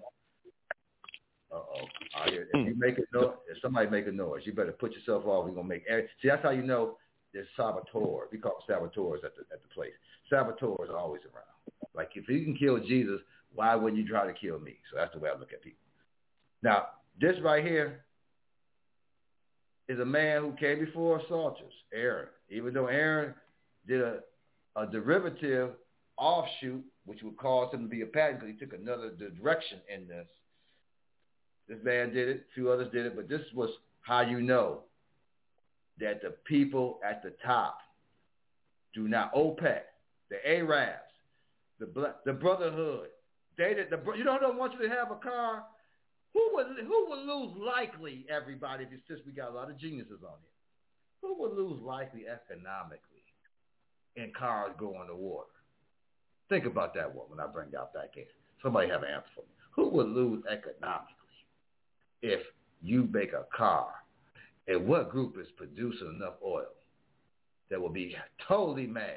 Uh-oh. If you make a noise, if somebody make a noise, you better put yourself off. We're gonna make. See, that's how you know there's saboteurs. We call them saboteurs at the at the place. Saboteurs are always around. Like if you can kill Jesus, why wouldn't you try to kill me? So that's the way I look at people. Now, this right here is a man who came before Salters, Aaron. Even though Aaron did a, a derivative offshoot, which would cause him to be a patent because he took another direction in this. This man did it. A few others did it. But this was how you know that the people at the top do not, OPEC, the Arabs, the black, the Brotherhood, they did, the, you don't want you to have a car. Who would who would lose likely, everybody, if it's since we got a lot of geniuses on here? Who would lose likely economically in cars going to water? Think about that one when I bring y'all back in. Somebody have an answer for me. Who would lose economically if you make a car, and what group is producing enough oil that will be totally mad?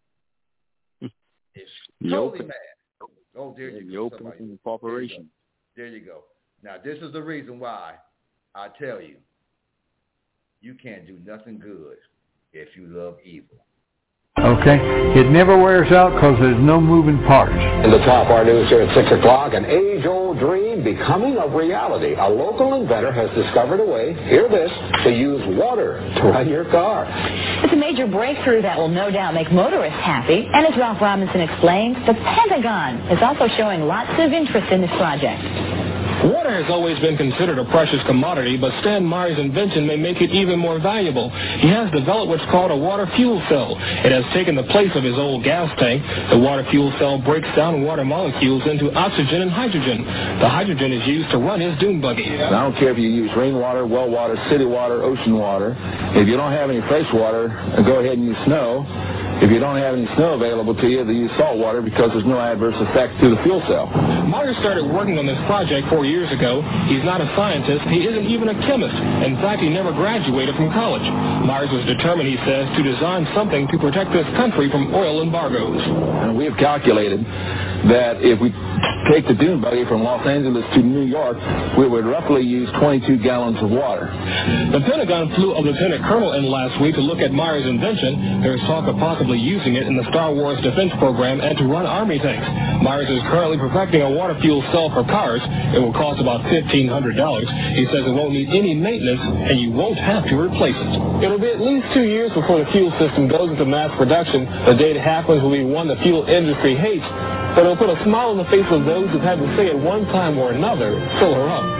It's totally Yep. mad. Oh, there you Yep. go. Somebody. Corporation. There you go. Now, this is the reason why I tell you, you can't do nothing good if you love evil. Okay? It never wears out because there's no moving parts. In the top, our news here at six o'clock, an age-old dream becoming a reality. A local inventor has discovered a way, hear this, to use water to run your car. It's a major breakthrough that will no doubt make motorists happy. And as Ralph Robinson explains, the Pentagon is also showing lots of interest in this project. Water has always been considered a precious commodity, but Stan Meyer's invention may make it even more valuable. He has developed what's called a water fuel cell. It has taken the place of his old gas tank. The water fuel cell breaks down water molecules into oxygen and hydrogen. The hydrogen is used to run his dune buggy. I don't care if you use rainwater, well water, city water, ocean water. If you don't have any fresh water, go ahead and use snow. If you don't have any snow available to you, they use salt water because there's no adverse effects to the fuel cell. Meyer started working on this project four years ago. He's not a scientist. He isn't even a chemist. In fact, he never graduated from college. Myers was determined, he says, to design something to protect this country from oil embargoes. And we have calculated that if we take the dune buggy from Los Angeles to New York, we would roughly use twenty-two gallons of water. The Pentagon flew a lieutenant colonel in last week to look at Meyer's invention. There's talk of possibly using it in the Star Wars defense program and to run Army tanks. Myers is currently perfecting a water fuel cell for cars. It will cost about fifteen hundred dollars. He says it won't need any maintenance, and you won't have to replace it. It'll be at least two years before the fuel system goes into mass production. The day it happens will be one the fuel industry hates, but it'll put a smile on the face of those who've had to say at one time or another, fill her up.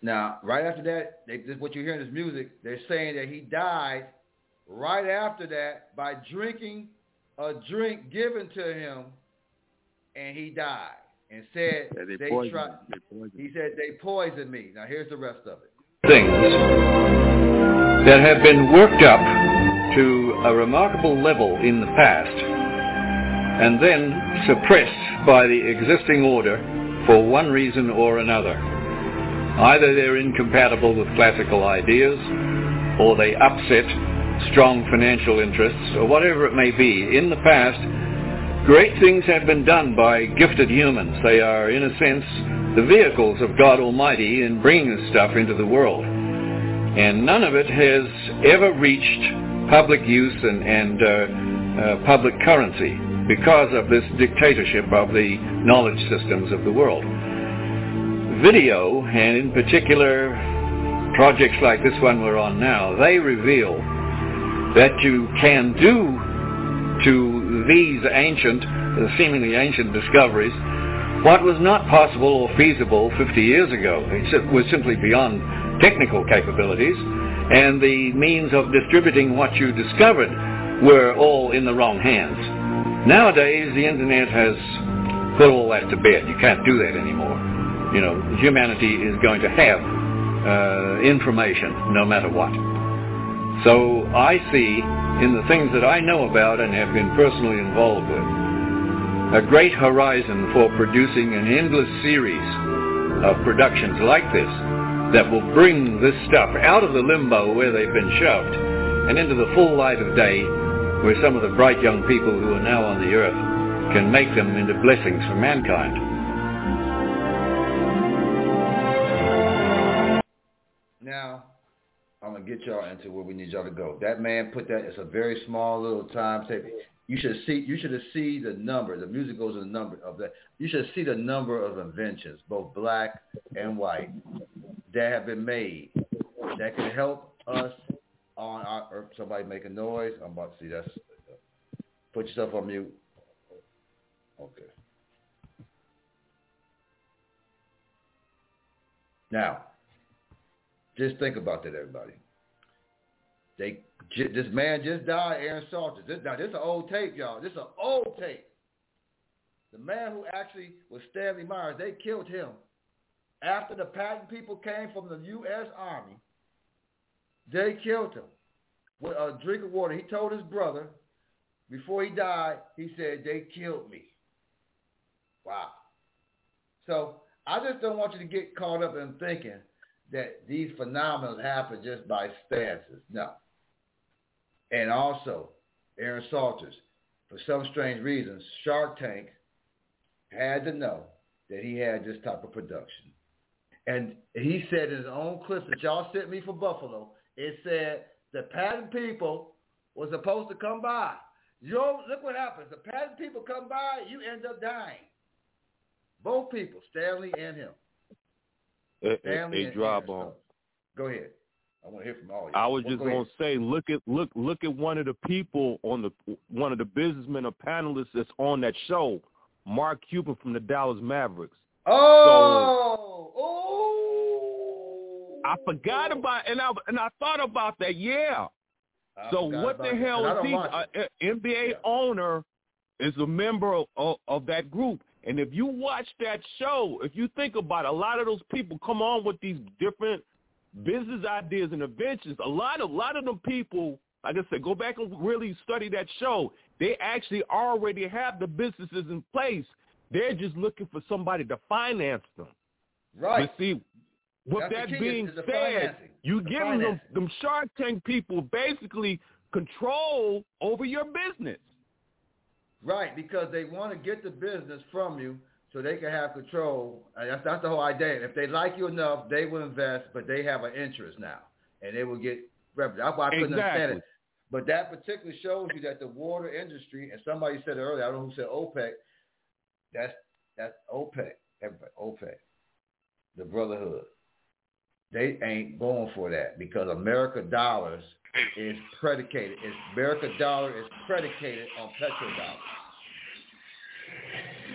Now, right after that, they, this, what you hear in this music, they're saying that he died right after that by drinking a drink given to him, and he died. And said yeah, they, they poisoned, tried. they poisoned. He said they poisoned me. Now here's the rest of it. Things that have been worked up to a remarkable level in the past, and then suppressed by the existing order for one reason or another. Either they're incompatible with classical ideas, or they upset strong financial interests, or whatever it may be. In the past, great things have been done by gifted humans. They are, in a sense, the vehicles of God Almighty in bringing this stuff into the world. And none of it has ever reached public use and, and uh, uh, public currency because of this dictatorship of the knowledge systems of the world. Video, and in particular projects like this one we're on now, they reveal that you can do to these ancient, seemingly ancient discoveries what was not possible or feasible fifty years ago. It was simply beyond technical capabilities, and the means of distributing what you discovered were all in the wrong hands. Nowadays, the internet has put all that to bed. You can't do that anymore. You know, humanity is going to have uh, information no matter what. So I see in the things that I know about and have been personally involved with a great horizon for producing an endless series of productions like this that will bring this stuff out of the limbo where they've been shoved and into the full light of day where some of the bright young people who are now on the earth can make them into blessings for mankind. Now, I'm going to get y'all into where we need y'all to go. That man put that, it's a very small little time tape. You should see, you should have seen the number. The music goes in the number of that. You should see the number of inventions, both black and white, that have been made that can help us on our, or somebody making noise. I'm about to see that's, put yourself on mute. Okay. Now, just think about that, everybody. They, this man just died, Aaron Salters. This, now, this is an old tape, y'all. This is an old tape. The man who actually was Stanley Myers, they killed him. After the patent people came from the U S Army, they killed him with a drink of water. He told his brother, before he died, he said, they killed me. Wow. So I just don't want you to get caught up in thinking that these phenomena happen just by stances. No. And also, Aaron Salters, for some strange reasons, Shark Tank had to know that he had this type of production. And he said in his own clips that y'all sent me from Buffalo, it said the patent people were supposed to come by. Yo, look what happens. The patent people come by, you end up dying. Both people, Stanley and him. A, a, a dry bomb. Go ahead. I want to hear from all of you. I was well, just go gonna say, look at look look at one of the people on the one of the businessmen or panelists that's on that show, Mark Cuban from the Dallas Mavericks. Oh, so, oh! I forgot about and I and I thought about that. Yeah. I so what the hell is he? An N B A yeah. owner is a member of, of, of that group. And if you watch that show, if you think about it, a lot of those people come on with these different business ideas and inventions. A lot of a lot of them people, like I said, go back and really study that show. They actually already have the businesses in place. They're just looking for somebody to finance them. Right. But see, with That's that being said, you give them them Shark Tank people basically control over your business. Right, because they want to get the business from you so they can have control. That's, that's the whole idea. If they like you enough, they will invest, but they have an interest now, and they will get revenue. That's why I couldn't exactly. understand it. But that particularly shows you that the water industry, and somebody said it earlier, I don't know who said OPEC, that's that's OPEC, everybody, OPEC, the Brotherhood. They ain't going for that because America dollars is predicated. It's America dollar is predicated on petrodollars.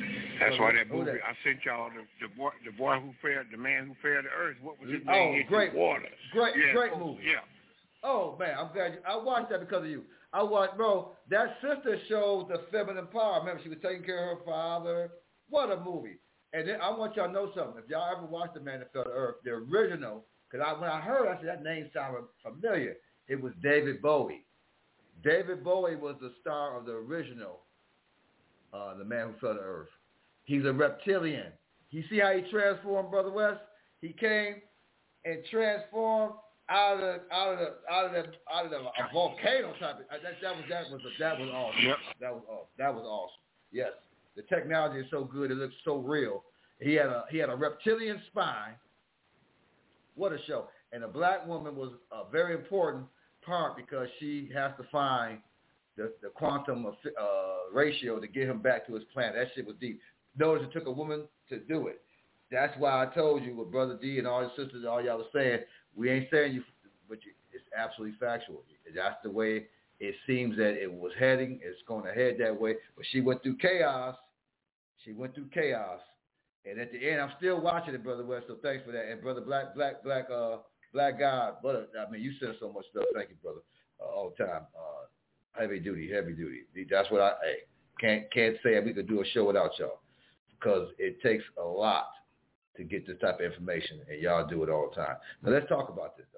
That's why that movie, I sent y'all the, the boy the boy who fared, the man who fared the earth. What was his oh, name? great, water. Great, yeah, great oh, movie. Yeah. Oh, man, I'm glad you, I watched that because of you. I watched, bro, that sister showed the feminine power. Remember, she was taking care of her father. What a movie. And then I want y'all to know something. If y'all ever watched The Man That Fell to Earth, the original, because I, when I heard it, I said, that name sounded familiar. It was David Bowie. David Bowie was the star of the original uh, The Man Who Fell to Earth. He's a reptilian. You see how he transformed, Brother West? He came and transformed out of the, out of the, out of the, out of the a volcano type. Of, that, that was that was that was awesome. Yep. That was awesome. That was awesome. Yes, the technology is so good; it looks so real. He had a he had a reptilian spine. What a show! And a black woman was a very important part because she has to find the, the quantum of, uh, ratio to get him back to his planet. That shit was deep. Notice it took a woman to do it. That's why I told you what Brother D and all his sisters, all y'all are saying. We ain't saying you, but you, it's absolutely factual. That's the way it seems that it was heading. It's going to head that way. But she went through chaos. She went through chaos. And at the end, I'm still watching it, Brother West, so thanks for that. And Brother Black, Black, Black, uh, Black God, brother, I mean, you send so much stuff. Thank you, brother, uh, all the time. Uh, heavy duty, heavy duty. That's what I, hey, can't, can't say we could do a show without y'all because it takes a lot to get this type of information, and y'all do it all the time. Now, let's talk about this, though.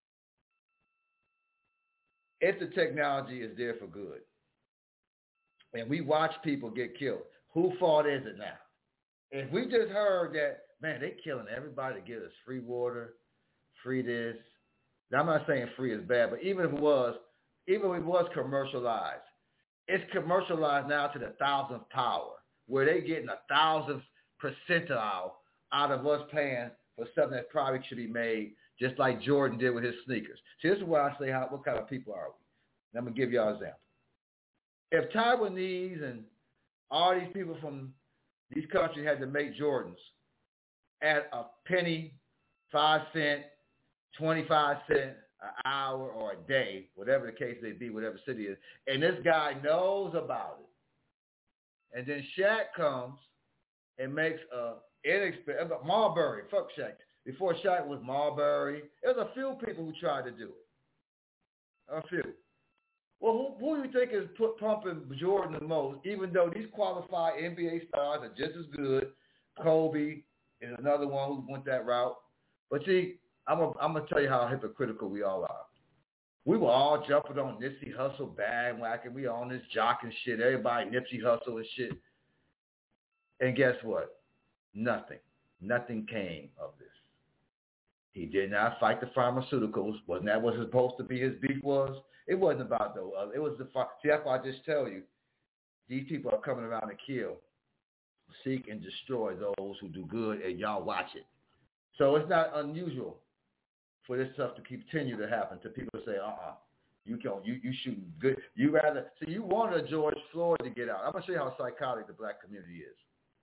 If the technology is there for good, and we watch people get killed, whose fault is it now? If we just heard that, man, they killing everybody to get us free water, free this. Now, I'm not saying free is bad, but even if it was, even if it was commercialized, it's commercialized now to the thousandth power, where they getting a thousandth percentile out of us paying for something that probably should be made just like Jordan did with his sneakers. See, this is where I say, how, what kind of people are we? And I'm going to give y'all an example. If Taiwanese and all these people from these countries had to make Jordans at a penny, five cent, twenty-five cent an hour or a day, whatever the case may be, whatever city it is, and this guy knows about it, and then Shaq comes and makes a inexpensive, Marbury, fuck Shaq. Before Shaq was Marbury, there's a few people who tried to do it. A few. Well, who, who do you think is put, pumping Jordan the most, even though these qualified N B A stars are just as good? Kobe is another one who went that route. But see, I'm going I'm to tell you how hypocritical we all are. We were all jumping on Nipsey Hussle bandwagon. We on this jocking shit. Everybody Nipsey Hussle and shit. And guess what? Nothing. Nothing came of this. He did not fight the pharmaceuticals. Wasn't that what supposed to be his beef was? It wasn't about the, uh, it was the, see, that's why I just tell you, these people are coming around to kill, seek, and destroy those who do good, and y'all watch it. So it's not unusual for this stuff to continue to happen, to people say, uh-uh, you can't, you, you shooting good. You rather, so you wanted George Floyd to get out. I'm going to show you how psychotic the black community is.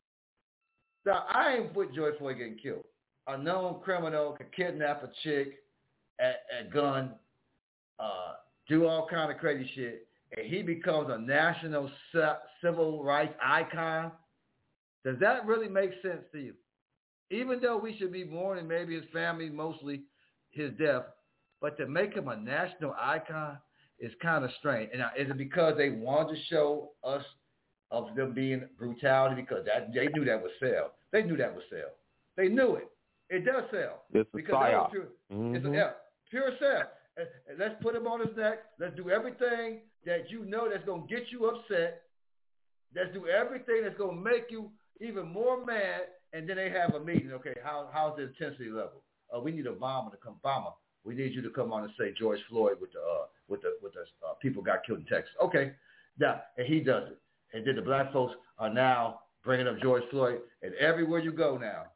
Now, I ain't with George Floyd getting killed. A known criminal could kidnap a chick at a gun, uh, do all kind of crazy shit, and he becomes a national civil rights icon. Does that really make sense to you? Even though we should be mourning maybe his family, mostly his death, but to make him a national icon is kind of strange. And is it because they wanted to show us of them being brutality? Because that, they knew that would sell. They knew that would sell. They knew it. It does sell. It's a because psyop. Pure, mm-hmm. It's a yeah, pure sell. And, and let's put him on his neck. Let's do everything that you know that's going to get you upset. Let's do everything that's going to make you even more mad. And then they have a meeting. Okay, how how's the intensity level? Uh, we need Obama to come. Obama, we need you to come on and say George Floyd with the uh, with the with the uh, people got killed in Texas. Okay, now and he does it. And then the black folks are now bringing up George Floyd, and everywhere you go now,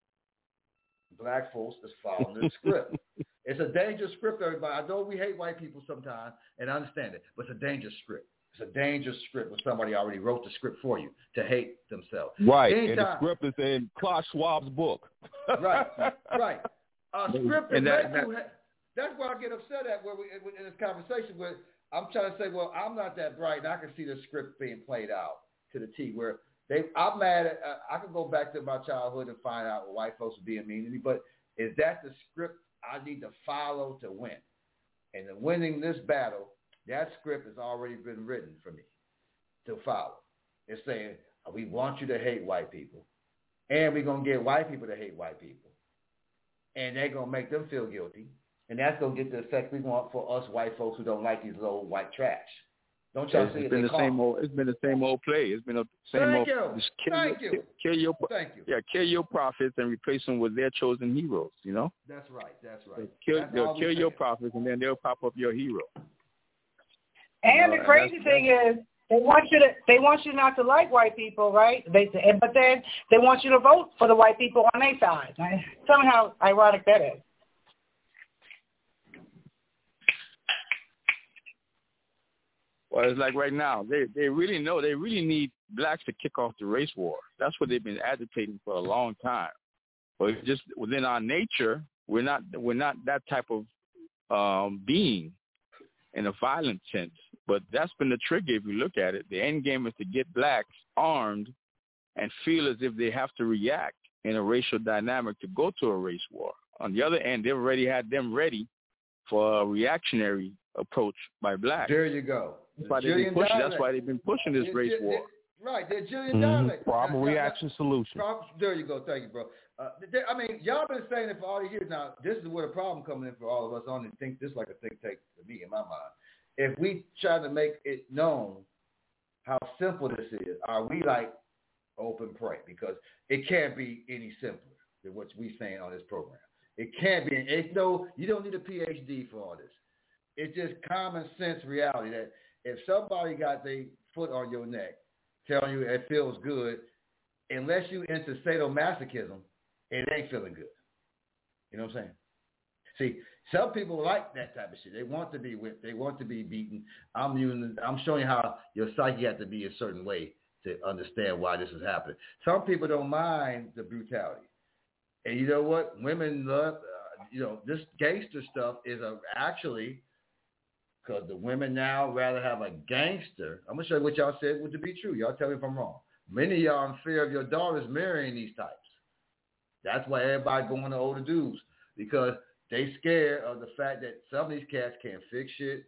black folks is following the script. It's a dangerous script, everybody. I know we hate white people sometimes, and I understand it, but it's a dangerous script. It's a dangerous script when somebody already wrote the script for you to hate themselves. Right, Anytime, and the script is in Klaus Schwab's book. right, right. A script that, that, makes that, you ha- that's where I get upset at where we, in this conversation where I'm trying to say, well, I'm not that bright, and I can see the script being played out to the T where They, I'm mad at, uh, I could go back to my childhood and find out what white folks are being mean to me, but is that the script I need to follow to win? And in winning this battle, that script has already been written for me to follow. It's saying, we want you to hate white people, and we're going to get white people to hate white people, and they're going to make them feel guilty, and that's going to get the effect we want for us white folks who don't like these little white trash. Don't y'all it's see it? Been the same old, it's been the same old play. It's been the same Thank old. You. Just kill Thank your, you. Kill your, Thank you. Yeah, kill your prophets and replace them with their chosen heroes. You know. That's right. That's right. So kill, that's they'll kill your prophets, and then they'll pop up your hero. And uh, the crazy thing is, they want you to they want you not to like white people, right? They but then they want you to vote for the white people on their side. Tell me how ironic that is. Well, it's like right now, they they really know they really need blacks to kick off the race war. That's what they've been agitating for a long time. But it's just within our nature, we're not we're not that type of um, being in a violent sense. But that's been the trigger if you look at it. The end game is to get blacks armed and feel as if they have to react in a racial dynamic to go to a race war. On the other end, they've already had them ready for a reactionary approach by blacks. There you go. That's why, they've been pushing, that's why they've been pushing this race they're, war. They're, right, they're Jillian Mm-hmm. Dialect. Problem, now, reaction, now, solution. Problem, there you go. Thank you, bro. Uh, they, I mean, y'all been saying it for all these years. Now, this is where the problem coming in for all of us. I only think this is like a think tank to me in my mind. If we try to make it known how simple this is, are we like open prey? Because it can't be any simpler than what we're saying on this program. It can't be. It's no, you don't need a P H D for all this. It's just common sense reality that if somebody got their foot on your neck telling you it feels good, unless you into sadomasochism, it ain't feeling good. You know what I'm saying? See, some people like that type of shit. They want to be whipped. They want to be beaten. I'm using. I'm showing you how your psyche has to be a certain way to understand why this is happening. Some people don't mind the brutality, and you know what? Women love. Uh, you know, this gangster stuff is a, actually because the women now rather have a gangster. I'm gonna show you what y'all said would be true. Y'all tell me if I'm wrong. Many of y'all in fear of your daughters marrying these types. That's why everybody going to older dudes because they scared of the fact that some of these cats can't fix shit,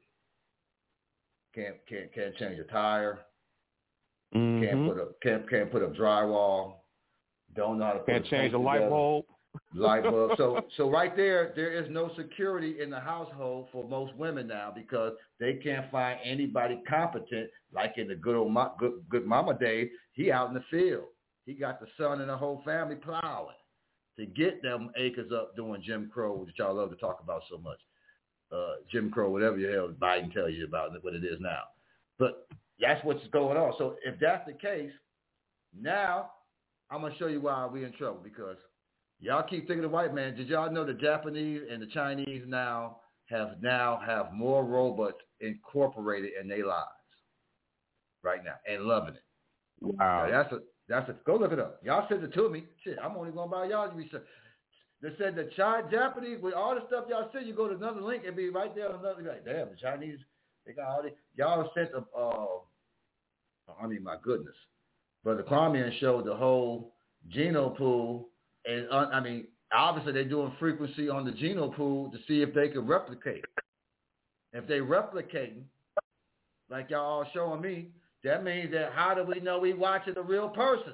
can't can't can't change a tire, mm-hmm. can't put up can't can't put up drywall, don't know how to put can't a change a light together. bulb. Light bulb. So so right there, there is no security in the household for most women now because they can't find anybody competent like in the good old mo- good good mama days. He out in the field. He got the son and the whole family plowing to get them acres up doing Jim Crow, which y'all love to talk about so much. Uh, Jim Crow, whatever the hell Biden tells you about what it is now. But that's what's going on. So if that's the case, now I'm going to show you why we're in trouble because y'all keep thinking the white man. Did y'all know the Japanese and the Chinese now have now have more robots incorporated in their lives right now and loving it? Wow. Now, that's a That's it. Go look it up. Y'all sent it to me. Shit, I'm only going by y'all's research. They said the China, Japanese, with all the stuff y'all send, you go to another link and be right there on another. Like, damn, the Chinese, they got all this. Y'all sent a, uh, I mean, my goodness. But the Kwame showed the whole genome pool. And, uh, I mean, obviously they're doing frequency on the genome pool to see if they can replicate. If they replicating, like y'all all showing me, that means that how do we know we watching a real person?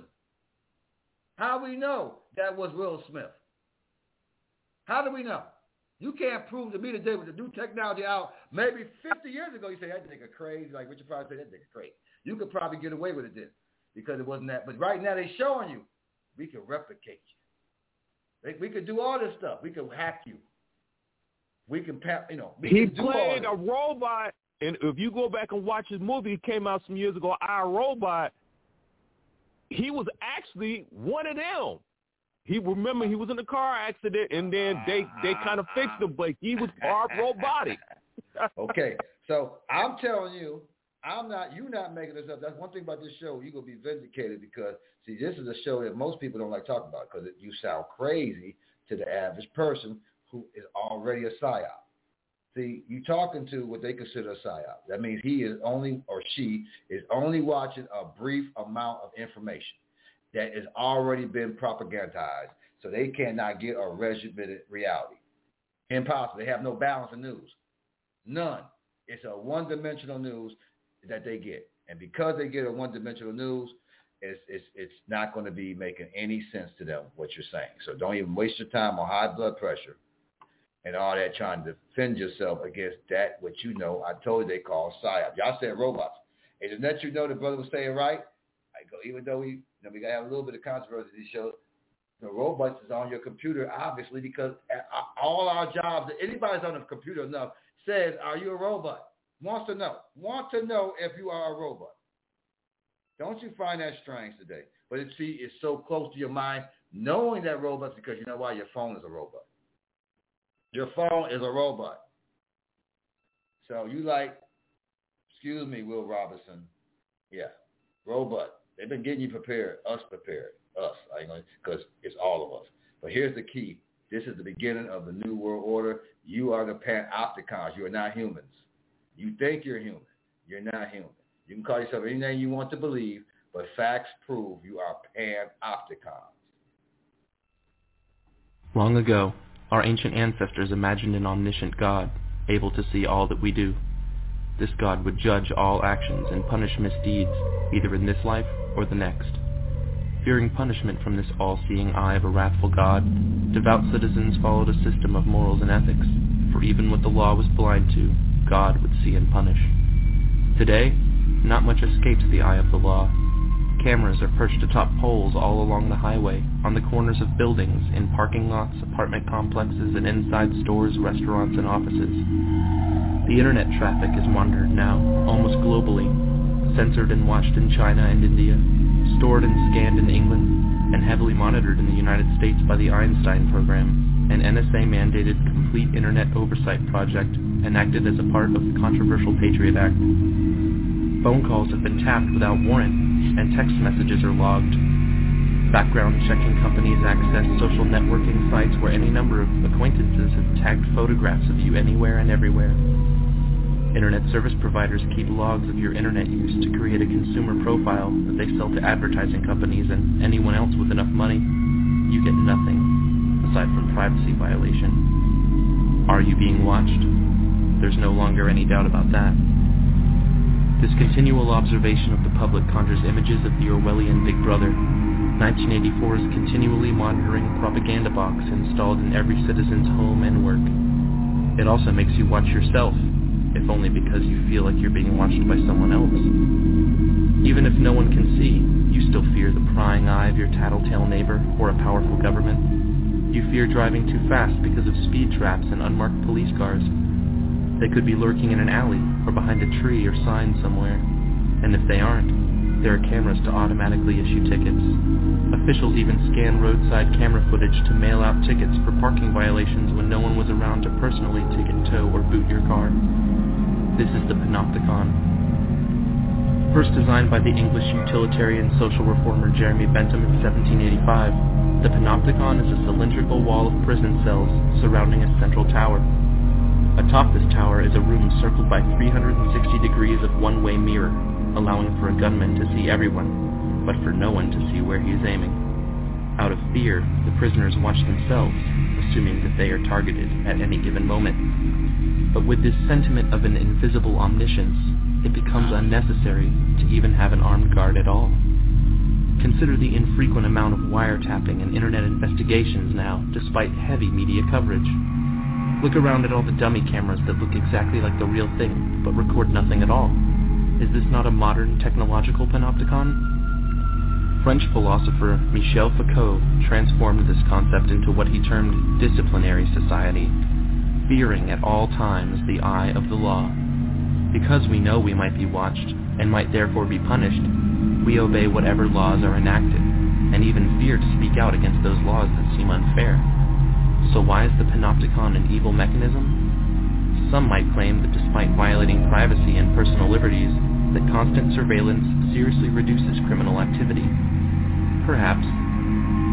How we know that was Will Smith? How do we know? You can't prove to me today with the new technology out. Maybe fifty years ago, you say that nigga crazy. Like Richard Pryor said, that nigga crazy. You could probably get away with it then because it wasn't that. But right now they showing you we can replicate you. We could do all this stuff. We could hack you. We can, you know. We He can do played all a robot. And if you go back and watch his movie, it came out some years ago, I, Robot, he was actually one of them. He remember he was in a car accident, and then they, they kind of fixed him, but he was part robotic. Okay, so I'm telling you, I'm not. You not making this up. That's one thing about this show. You're gonna be vindicated because see, this is a show that most people don't like talking about because you sound crazy to the average person who is already a psyop. See, you talking to what they consider a psyop. That means he is only, or she is only watching a brief amount of information that has already been propagandized, so they cannot get a regimented reality. Impossible. They have no balance in news. None. It's a one-dimensional news that they get. And because they get a one-dimensional news, it's, it's, it's not going to be making any sense to them, what you're saying. So don't even waste your time on high blood pressure and all that trying to defend yourself against that, what you know, I told you they call psyop. Y'all said robots. And to let you know the brother was saying right, I go, even though we, you know, we got to have a little bit of controversy to show the robots is on your computer, obviously, because all our jobs, anybody's on a computer enough says, are you a robot? Wants to know. Want to know if you are a robot. Don't you find that strange today? But it, see, it's so close to your mind, knowing that robots, because you know why? Your phone is a robot. Your phone is a robot. So you like, excuse me, Will Robinson. Yeah, robot. They've been getting you prepared, us prepared, us, because it's all of us. But here's the key. This is the beginning of the New World Order. You are the panopticons. You are not humans. You think you're human. You're not human. You can call yourself anything you want to believe, but facts prove you are panopticons. Long ago, our ancient ancestors imagined an omniscient God, able to see all that we do. This God would judge all actions and punish misdeeds, either in this life or the next. Fearing punishment from this all-seeing eye of a wrathful God, devout citizens followed a system of morals and ethics, for even what the law was blind to, God would see and punish. Today, not much escapes the eye of the law. Cameras are perched atop poles all along the highway, on the corners of buildings, in parking lots, apartment complexes, and inside stores, restaurants, and offices. The internet traffic is monitored now, almost globally, censored and watched in China and India, stored and scanned in England, and heavily monitored in the United States by the Einstein Program, an N S A-mandated complete internet oversight project enacted as a part of the controversial Patriot Act. Phone calls have been tapped without warrant, and text messages are logged. Background checking companies access social networking sites where any number of acquaintances have tagged photographs of you anywhere and everywhere. Internet service providers keep logs of your internet use to create a consumer profile that they sell to advertising companies and anyone else with enough money. You get nothing, aside from privacy violation. Are you being watched? There's no longer any doubt about that. This continual observation of the public conjures images of the Orwellian Big Brother, nineteen eighty-four's continually monitoring propaganda box installed in every citizen's home and work. It also makes you watch yourself, if only because you feel like you're being watched by someone else. Even if no one can see, you still fear the prying eye of your tattletale neighbor or a powerful government. You fear driving too fast because of speed traps and unmarked police cars. They could be lurking in an alley or behind a tree or sign somewhere. And if they aren't, there are cameras to automatically issue tickets. Officials even scan roadside camera footage to mail out tickets for parking violations when no one was around to personally ticket tow or boot your car. This is the Panopticon. First designed by the English utilitarian social reformer Jeremy Bentham in seventeen eighty-five, the Panopticon is a cylindrical wall of prison cells surrounding a central tower. Atop this tower is a room circled by three hundred sixty degrees of one-way mirror, allowing for a gunman to see everyone, but for no one to see where he is aiming. Out of fear, the prisoners watch themselves, assuming that they are targeted at any given moment. But with this sentiment of an invisible omniscience, it becomes unnecessary to even have an armed guard at all. Consider the infrequent amount of wiretapping and internet investigations now, despite heavy media coverage. Look around at all the dummy cameras that look exactly like the real thing, but record nothing at all. Is this not a modern technological panopticon? French philosopher Michel Foucault transformed this concept into what he termed disciplinary society, fearing at all times the eye of the law. Because we know we might be watched, and might therefore be punished, we obey whatever laws are enacted, and even fear to speak out against those laws that seem unfair. So why is the Panopticon an evil mechanism? Some might claim that despite violating privacy and personal liberties, that constant surveillance seriously reduces criminal activity. Perhaps.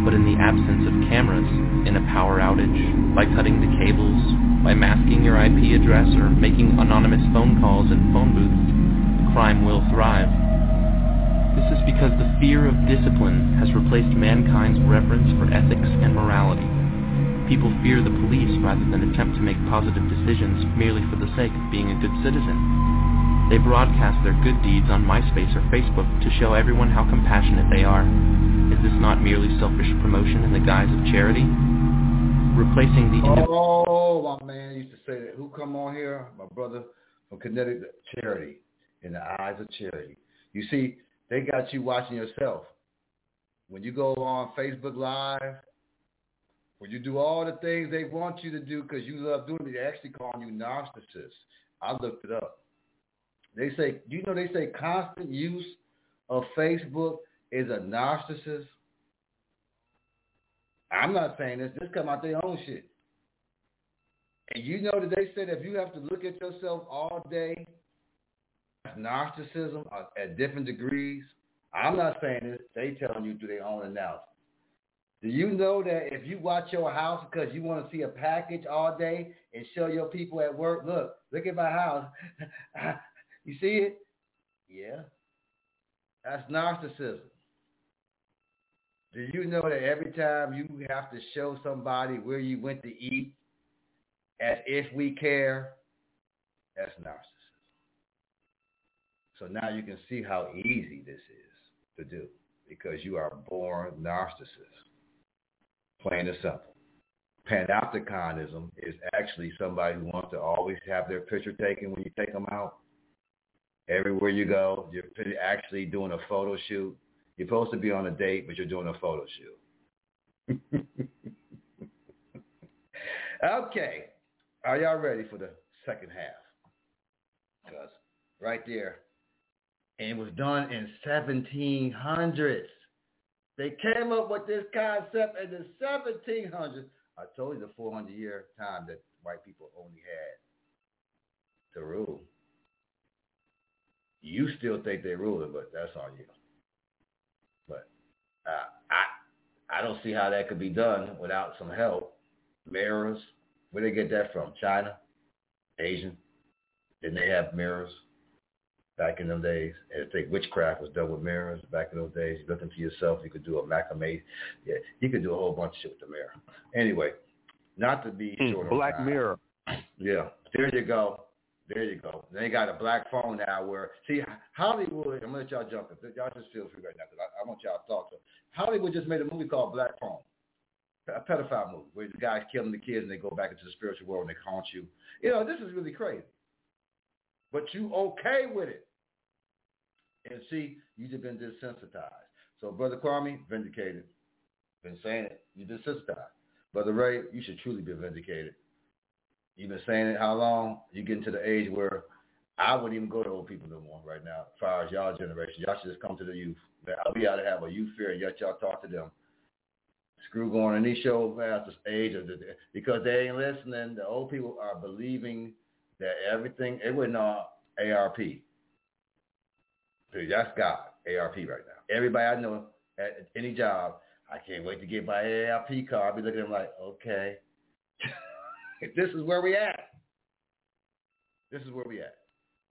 But in the absence of cameras, in a power outage, by cutting the cables, by masking your I P address or making anonymous phone calls in phone booths, crime will thrive. This is because the fear of discipline has replaced mankind's reverence for ethics and morality. People fear the police rather than attempt to make positive decisions merely for the sake of being a good citizen. They broadcast their good deeds on MySpace or Facebook to show everyone how compassionate they are. Is this not merely selfish promotion in the guise of charity? Replacing the... Oh, my man used to say that. Who come on here? My brother from Connecticut. Charity. In the eyes of charity. You see, they got you watching yourself. When you go on Facebook Live, when you do all the things they want you to do because you love doing it, they actually call you narcissists. I looked it up. They say, do you know they say constant use of Facebook is a narcissist? I'm not saying this. This come out their own shit. And you know that they said if you have to look at yourself all day, that's narcissism at different degrees. I'm not saying this. They telling you through their own analysis. Do you know that if you watch your house because you want to see a package all day and show your people at work, look, look at my house. You see it? Yeah. That's narcissism. Do you know that every time you have to show somebody where you went to eat as if we care, that's narcissism. So now you can see how easy this is to do because you are born narcissist. Plain and simple. Panopticonism is actually somebody who wants to always have their picture taken when you take them out. Everywhere you go, you're actually doing a photo shoot. You're supposed to be on a date, but you're doing a photo shoot. Okay. Are y'all ready for the second half? Because right there, and it was done in seventeen hundreds. They came up with this concept in the seventeen hundreds. I told you the four hundred year time that white people only had to rule. You still think they're ruling, but that's on you. But uh, I I don't see how that could be done without some help. Mirrors, where they get that from? China? Asian? Didn't they have mirrors back in those days? And I think witchcraft was done with mirrors back in those days. You look into yourself, you could do a macrame. Yeah, you could do a whole bunch of shit with the mirror. Anyway, not to be mm, short Black on time. Mirror. Yeah, there you go. There you go. They got a black phone now where, see, Hollywood, I'm going to let y'all jump in. Y'all just feel free right now because I, I want y'all to talk to them. Hollywood just made a movie called Black Phone, a pedophile movie where the guy's killing the kids and they go back into the spiritual world and they haunt you. You know, this is really crazy. But you okay with it. And see, you just been desensitized. So, Brother Kwame, vindicated. Been saying it. You desensitized. Brother Ray, you should truly be vindicated. You've been saying it how long? You're getting to the age where I wouldn't even go to old people no more right now. As far as y'all generation, y'all should just come to the youth. I'll be out to have a youth fair and yet y'all talk to them. Screw going on these shows past this age of the, because they ain't listening. The old people are believing that everything, it went on A R P. That's God, A R P right now. Everybody I know at any job, I can't wait to get my A R P card. I'll be looking at them like, okay. This is where we at. This is where we at.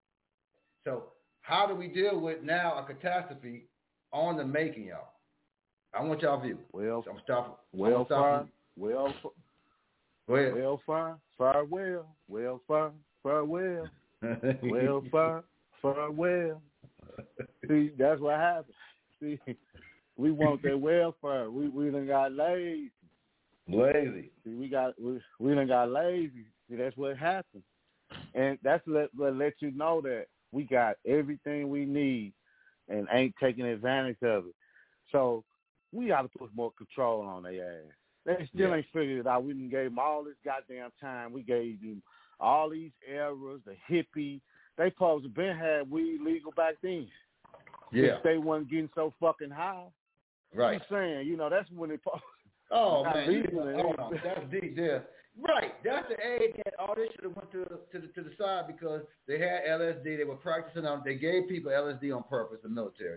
So how do we deal with now a catastrophe on the making, y'all? I want y'all view. Well, I'm stopping. Well, fire. Well, go ahead. Well, fire. Fire well. Well, fire. Fire well. Well, fire. Fire well. See, that's what happened. See, we want that welfare. We we done got lazy. Lazy. See, we got we we done got lazy. See, that's what happened, and that's let let, let you know that we got everything we need, and ain't taking advantage of it. So we got to put more control on their ass. They still yeah. ain't figured it out. We done gave them all this goddamn time. We gave them all these errors. The hippie. They supposed to been had weed legal back then. Yeah. If they wasn't getting so fucking high. Right. I'm saying, you know, that's when they. Oh man, you know, oh, that's deep there. Right, that's the age that all this should have went to to the, to the side because they had L S D. They were practicing on. They gave people L S D on purpose, the military,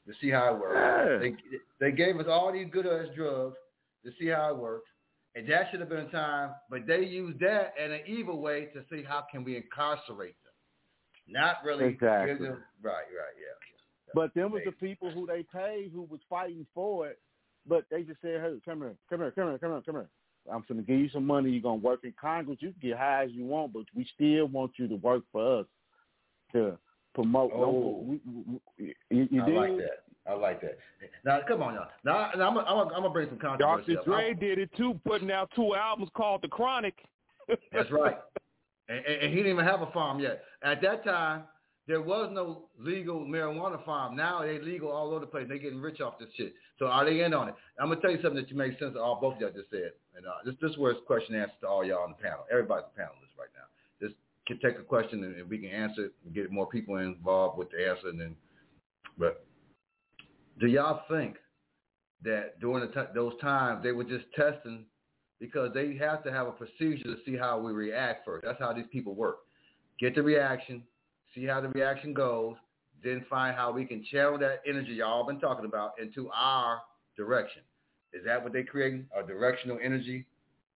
to see how it works. Yeah. They they gave us all these good ass drugs to see how it works. And that should have been a time, but they used that in an evil way to see how can we incarcerate them. Not really Exactly. give them, right, right, yeah. yeah. But them was the people who they paid who was fighting for it, but they just said, hey, come here, come here, come here, come here, come here. I'm going to give you some money. You're going to work in Congress. You can get high as you want, but we still want you to work for us to promote. Oh, we, we, you, you I did? like that. I like that. Now, come on, y'all. Now, now I'm going I'm to bring some controversy Doctor up. Dre I'm, did it too, putting out two albums called The Chronic. That's right. And, and, and he didn't even have a farm yet. At that time, there was no legal marijuana farm. Now they're legal all over the place. They're getting rich off this shit. So are they in on it? I'm going to tell you something that you make sense of all both of y'all just said. And uh, this, this is where it's question and answer to all y'all on the panel. Everybody's a panelist right now. Just can take a question and, and we can answer it and get more people involved with the answer. And then, but do y'all think that during the t- those times they were just testing because they have to have a procedure to see how we react first? That's how these people work. Get the reaction, see how the reaction goes, then find how we can channel that energy y'all been talking about into our direction. Is that what they're creating? A directional energy?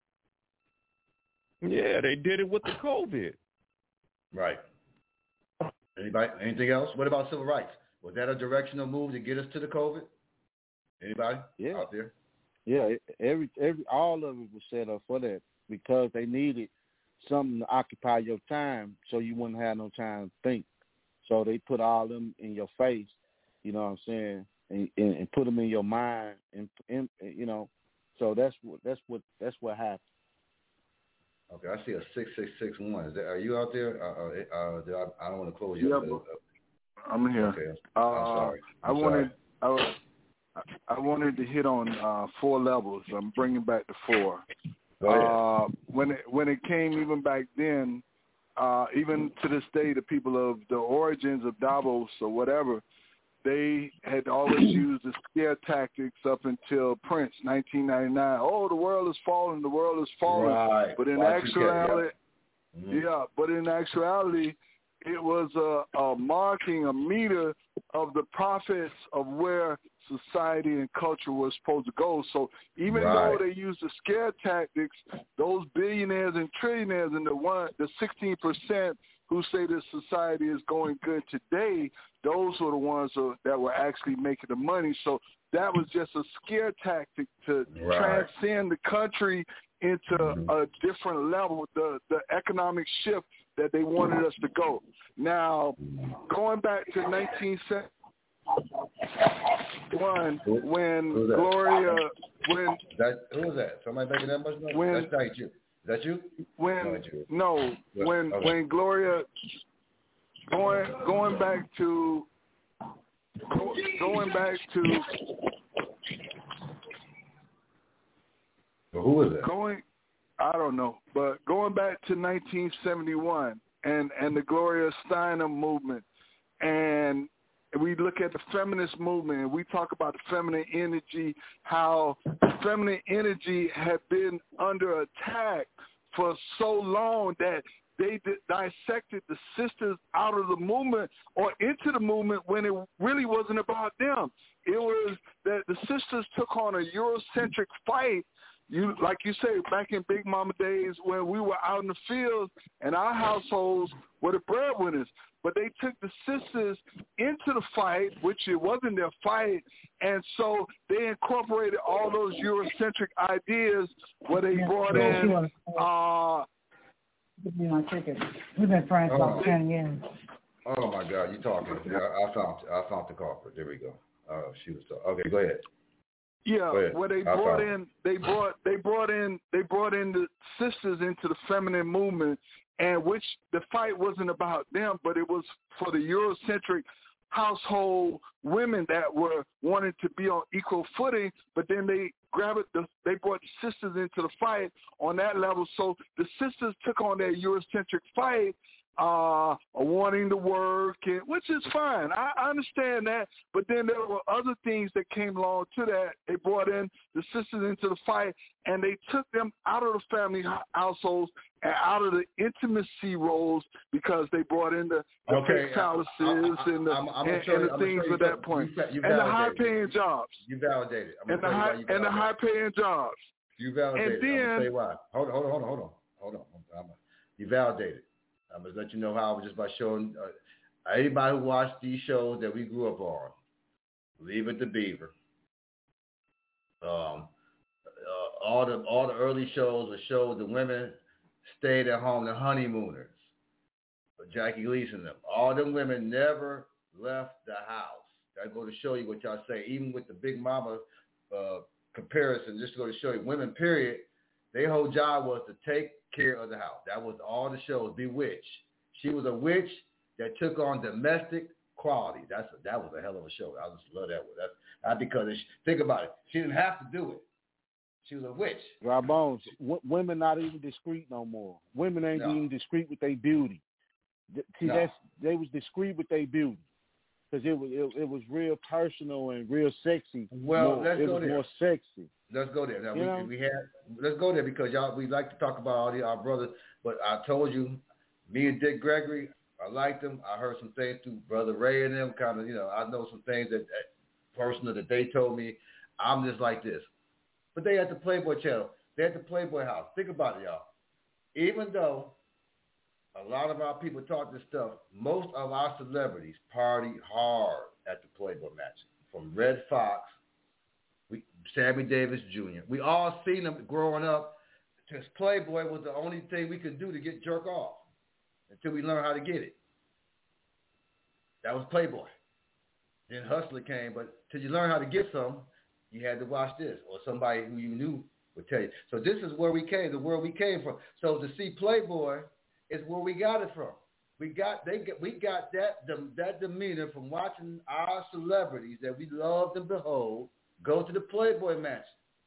Yeah, they did it with the COVID. Right. Anybody? Anything else? What about civil rights? Was that a directional move to get us to the COVID? Anybody yeah. out there? Yeah, every every all of it was set up for that because they needed something to occupy your time so you wouldn't have no time to think. So they put all of them in your face, you know what I'm saying, and, and, and put them in your mind, and, and you know, so that's what that's what that's what happened. Okay, I see a six six six one. Is that, are you out there? Uh, uh, did I, I don't want to close you. Yeah, up. I'm here. Okay, uh, I'm sorry. I'm I sorry. wanted I, was, I wanted to hit on uh, four levels. I'm bringing back the four. Go ahead. Uh, when it when it came even back then, uh, even to this day, the people of the origins of Davos or whatever, they had always used the scare tactics up until Prince, nineteen ninety-nine. Oh, the world is falling, the world is falling. Right. But in Y two K, actuality, yeah. Mm-hmm. yeah, but in actuality, it was a, a marking, a meter of the prophets of where society and culture was supposed to go. So even Right. though they used the scare tactics, those billionaires and trillionaires and the one, the sixteen percent who say that society is going good today, those were the ones that were actually making the money. So that was just a scare tactic to Right. transcend the country into Mm-hmm. a different level, the, the economic shift that they wanted us to go. Now, going back to nineteen seventy-one, when Who's that? Gloria, when that who was that? Somebody making that much noise? When- That's not you. Is that you? when No, it's you. no, when Okay. when Gloria, going going back to go, going back to But who was that? going, I don't know, but going back to nineteen seventy-one and and the Gloria Steinem movement, and we look at the feminist movement and we talk about the feminine energy, how the feminine energy had been under attack for so long that they d- dissected the sisters out of the movement or into the movement when it really wasn't about them. It was that the sisters took on a Eurocentric fight. You, like you say, back in Big Mama days when we were out in the fields and our households were the breadwinners. But they took the sisters into the fight, which it wasn't their fight, and so they incorporated all those Eurocentric ideas where they brought in. Uh, Give me my ticket. We've been friends Oh. about ten years. Oh my God, you talking? Yeah, I found I found the culprit. There we go. Oh, she was talking. Okay, go ahead. Yeah, Go ahead. where they I brought found in, they brought, they brought in, they brought in the sisters into the feminine movement, and which the fight wasn't about them, but it was for the Eurocentric household women that were wanting to be on equal footing. But then they grabbed the, they brought the sisters into the fight on that level. So the sisters took on that Eurocentric fight uh, wanting to work, and, which is fine. I, I understand that. But then there were other things that came along to that. They brought in the sisters into the fight, and they took them out of the family households and out of the intimacy roles because they brought in the, the okay, fake palaces I, I, and the, I'm, I'm and, you, and the things at that point, you, you and the high-paying jobs. You validated. I'm and the high you and the high-paying jobs. You validated. And then, I'm gonna tell you why. Hold on, hold on, hold on, hold on, hold on. I'm, I'm, you validated. I'm gonna let you know how just by showing uh, anybody who watched these shows that we grew up on. Leave It to Beaver. Um, uh, all the all the early shows were showed the women stayed at home, the honeymooners. But Jackie Gleason, them, all them women never left the house. I go to show you what y'all say. Even with the Big Mama uh, comparison, just to go to show you, women, period, their whole job was to take care of the house. That was all the shows. Bewitched. She was a witch that took on domestic quality. That's a, that was a hell of a show. I just love that one. That's not because it, think about it. She didn't have to do it. She was a witch. Dry bones. W- women not even discreet no more. Women ain't No. even discreet with their beauty. See, No. that's they was discreet with their beauty because it was it, it was real personal and real sexy. Well, more, let's it go was there. more sexy. Let's go there. Now You know? we, we had let's go there because y'all we like to talk about all the our brothers, but I told you, me and Dick Gregory, I liked them. I heard some things through Brother Ray and them. Kind of, you know, I know some things that, that personal that they told me. I'm just like this, but they at the Playboy channel. They at the Playboy house. Think about it, y'all. Even though a lot of our people talk this stuff, most of our celebrities party hard at the Playboy match. From Red Fox, we, Sammy Davis Junior We all seen them growing up. Just Playboy was the only thing we could do to get jerk off until we learned how to get it. That was Playboy. Then Hustler came, but till you learn how to get some, you had to watch this, or somebody who you knew would tell you. So this is where we came, the world we came from. So to see Playboy is where we got it from. We got they get, we got that the, that demeanor from watching our celebrities that we love and behold go to the Playboy match.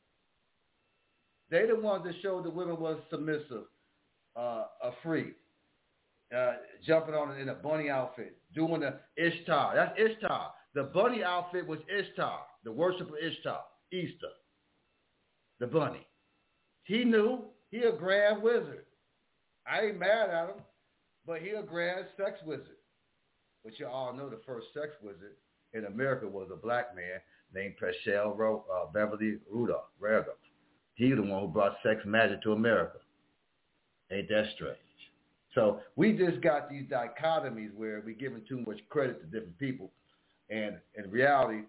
They the ones that showed the women was submissive, uh, a freak, uh, jumping on it in a bunny outfit, doing the Ishtar. That's Ishtar. The bunny outfit was Ishtar, the worship of Ishtar, Easter. The bunny. He knew. He a grand wizard. I ain't mad at him, but he a grand sex wizard. But you all know the first sex wizard in America was a black man named Paschal Ro- uh, Beverly Rudolph. Randolph. He the one who brought sex magic to America. Ain't that strange? So we just got these dichotomies where we're giving too much credit to different people. And in reality,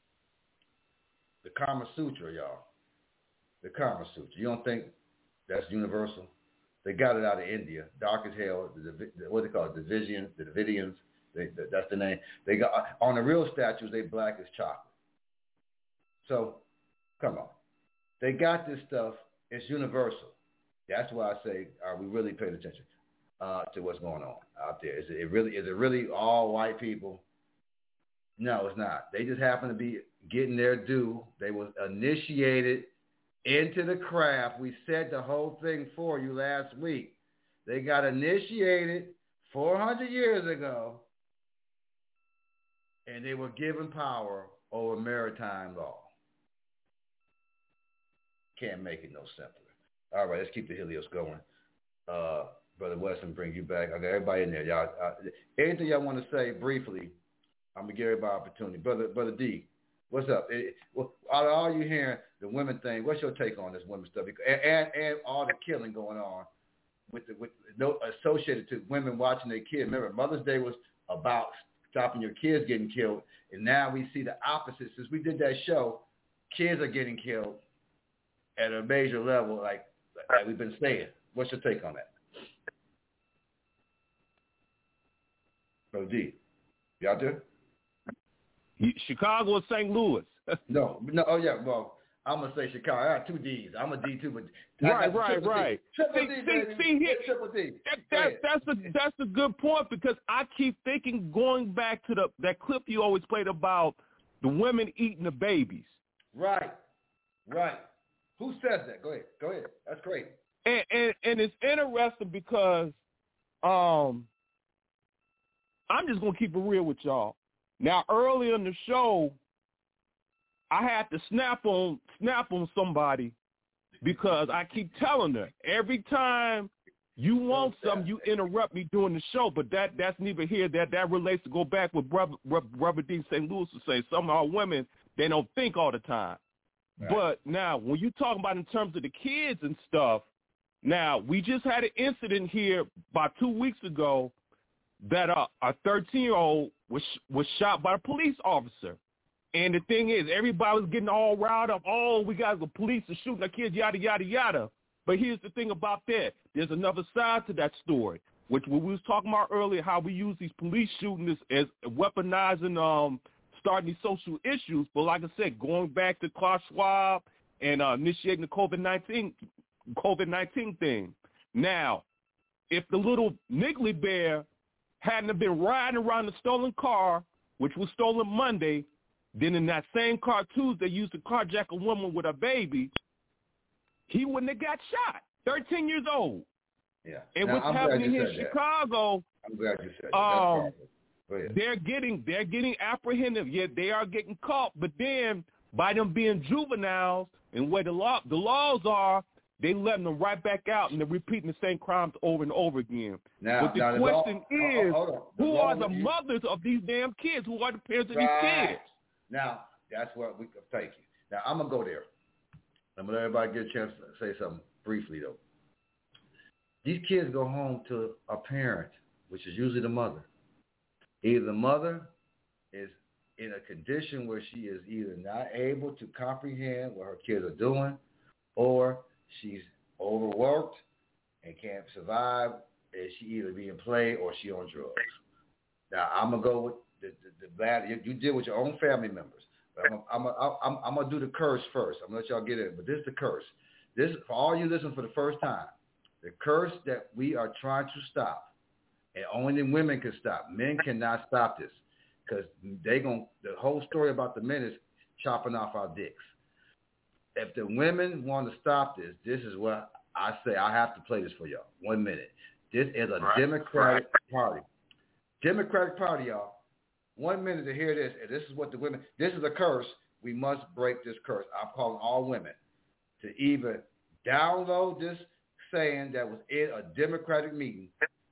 the Kama Sutra, y'all, the Kama Sutra, you don't think that's universal? They got it out of India, dark as hell. The, the, what they call it, Division, the Davidians. They, the, that's the name. They got on the real statues. They black as chocolate. So, come on, they got this stuff. It's universal. That's why I say, are we really paying attention uh, to what's going on out there? Is it, it really? Is it really all white people? No, it's not. They just happen to be getting their due. They was initiated into the craft. We said the whole thing for you last week. They got initiated four hundred years ago, and they were given power over maritime law. Can't make it no simpler. All right, let's keep the Helios going. Uh, Brother Weston, bring you back. I got everybody in there. Y'all, uh, anything y'all want to say briefly, I'm going to give everybody opportunity. Brother Brother D, what's up? It, well, out of all you hearing, the women thing, what's your take on this women stuff? And, and, and all the killing going on with the, with no, associated to women watching their kids. Remember, Mother's Day was about stopping your kids getting killed, and now we see the opposite. Since we did that show, kids are getting killed at a major level, like, like we've been saying. What's your take on that? Brother D, you out there? Chicago or Saint Louis? no, no. Oh yeah. Well, I'm gonna say Chicago. I got two D's. I'm a D too, but right, right, right. D. Triple see, D, see, baby. see here, Triple D. That, that, that's a that's a good point because I keep thinking, going back to the that clip you always played about the women eating the babies. Right, right. Who says that? Go ahead. Go ahead. That's great. And and, and it's interesting because um I'm just gonna keep it real with y'all. Now, earlier in the show, I had to snap on snap on somebody because I keep telling her every time you want something, you interrupt me during the show. But that that's neither here. That that relates to go back with brother brother D. Saint Louis to say some of our women, they don't think all the time. Right. But now, when you talking about in terms of the kids and stuff, now we just had an incident here about two weeks ago that uh, a thirteen-year-old was was shot by a police officer. And the thing is, everybody was getting all riled up. Oh, we got the police are shooting our kids, yada, yada, yada. But here's the thing about that. There's another side to that story, which we was talking about earlier, how we use these police shootings as weaponizing, um, starting these social issues. But like I said, going back to Klaus Schwab and uh, initiating the COVID nineteen COVID nineteen thing. Now, if the little Niggly Bear hadn't have been riding around the stolen car, which was stolen Monday, then in that same car Tuesday used to carjack a woman with a baby, he wouldn't have got shot. thirteen years old. Yeah. And now, what's I'm happening glad you here in said that. Chicago, I'm glad you said that. um, Go ahead. they're getting they're getting apprehended. Yeah, they are getting caught, but then by them being juveniles and where the law the laws are, they letting them right back out and they're repeating the same crimes over and over again. Now, but the now the question law, is, hold on. The who law are the you, mothers of these damn kids? Who are the parents of right. these kids? Now, that's what we thank you. Now, I'm going to go there. I'm going to let everybody get a chance to say something briefly, though. These kids go home to a parent, which is usually the mother. Either the mother is in a condition where she is either not able to comprehend what her kids are doing, or she's overworked and can't survive, and she either being played or she on drugs. Now, I'm going to go with the, the, the bad. You, you deal with your own family members. I'm I'm I'm I'm gonna do the curse first. I'm gonna let y'all get in, but this is the curse. This is for all you listening for the first time. The curse that we are trying to stop, and only the women can stop. Men cannot stop this because they gon' the whole story about the men is chopping off our dicks. If the women want to stop this, this is what I say. I have to play this for y'all. One minute. This is a right. Democratic Party. Democratic Party, y'all. One minute to hear this, and this is what the women, this is a curse. We must break this curse. I'm calling all women to either download this saying that was in a Democratic meeting,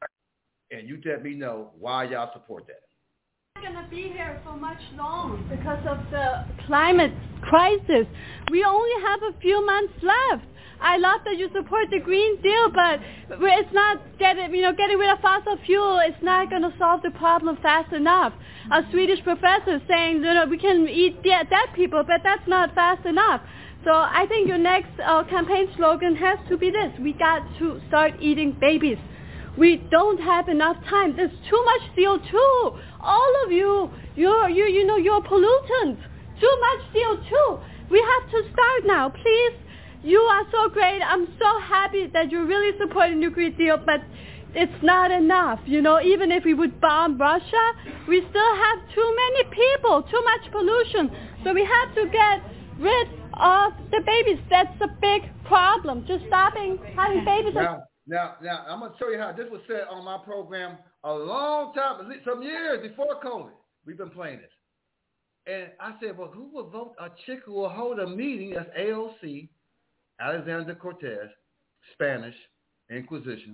and you let me know why y'all support that. We're not going to be here for much long because of the climate crisis. We only have a few months left. I love that you support the Green Deal, but it's not getting, you know, getting rid of fossil fuel. It's not going to solve the problem fast enough. A Swedish professor saying, you know, we can eat dead, dead people, but that's not fast enough. So I think your next uh, campaign slogan has to be this: we got to start eating babies. We don't have enough time. There's too much C O two. All of you, you're, you, you know, you're pollutants. Too much C O two. We have to start now, please. You are so great. I'm so happy that you're really supporting the Green Deal, but it's not enough. You know, even if we would bomb Russia, we still have too many people, too much pollution. So we have to get rid of the babies. That's a big problem. Just stopping having babies. Now, now, now I'm going to show you how this was said on my program a long time, some years before COVID. We've been playing this. And I said, well, who will vote? A chick who will hold a meeting as A O C, Alexander Cortez, Spanish, Inquisition.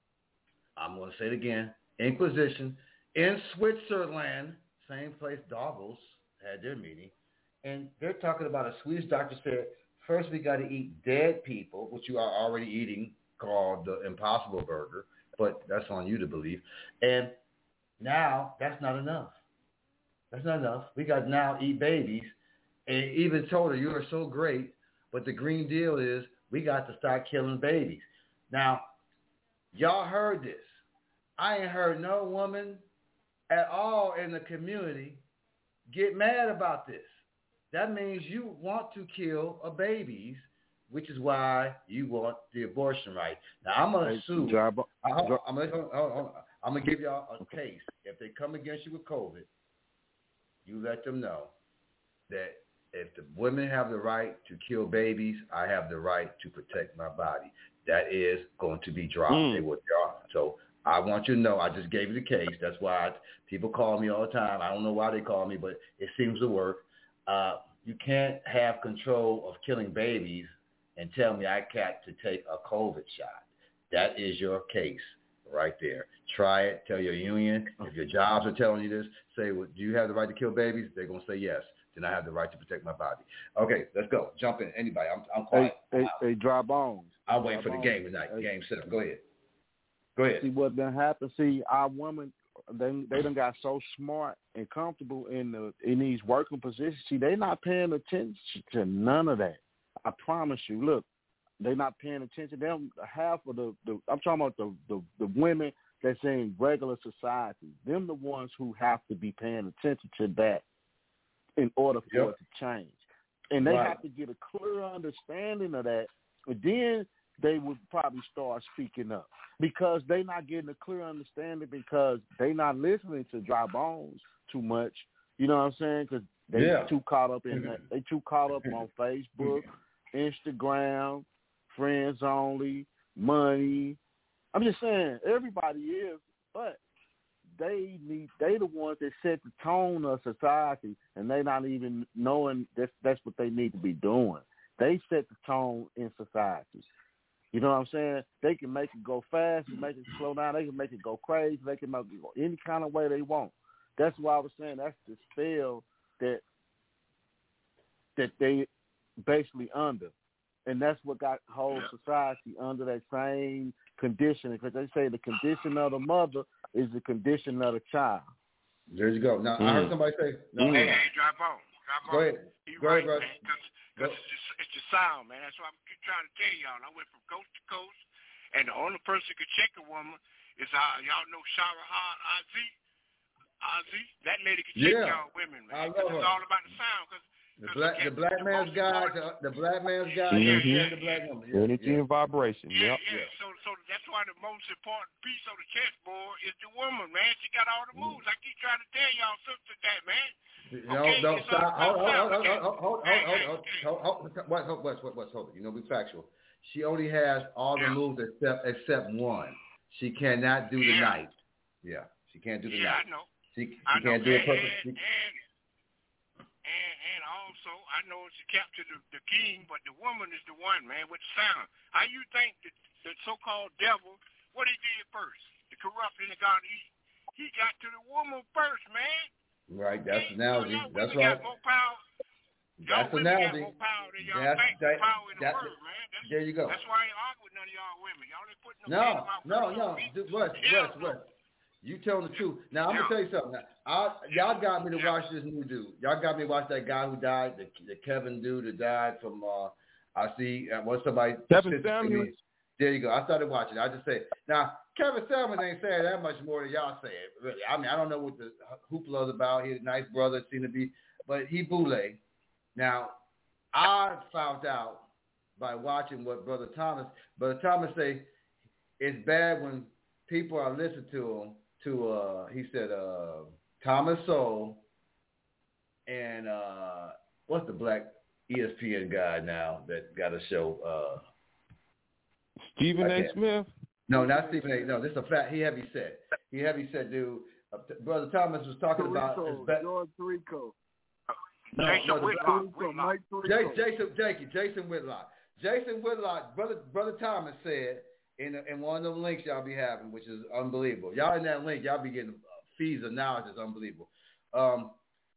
I'm going to say it again. Inquisition in Switzerland, same place Davos had their meeting. And they're talking about a Swedish doctor said, first we got to eat dead people, which you are already eating, called the Impossible Burger, but that's on you to believe. And now that's not enough. That's not enough. We got to now eat babies. And even told her, you are so great. But the Green Deal is we got to start killing babies. Now, y'all heard this. I ain't heard no woman at all in the community get mad about this. That means you want to kill a babies, which is why you want the abortion right. Now, I'm going to sue. I'm going to give y'all a case. If they come against you with COVID, you let them know that if the women have the right to kill babies, I have the right to protect my body. That is going to be dropped. Mm. They will drop. So I want you to know I just gave you the case. That's why I, people call me all the time. I don't know why they call me, but it seems to work. Uh, you can't have control of killing babies and tell me I got to take a COVID shot. That is your case right there. Try it. Tell your union. If your jobs are telling you this, say, well, do you have the right to kill babies? They're going to say yes. Then I have the right to protect my body. Okay, let's go. Jump in. Anybody. I'm, I'm quiet. They, they, they dry bones. I'm waiting for the game tonight. Hey. Game set up. Go ahead. Go ahead. See what done happened. See, our women, they they done got so smart and comfortable in the in these working positions. See, they not paying attention to none of that. I promise you. Look, they not paying attention. Them half of the, the I'm talking about the, the the women that's in regular society. Them the ones who have to be paying attention to that in order for yep. it to change. And they right. have to get a clear understanding of that. And then they would probably start speaking up because they not getting a clear understanding because they not listening to dry bones too much. You know what I'm saying? Because they yeah. too caught up in that. They too caught up on Facebook, Instagram, friends only, money. I'm just saying everybody is, but they need they the ones that set the tone of society, and they not even knowing that that's what they need to be doing. They set the tone in society. You know what I'm saying? They can make it go fast, make it slow down. They can make it go crazy. They can make it go any kind of way they want. That's why I was saying that's the spell that that they basically under, and that's what got whole society under that same condition. Because they say the condition of the mother is the condition of the child. There you go. Now mm. I heard somebody say, no, mm. "Hey, hey, drop on, drop on." Go ahead. You're go right, ahead, man. Because it's, just, it's the sound, man. That's what I'm trying to tell y'all. I went from coast to coast, and the only person who could check a woman is uh, y'all know Shara Hard Ozzy. Ozzy, that lady can check yeah. y'all women, man. I love it's her. all about the sound. Cause, the black, the black man's guide, the, the black man's guide, mm-hmm. yeah, the black woman. Yeah, Energy yeah. and vibration. Yeah, yep. yeah. So, so that's why the most important piece of the chessboard is the woman, man. She got all the moves. I keep trying to tell y'all sister that, man. No, okay, no, stop. Hold, hold, hold, hold, hold, hold, hey, hold, hey, hold, hey. hold, hold, hold, what, hold, what, what, what's hold it? You know, be factual. She only has all the yeah. moves except except one. She cannot do the yeah. night. Yeah, she can't do the yeah, night. I know. She, she I can't know. do and, it perfect. And, and, and, and also, I know she captured the, the king, but the woman is the one, man, with the sound. How you think the, the so-called devil, what he did first? The corrupting the God, he, he got to the woman first, man. Right, that's hey, analogy. So that's right. Got more power. That's y'all analogy. Got more power than y'all that's, think. that, Power in the that, word, man. That's, there you go. That's why I ain't argue with none of y'all women. Y'all ain't putting no No, no, no. West, West, West. You telling the truth. Now, I'm going to tell you something. Now, I, y'all got me to watch this new dude. Y'all got me to watch that guy who died, the, the Kevin dude who died from, uh, I see, uh, what somebody. Kevin Samuels. There you go. I started watching. I just say, now, Kevin Samuels ain't saying that much more than y'all say it, really. I mean, I don't know what the hoopla is about. He's a nice brother, seemed to be, but he boule. Now, I found out by watching what Brother Thomas, Brother Thomas say, it's bad when people are listening to him, to, uh, he said, uh, Thomas Sowell and uh, what's the black E S P N guy now that got a show? Uh, Stephen A. Smith? No, not Stephen A. No, this is a fact. He heavy set. He heavy set dude. Uh, Brother Thomas was talking Tirico, about his back. George Tirico. No, Jason no, Whitlock. the, Whitlock. Mike Jason, Jason, Jason, Jason Whitlock. Jason Whitlock, brother, brother Thomas said in in one of them links y'all be having, which is unbelievable. Y'all in that link, y'all be getting fees of knowledge. It's unbelievable. Um,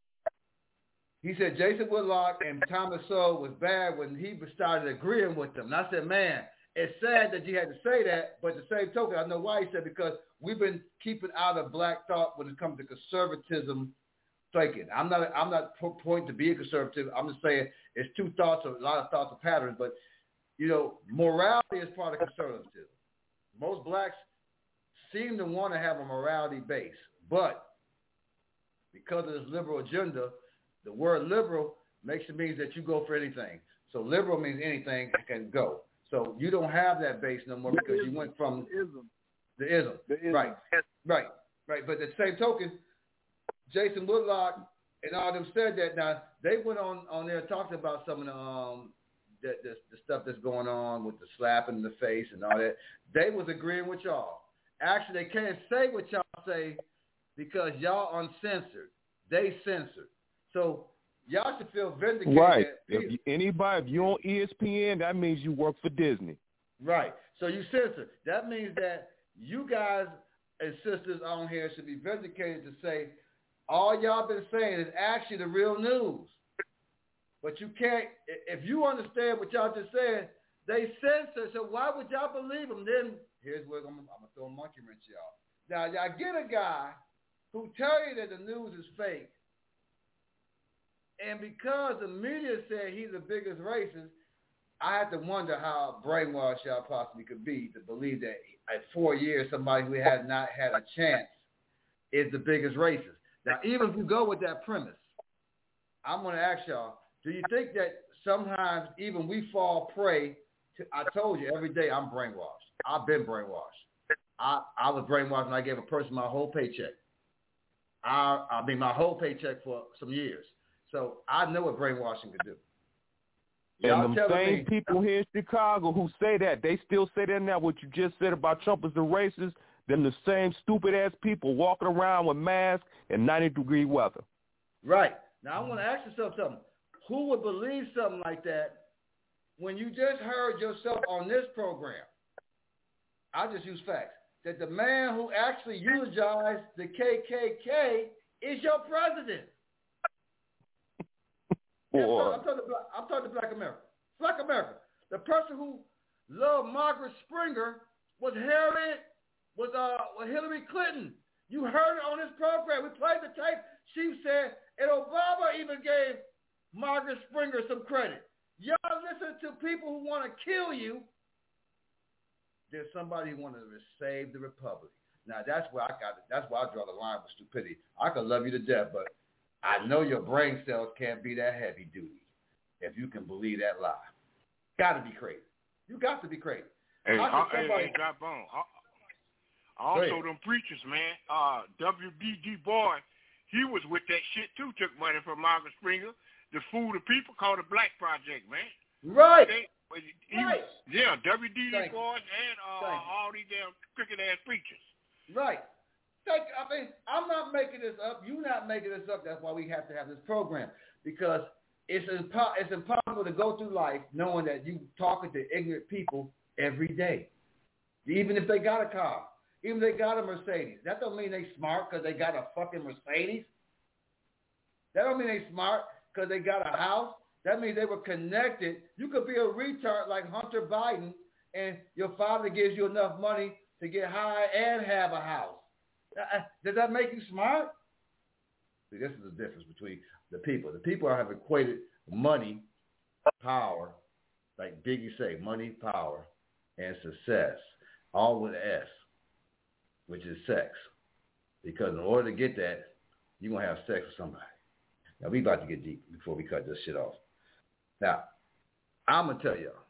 he said Jason Whitlock and Thomas Sowell was bad when he started agreeing with them. And I said, man, it's sad that you had to say that, but the same token, I know why he said, because we've been keeping out of black thought when it comes to conservatism thinking. I'm not I'm not pointing to be a conservative. I'm just saying it's two thoughts, a lot of thoughts of patterns, but you know, morality is part of conservatism. Most blacks seem to want to have a morality base, but because of this liberal agenda, the word liberal makes it means that you go for anything. So liberal means anything can go. So you don't have that base no more because you went from the ism. The ism. The ism. Right. Right. Right. But at the same token, Jason Whitlock and all them said that. Now they went on, on there talking about some of the um the, the the stuff that's going on with the slapping in the face and all that. They was agreeing with y'all, Actually, they can't say what y'all say because y'all uncensored. They censored. So y'all should feel vindicated. Right. If you, anybody, if you're on E S P N, that means you work for Disney. Right. So you censor. That means that you guys and sisters on here should be vindicated to say all y'all been saying is actually the real news. But you can't, if you understand what y'all just said, they censor. So why would y'all believe them? Then here's where I'm, I'm going to throw a monkey wrench y'all. Now, y'all get a guy who tell you that the news is fake. And because the media said he's the biggest racist, I have to wonder how brainwashed y'all possibly could be to believe that at four years somebody who has not had a chance is the biggest racist. Now, even if you go with that premise, I'm going to ask y'all, do you think that sometimes even we fall prey to, I told you every day I'm brainwashed. I've been brainwashed. I, I was brainwashed when I gave a person my whole paycheck. I, I mean, my whole paycheck for some years. So I know what brainwashing could do. Y'all and them same me, people here in Chicago who say that, they still say that now, what you just said about Trump is the racist, then the same stupid-ass people walking around with masks in ninety-degree weather. Right. Now, I want to ask yourself something. Who would believe something like that when you just heard yourself on this program? I'll just use facts. That the man who actually eulogized the K K K is your president. Yes, I'm, talking to black, I'm talking to Black America. Black America. The person who loved Margaret Springer was Harriet, was uh, was Hillary Clinton. You heard it on this program. We played the tape. She said, and Obama even gave Margaret Springer some credit. Y'all listen to people who want to kill you. There's somebody who wants to save the republic. Now that's where I got it. That's where I draw the line with stupidity. I could love you to death, but I know your brain cells can't be that heavy duty if you can believe that lie. Got to be crazy. You got to be crazy. Hey, How uh, can somebody... hey, hey, drop on. Uh, also, them preachers, man. Uh, W B D Boy, he was with that shit too. Took money from Margaret Springer. The Food of People called the Black Project, man. Right. They, he, right. Yeah, W D D Boys and uh, all these damn crooked ass preachers. Right. Take, I mean, I'm not making this up. You're not making this up. That's why we have to have this program, because it's impo- it's impossible to go through life knowing that you talking to ignorant people every day, even if they got a car, even if they got a Mercedes. That don't mean they smart because they got a fucking Mercedes. That don't mean they smart because they got a house. That means they were connected. You could be a retard like Hunter Biden, and your father gives you enough money to get high and have a house. Does that make you smart? See, this is the difference between the people. The people have equated money, power, like Biggie say, money, power, and success, all with an S, which is sex. Because in order to get that, you're going to have sex with somebody. Now, we about to get deep before we cut this shit off. Now, I'm going to tell y'all.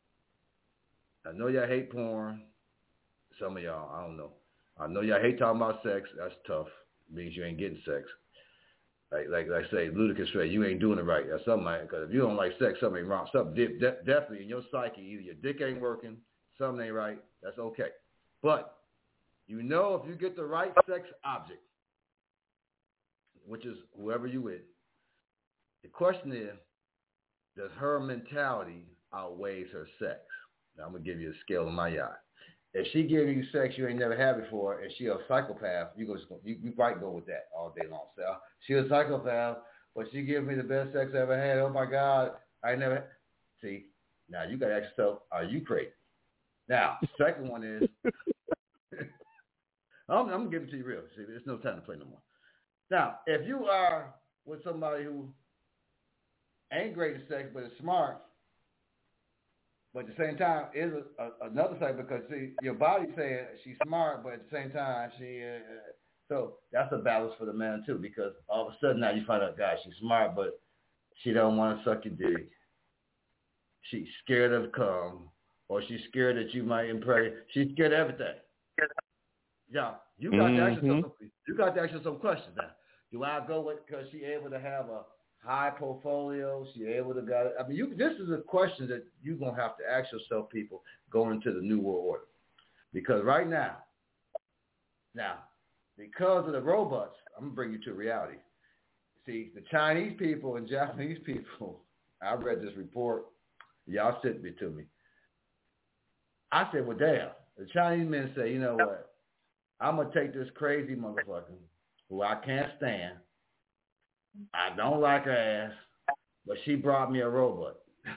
I know y'all hate porn. Some of y'all, I don't know. I know y'all hate talking about sex. That's tough. It means you ain't getting sex. Like like, like I say, Ludacris said, you ain't doing it right. That's something like, because if you don't like sex, something ain't wrong. Something de- de- definitely in your psyche, either your dick ain't working, something ain't right. That's okay. But you know if you get the right sex object, which is whoever you with, the question is, does her mentality outweigh her sex? Now, I'm going to give you a scale of my eye. If she give you sex you ain't never had before, and she a psychopath, you go you, you might go with that all day long. So she a psychopath, but she give me the best sex I ever had. Oh my God, I never. See, now you got to ask yourself, are you crazy? Now, second one is, I'm, I'm gonna give it to you real. See, there's no time to play no more. Now, if you are with somebody who ain't great at sex but is smart, but at the same time, is a, a, another side, because see, your body's saying she's smart, but at the same time, she. Uh, so that's a balance for the man too, because all of a sudden now you find out, God, she's smart, but she don't want to suck your dick. She's scared of cum, or she's scared that you might impregnate. She's scared of everything. Yeah, you got mm-hmm. to ask yourself. You got to ask yourself some questions now. Do I go with because she able to have a high portfolio? She able to got it. I mean, you, this is a question that you're going to have to ask yourself, people, going into the New World Order. Because right now, Now, because of the robots, I'm going to bring you to reality. See, the Chinese people and Japanese people, I read this report. Y'all sent it to me. I said, well, damn. The Chinese men say, you know what? I'm going to take this crazy motherfucker who I can't stand. I don't like her ass, but she brought me a robot.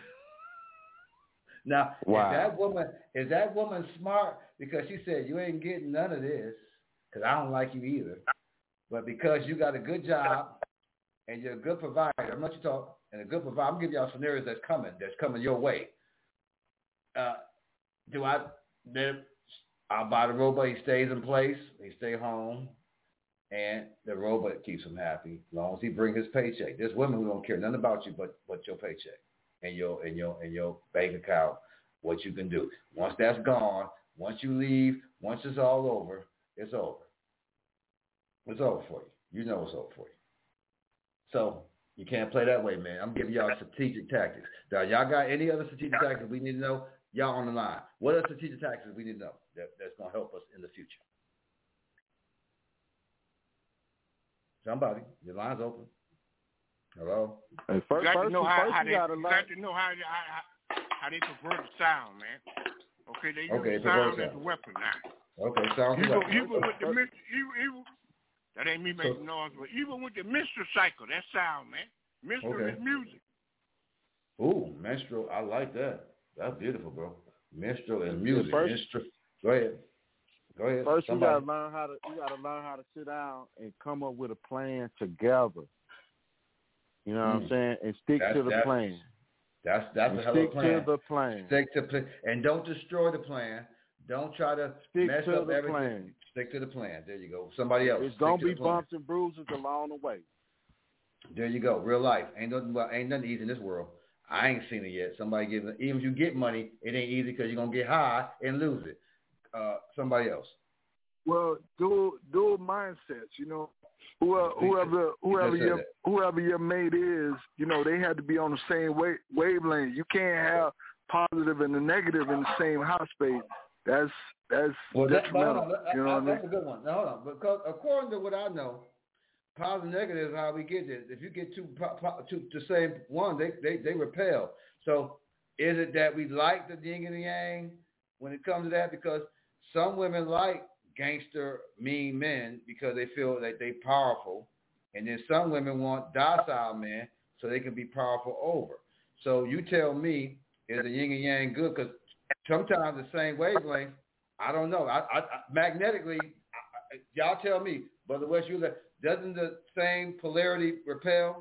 Now, wow. is that woman is that woman smart? Because she said, you ain't getting none of this because I don't like you either. But because you got a good job and you're a good provider, I'm not you talk, and a good provider, I'm giving y'all scenarios that's coming, that's coming your way. Uh, do I, then I'll buy the robot, he stays in place, he stay home, and the robot keeps him happy as long as he brings his paycheck. There's women who don't care nothing about you but, but your paycheck and your and your and your bank account, what you can do. Once that's gone, once you leave, once it's all over, it's over. It's over for you. You know it's over for you. So you can't play that way, man. I'm giving y'all strategic tactics. Now, y'all got any other strategic tactics we need to know? Y'all on the line. What are strategic tactics we need to know that, that's going to help us in the future? Somebody, your line's open. Hello? Hey, first, you got first, to know how, first how you they, gotta you learn. got to know how, how, how they pervert the sound, man. Okay, they use okay, sound sound. as a weapon now. Okay, sound even, weapon. even with the even, even, that ain't me making so, noise, but even with the minstrel cycle, that sound, man. Minstrel okay. is music. Ooh, minstrel, I like that. That's beautiful, bro. Minstrel and music. First, minstrel. Go ahead. Go ahead. First, Somebody. you gotta learn how to you gotta learn how to sit down and come up with a plan together. You know what mm. I'm saying? And stick that's, to the that's, plan. That's that's and a hell of a plan. Stick to the plan. Stick to plan, and don't destroy the plan. Don't try to stick mess to up the everything. Plan. Stick to the plan. There you go. Somebody else. It's Stick gonna to be the plan. bumps and bruises along the way. There you go. Real life. Ain't nothing. Well, ain't nothing easy in this world. I ain't seen it yet. Somebody give it. Even if you get money, it ain't easy because you're gonna get high and lose it. Uh, somebody else. Well, dual dual mindsets. You know, whoever whoever whoever your that. whoever your mate is, you know, they had to be on the same wave, wavelength. You can't have positive and the negative in the same house space. That's that's well, detrimental. That, you know I, what I mean? That's a good one. Now, hold on. Because according to what I know, positive and negative is how we get this. If you get two to the same one, they, they they repel. So is it that we like the yin and the yang when it comes to that? Because some women like gangster, mean men because they feel that they powerful, and then some women want docile men so they can be powerful over. So you tell me, is the yin and yang good? Because sometimes the same wavelength, I don't know. I, I, I magnetically, I, y'all tell me, Brother West, you doesn't the same polarity repel?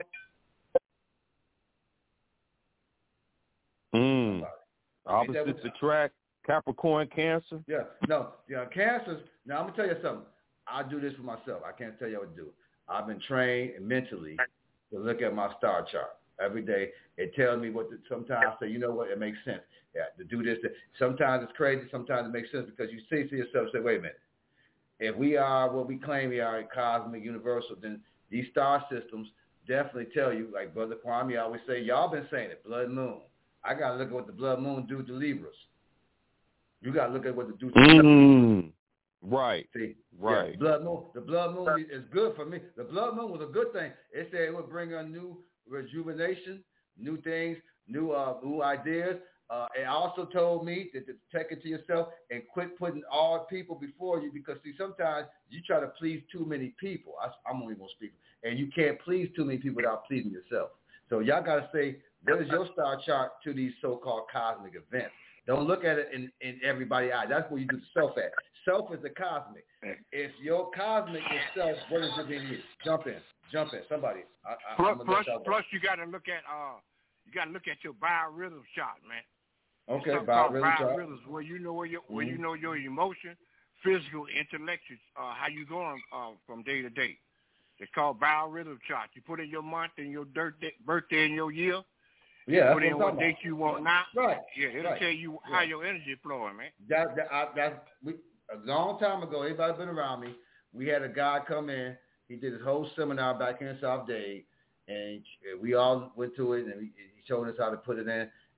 Mm. Opposites attract. Capricorn, Cancer. Yeah, no, yeah, Cancers. Now I'm gonna tell you something. I do this for myself. I can't tell you what to do. I've been trained mentally to look at my star chart every day. It tells me what. To, sometimes I say, you know what, it makes sense. Yeah, to do this. Sometimes it's crazy. Sometimes it makes sense because you see to yourself, say, wait a minute. If we are what we claim we are, cosmic, universal, then these star systems definitely tell you, like Brother Kwame always say, y'all been saying it, blood moon. I gotta look at what the blood moon do to Libras. You got to look at what the do. Mm, right. See, right. Yeah, blood moon. The blood moon is good for me. The blood moon was a good thing. It said it would bring a new rejuvenation, new things, new uh, new ideas. Uh, it also told me that to take it to yourself and quit putting all people before you because, see, sometimes you try to please too many people. I, I'm only going to speak. And you can't please too many people without pleasing yourself. So y'all got to say, what is your star chart to these so-called cosmic events? Don't look at it in, in everybody's eye. That's where you do the self at. Self is the cosmic. If your cosmic is self, what does it mean to you? Jump in. Jump in. Somebody. I, I, plus, plus, plus you got to look at uh, you got to look at your biorhythm chart, man. Okay, biorhythm chart. Biorhythms, where you know where your mm-hmm. where you know your emotion, physical, intellectual, uh, how you going uh, from day to day. It's called biorhythm chart. You put in your month and your birthday and your year. Yeah, put in what date you want now. Right. Yeah, it'll right. tell you how yeah. your energy flowing, man. That that I, that we a long time ago. Everybody been around me. We had a guy come in. He did his whole seminar back here in South Dade, and we all went to it, and he showed us how to put it in.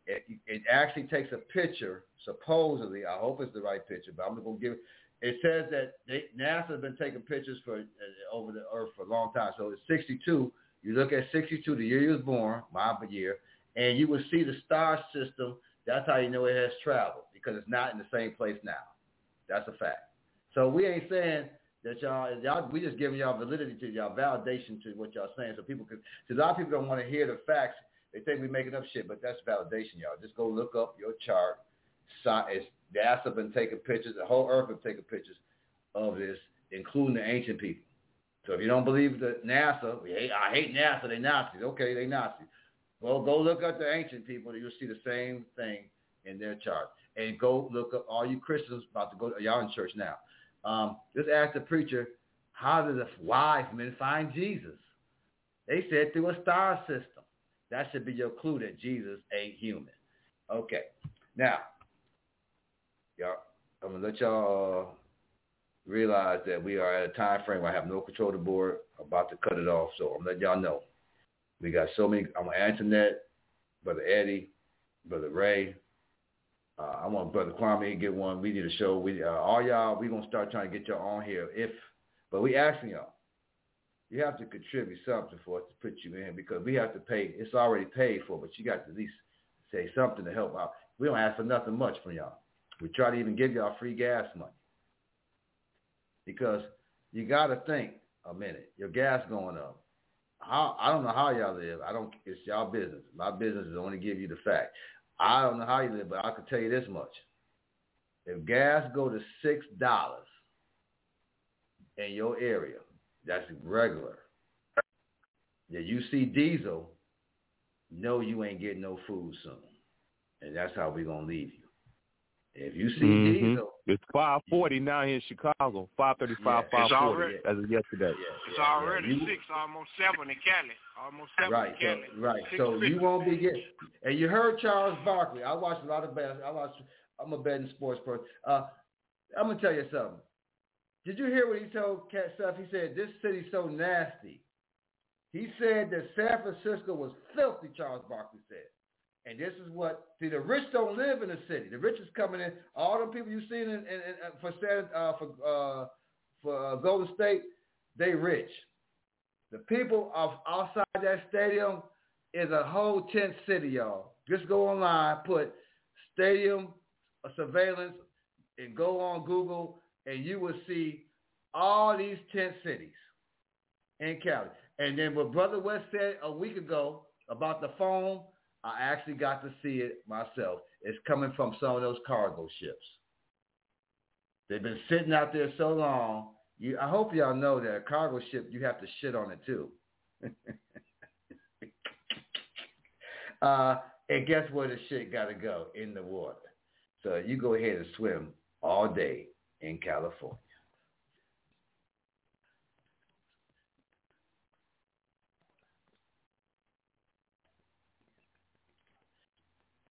it, it actually takes a picture, supposedly, I hope it's the right picture, but I'm going to give it. It says that they, NASA has been taking pictures for uh, over the Earth for a long time. So it's sixty-two. You look at sixty-two, the year you was born, my year, and you will see the star system. That's how you know it has traveled, because it's not in the same place now. That's a fact. So we ain't saying that y'all, y'all we just giving y'all validity to y'all, validation to what y'all saying, so people could, because a lot of people don't want to hear the facts. They think we're making up shit, but that's validation, y'all. Just go look up your chart. It's, NASA been taking pictures. The whole Earth been taking pictures of this, including the ancient people. So if you don't believe that NASA, we hate, I hate NASA, they Nazis. Okay, they Nazis. Well, go look up the ancient people. You'll see the same thing in their chart. And go look up all you Christians about to go. Y'all in church now. Um, just ask the preacher, how did the wise men find Jesus? They said through a star system. That should be your clue that Jesus ain't human. Okay. Now, y'all, I'm going to let y'all uh, realize that we are at a time frame where I have no control of the board. I'm about to cut it off, so I'm letting y'all know. We got so many. I'm going to answer that. Brother Eddie, Brother Ray. Uh, I want Brother Kwame to get one. We need a show. We uh, all y'all, we're going to start trying to get y'all on here. If, But we asking y'all. You have to contribute something for us to put you in, because we have to pay. It's already paid for, but you got to at least say something to help out. We don't ask for nothing much from y'all. We try to even give y'all free gas money, because you got to think a minute. Your gas going up. How, I don't know how y'all live. I don't. It's y'all business. My business is only give you the fact. I don't know how you live, but I can tell you this much. If gas go to six dollars in your area, that's regular. Yeah, you see diesel, know you ain't getting no food soon. And that's how we're going to leave you. If you see mm-hmm. diesel. It's five forty now here in Chicago, five thirty-five, yeah, five forty as of yesterday. Yeah, it's yeah, already yeah. You, six, almost seven in Cali. Almost seven right, in Cali. So, right, Six so fifty. you won't be getting. And you heard Charles Barkley. I watched a lot of bets. I watched, I'm a betting sports person. Uh, I'm going to tell you something. Did you hear what he told Cat Stuff? He said, this city's so nasty. He said that San Francisco was filthy, Charles Barkley said. And this is what, see, the rich don't live in the city. The rich is coming in. All the people you've seen in, in, in, for uh, for uh, for uh, Golden State, they rich. The people of outside that stadium is a whole tent city, y'all. Just go online, put stadium surveillance, and go on Google, and you will see all these tent cities in Cali. And then what Brother West said a week ago about the phone, I actually got to see it myself. It's coming from some of those cargo ships. They've been sitting out there so long. You, I hope y'all know that a cargo ship, you have to shit on it too. uh, and guess where the shit got to go? In the water. So you go ahead and swim all day in California.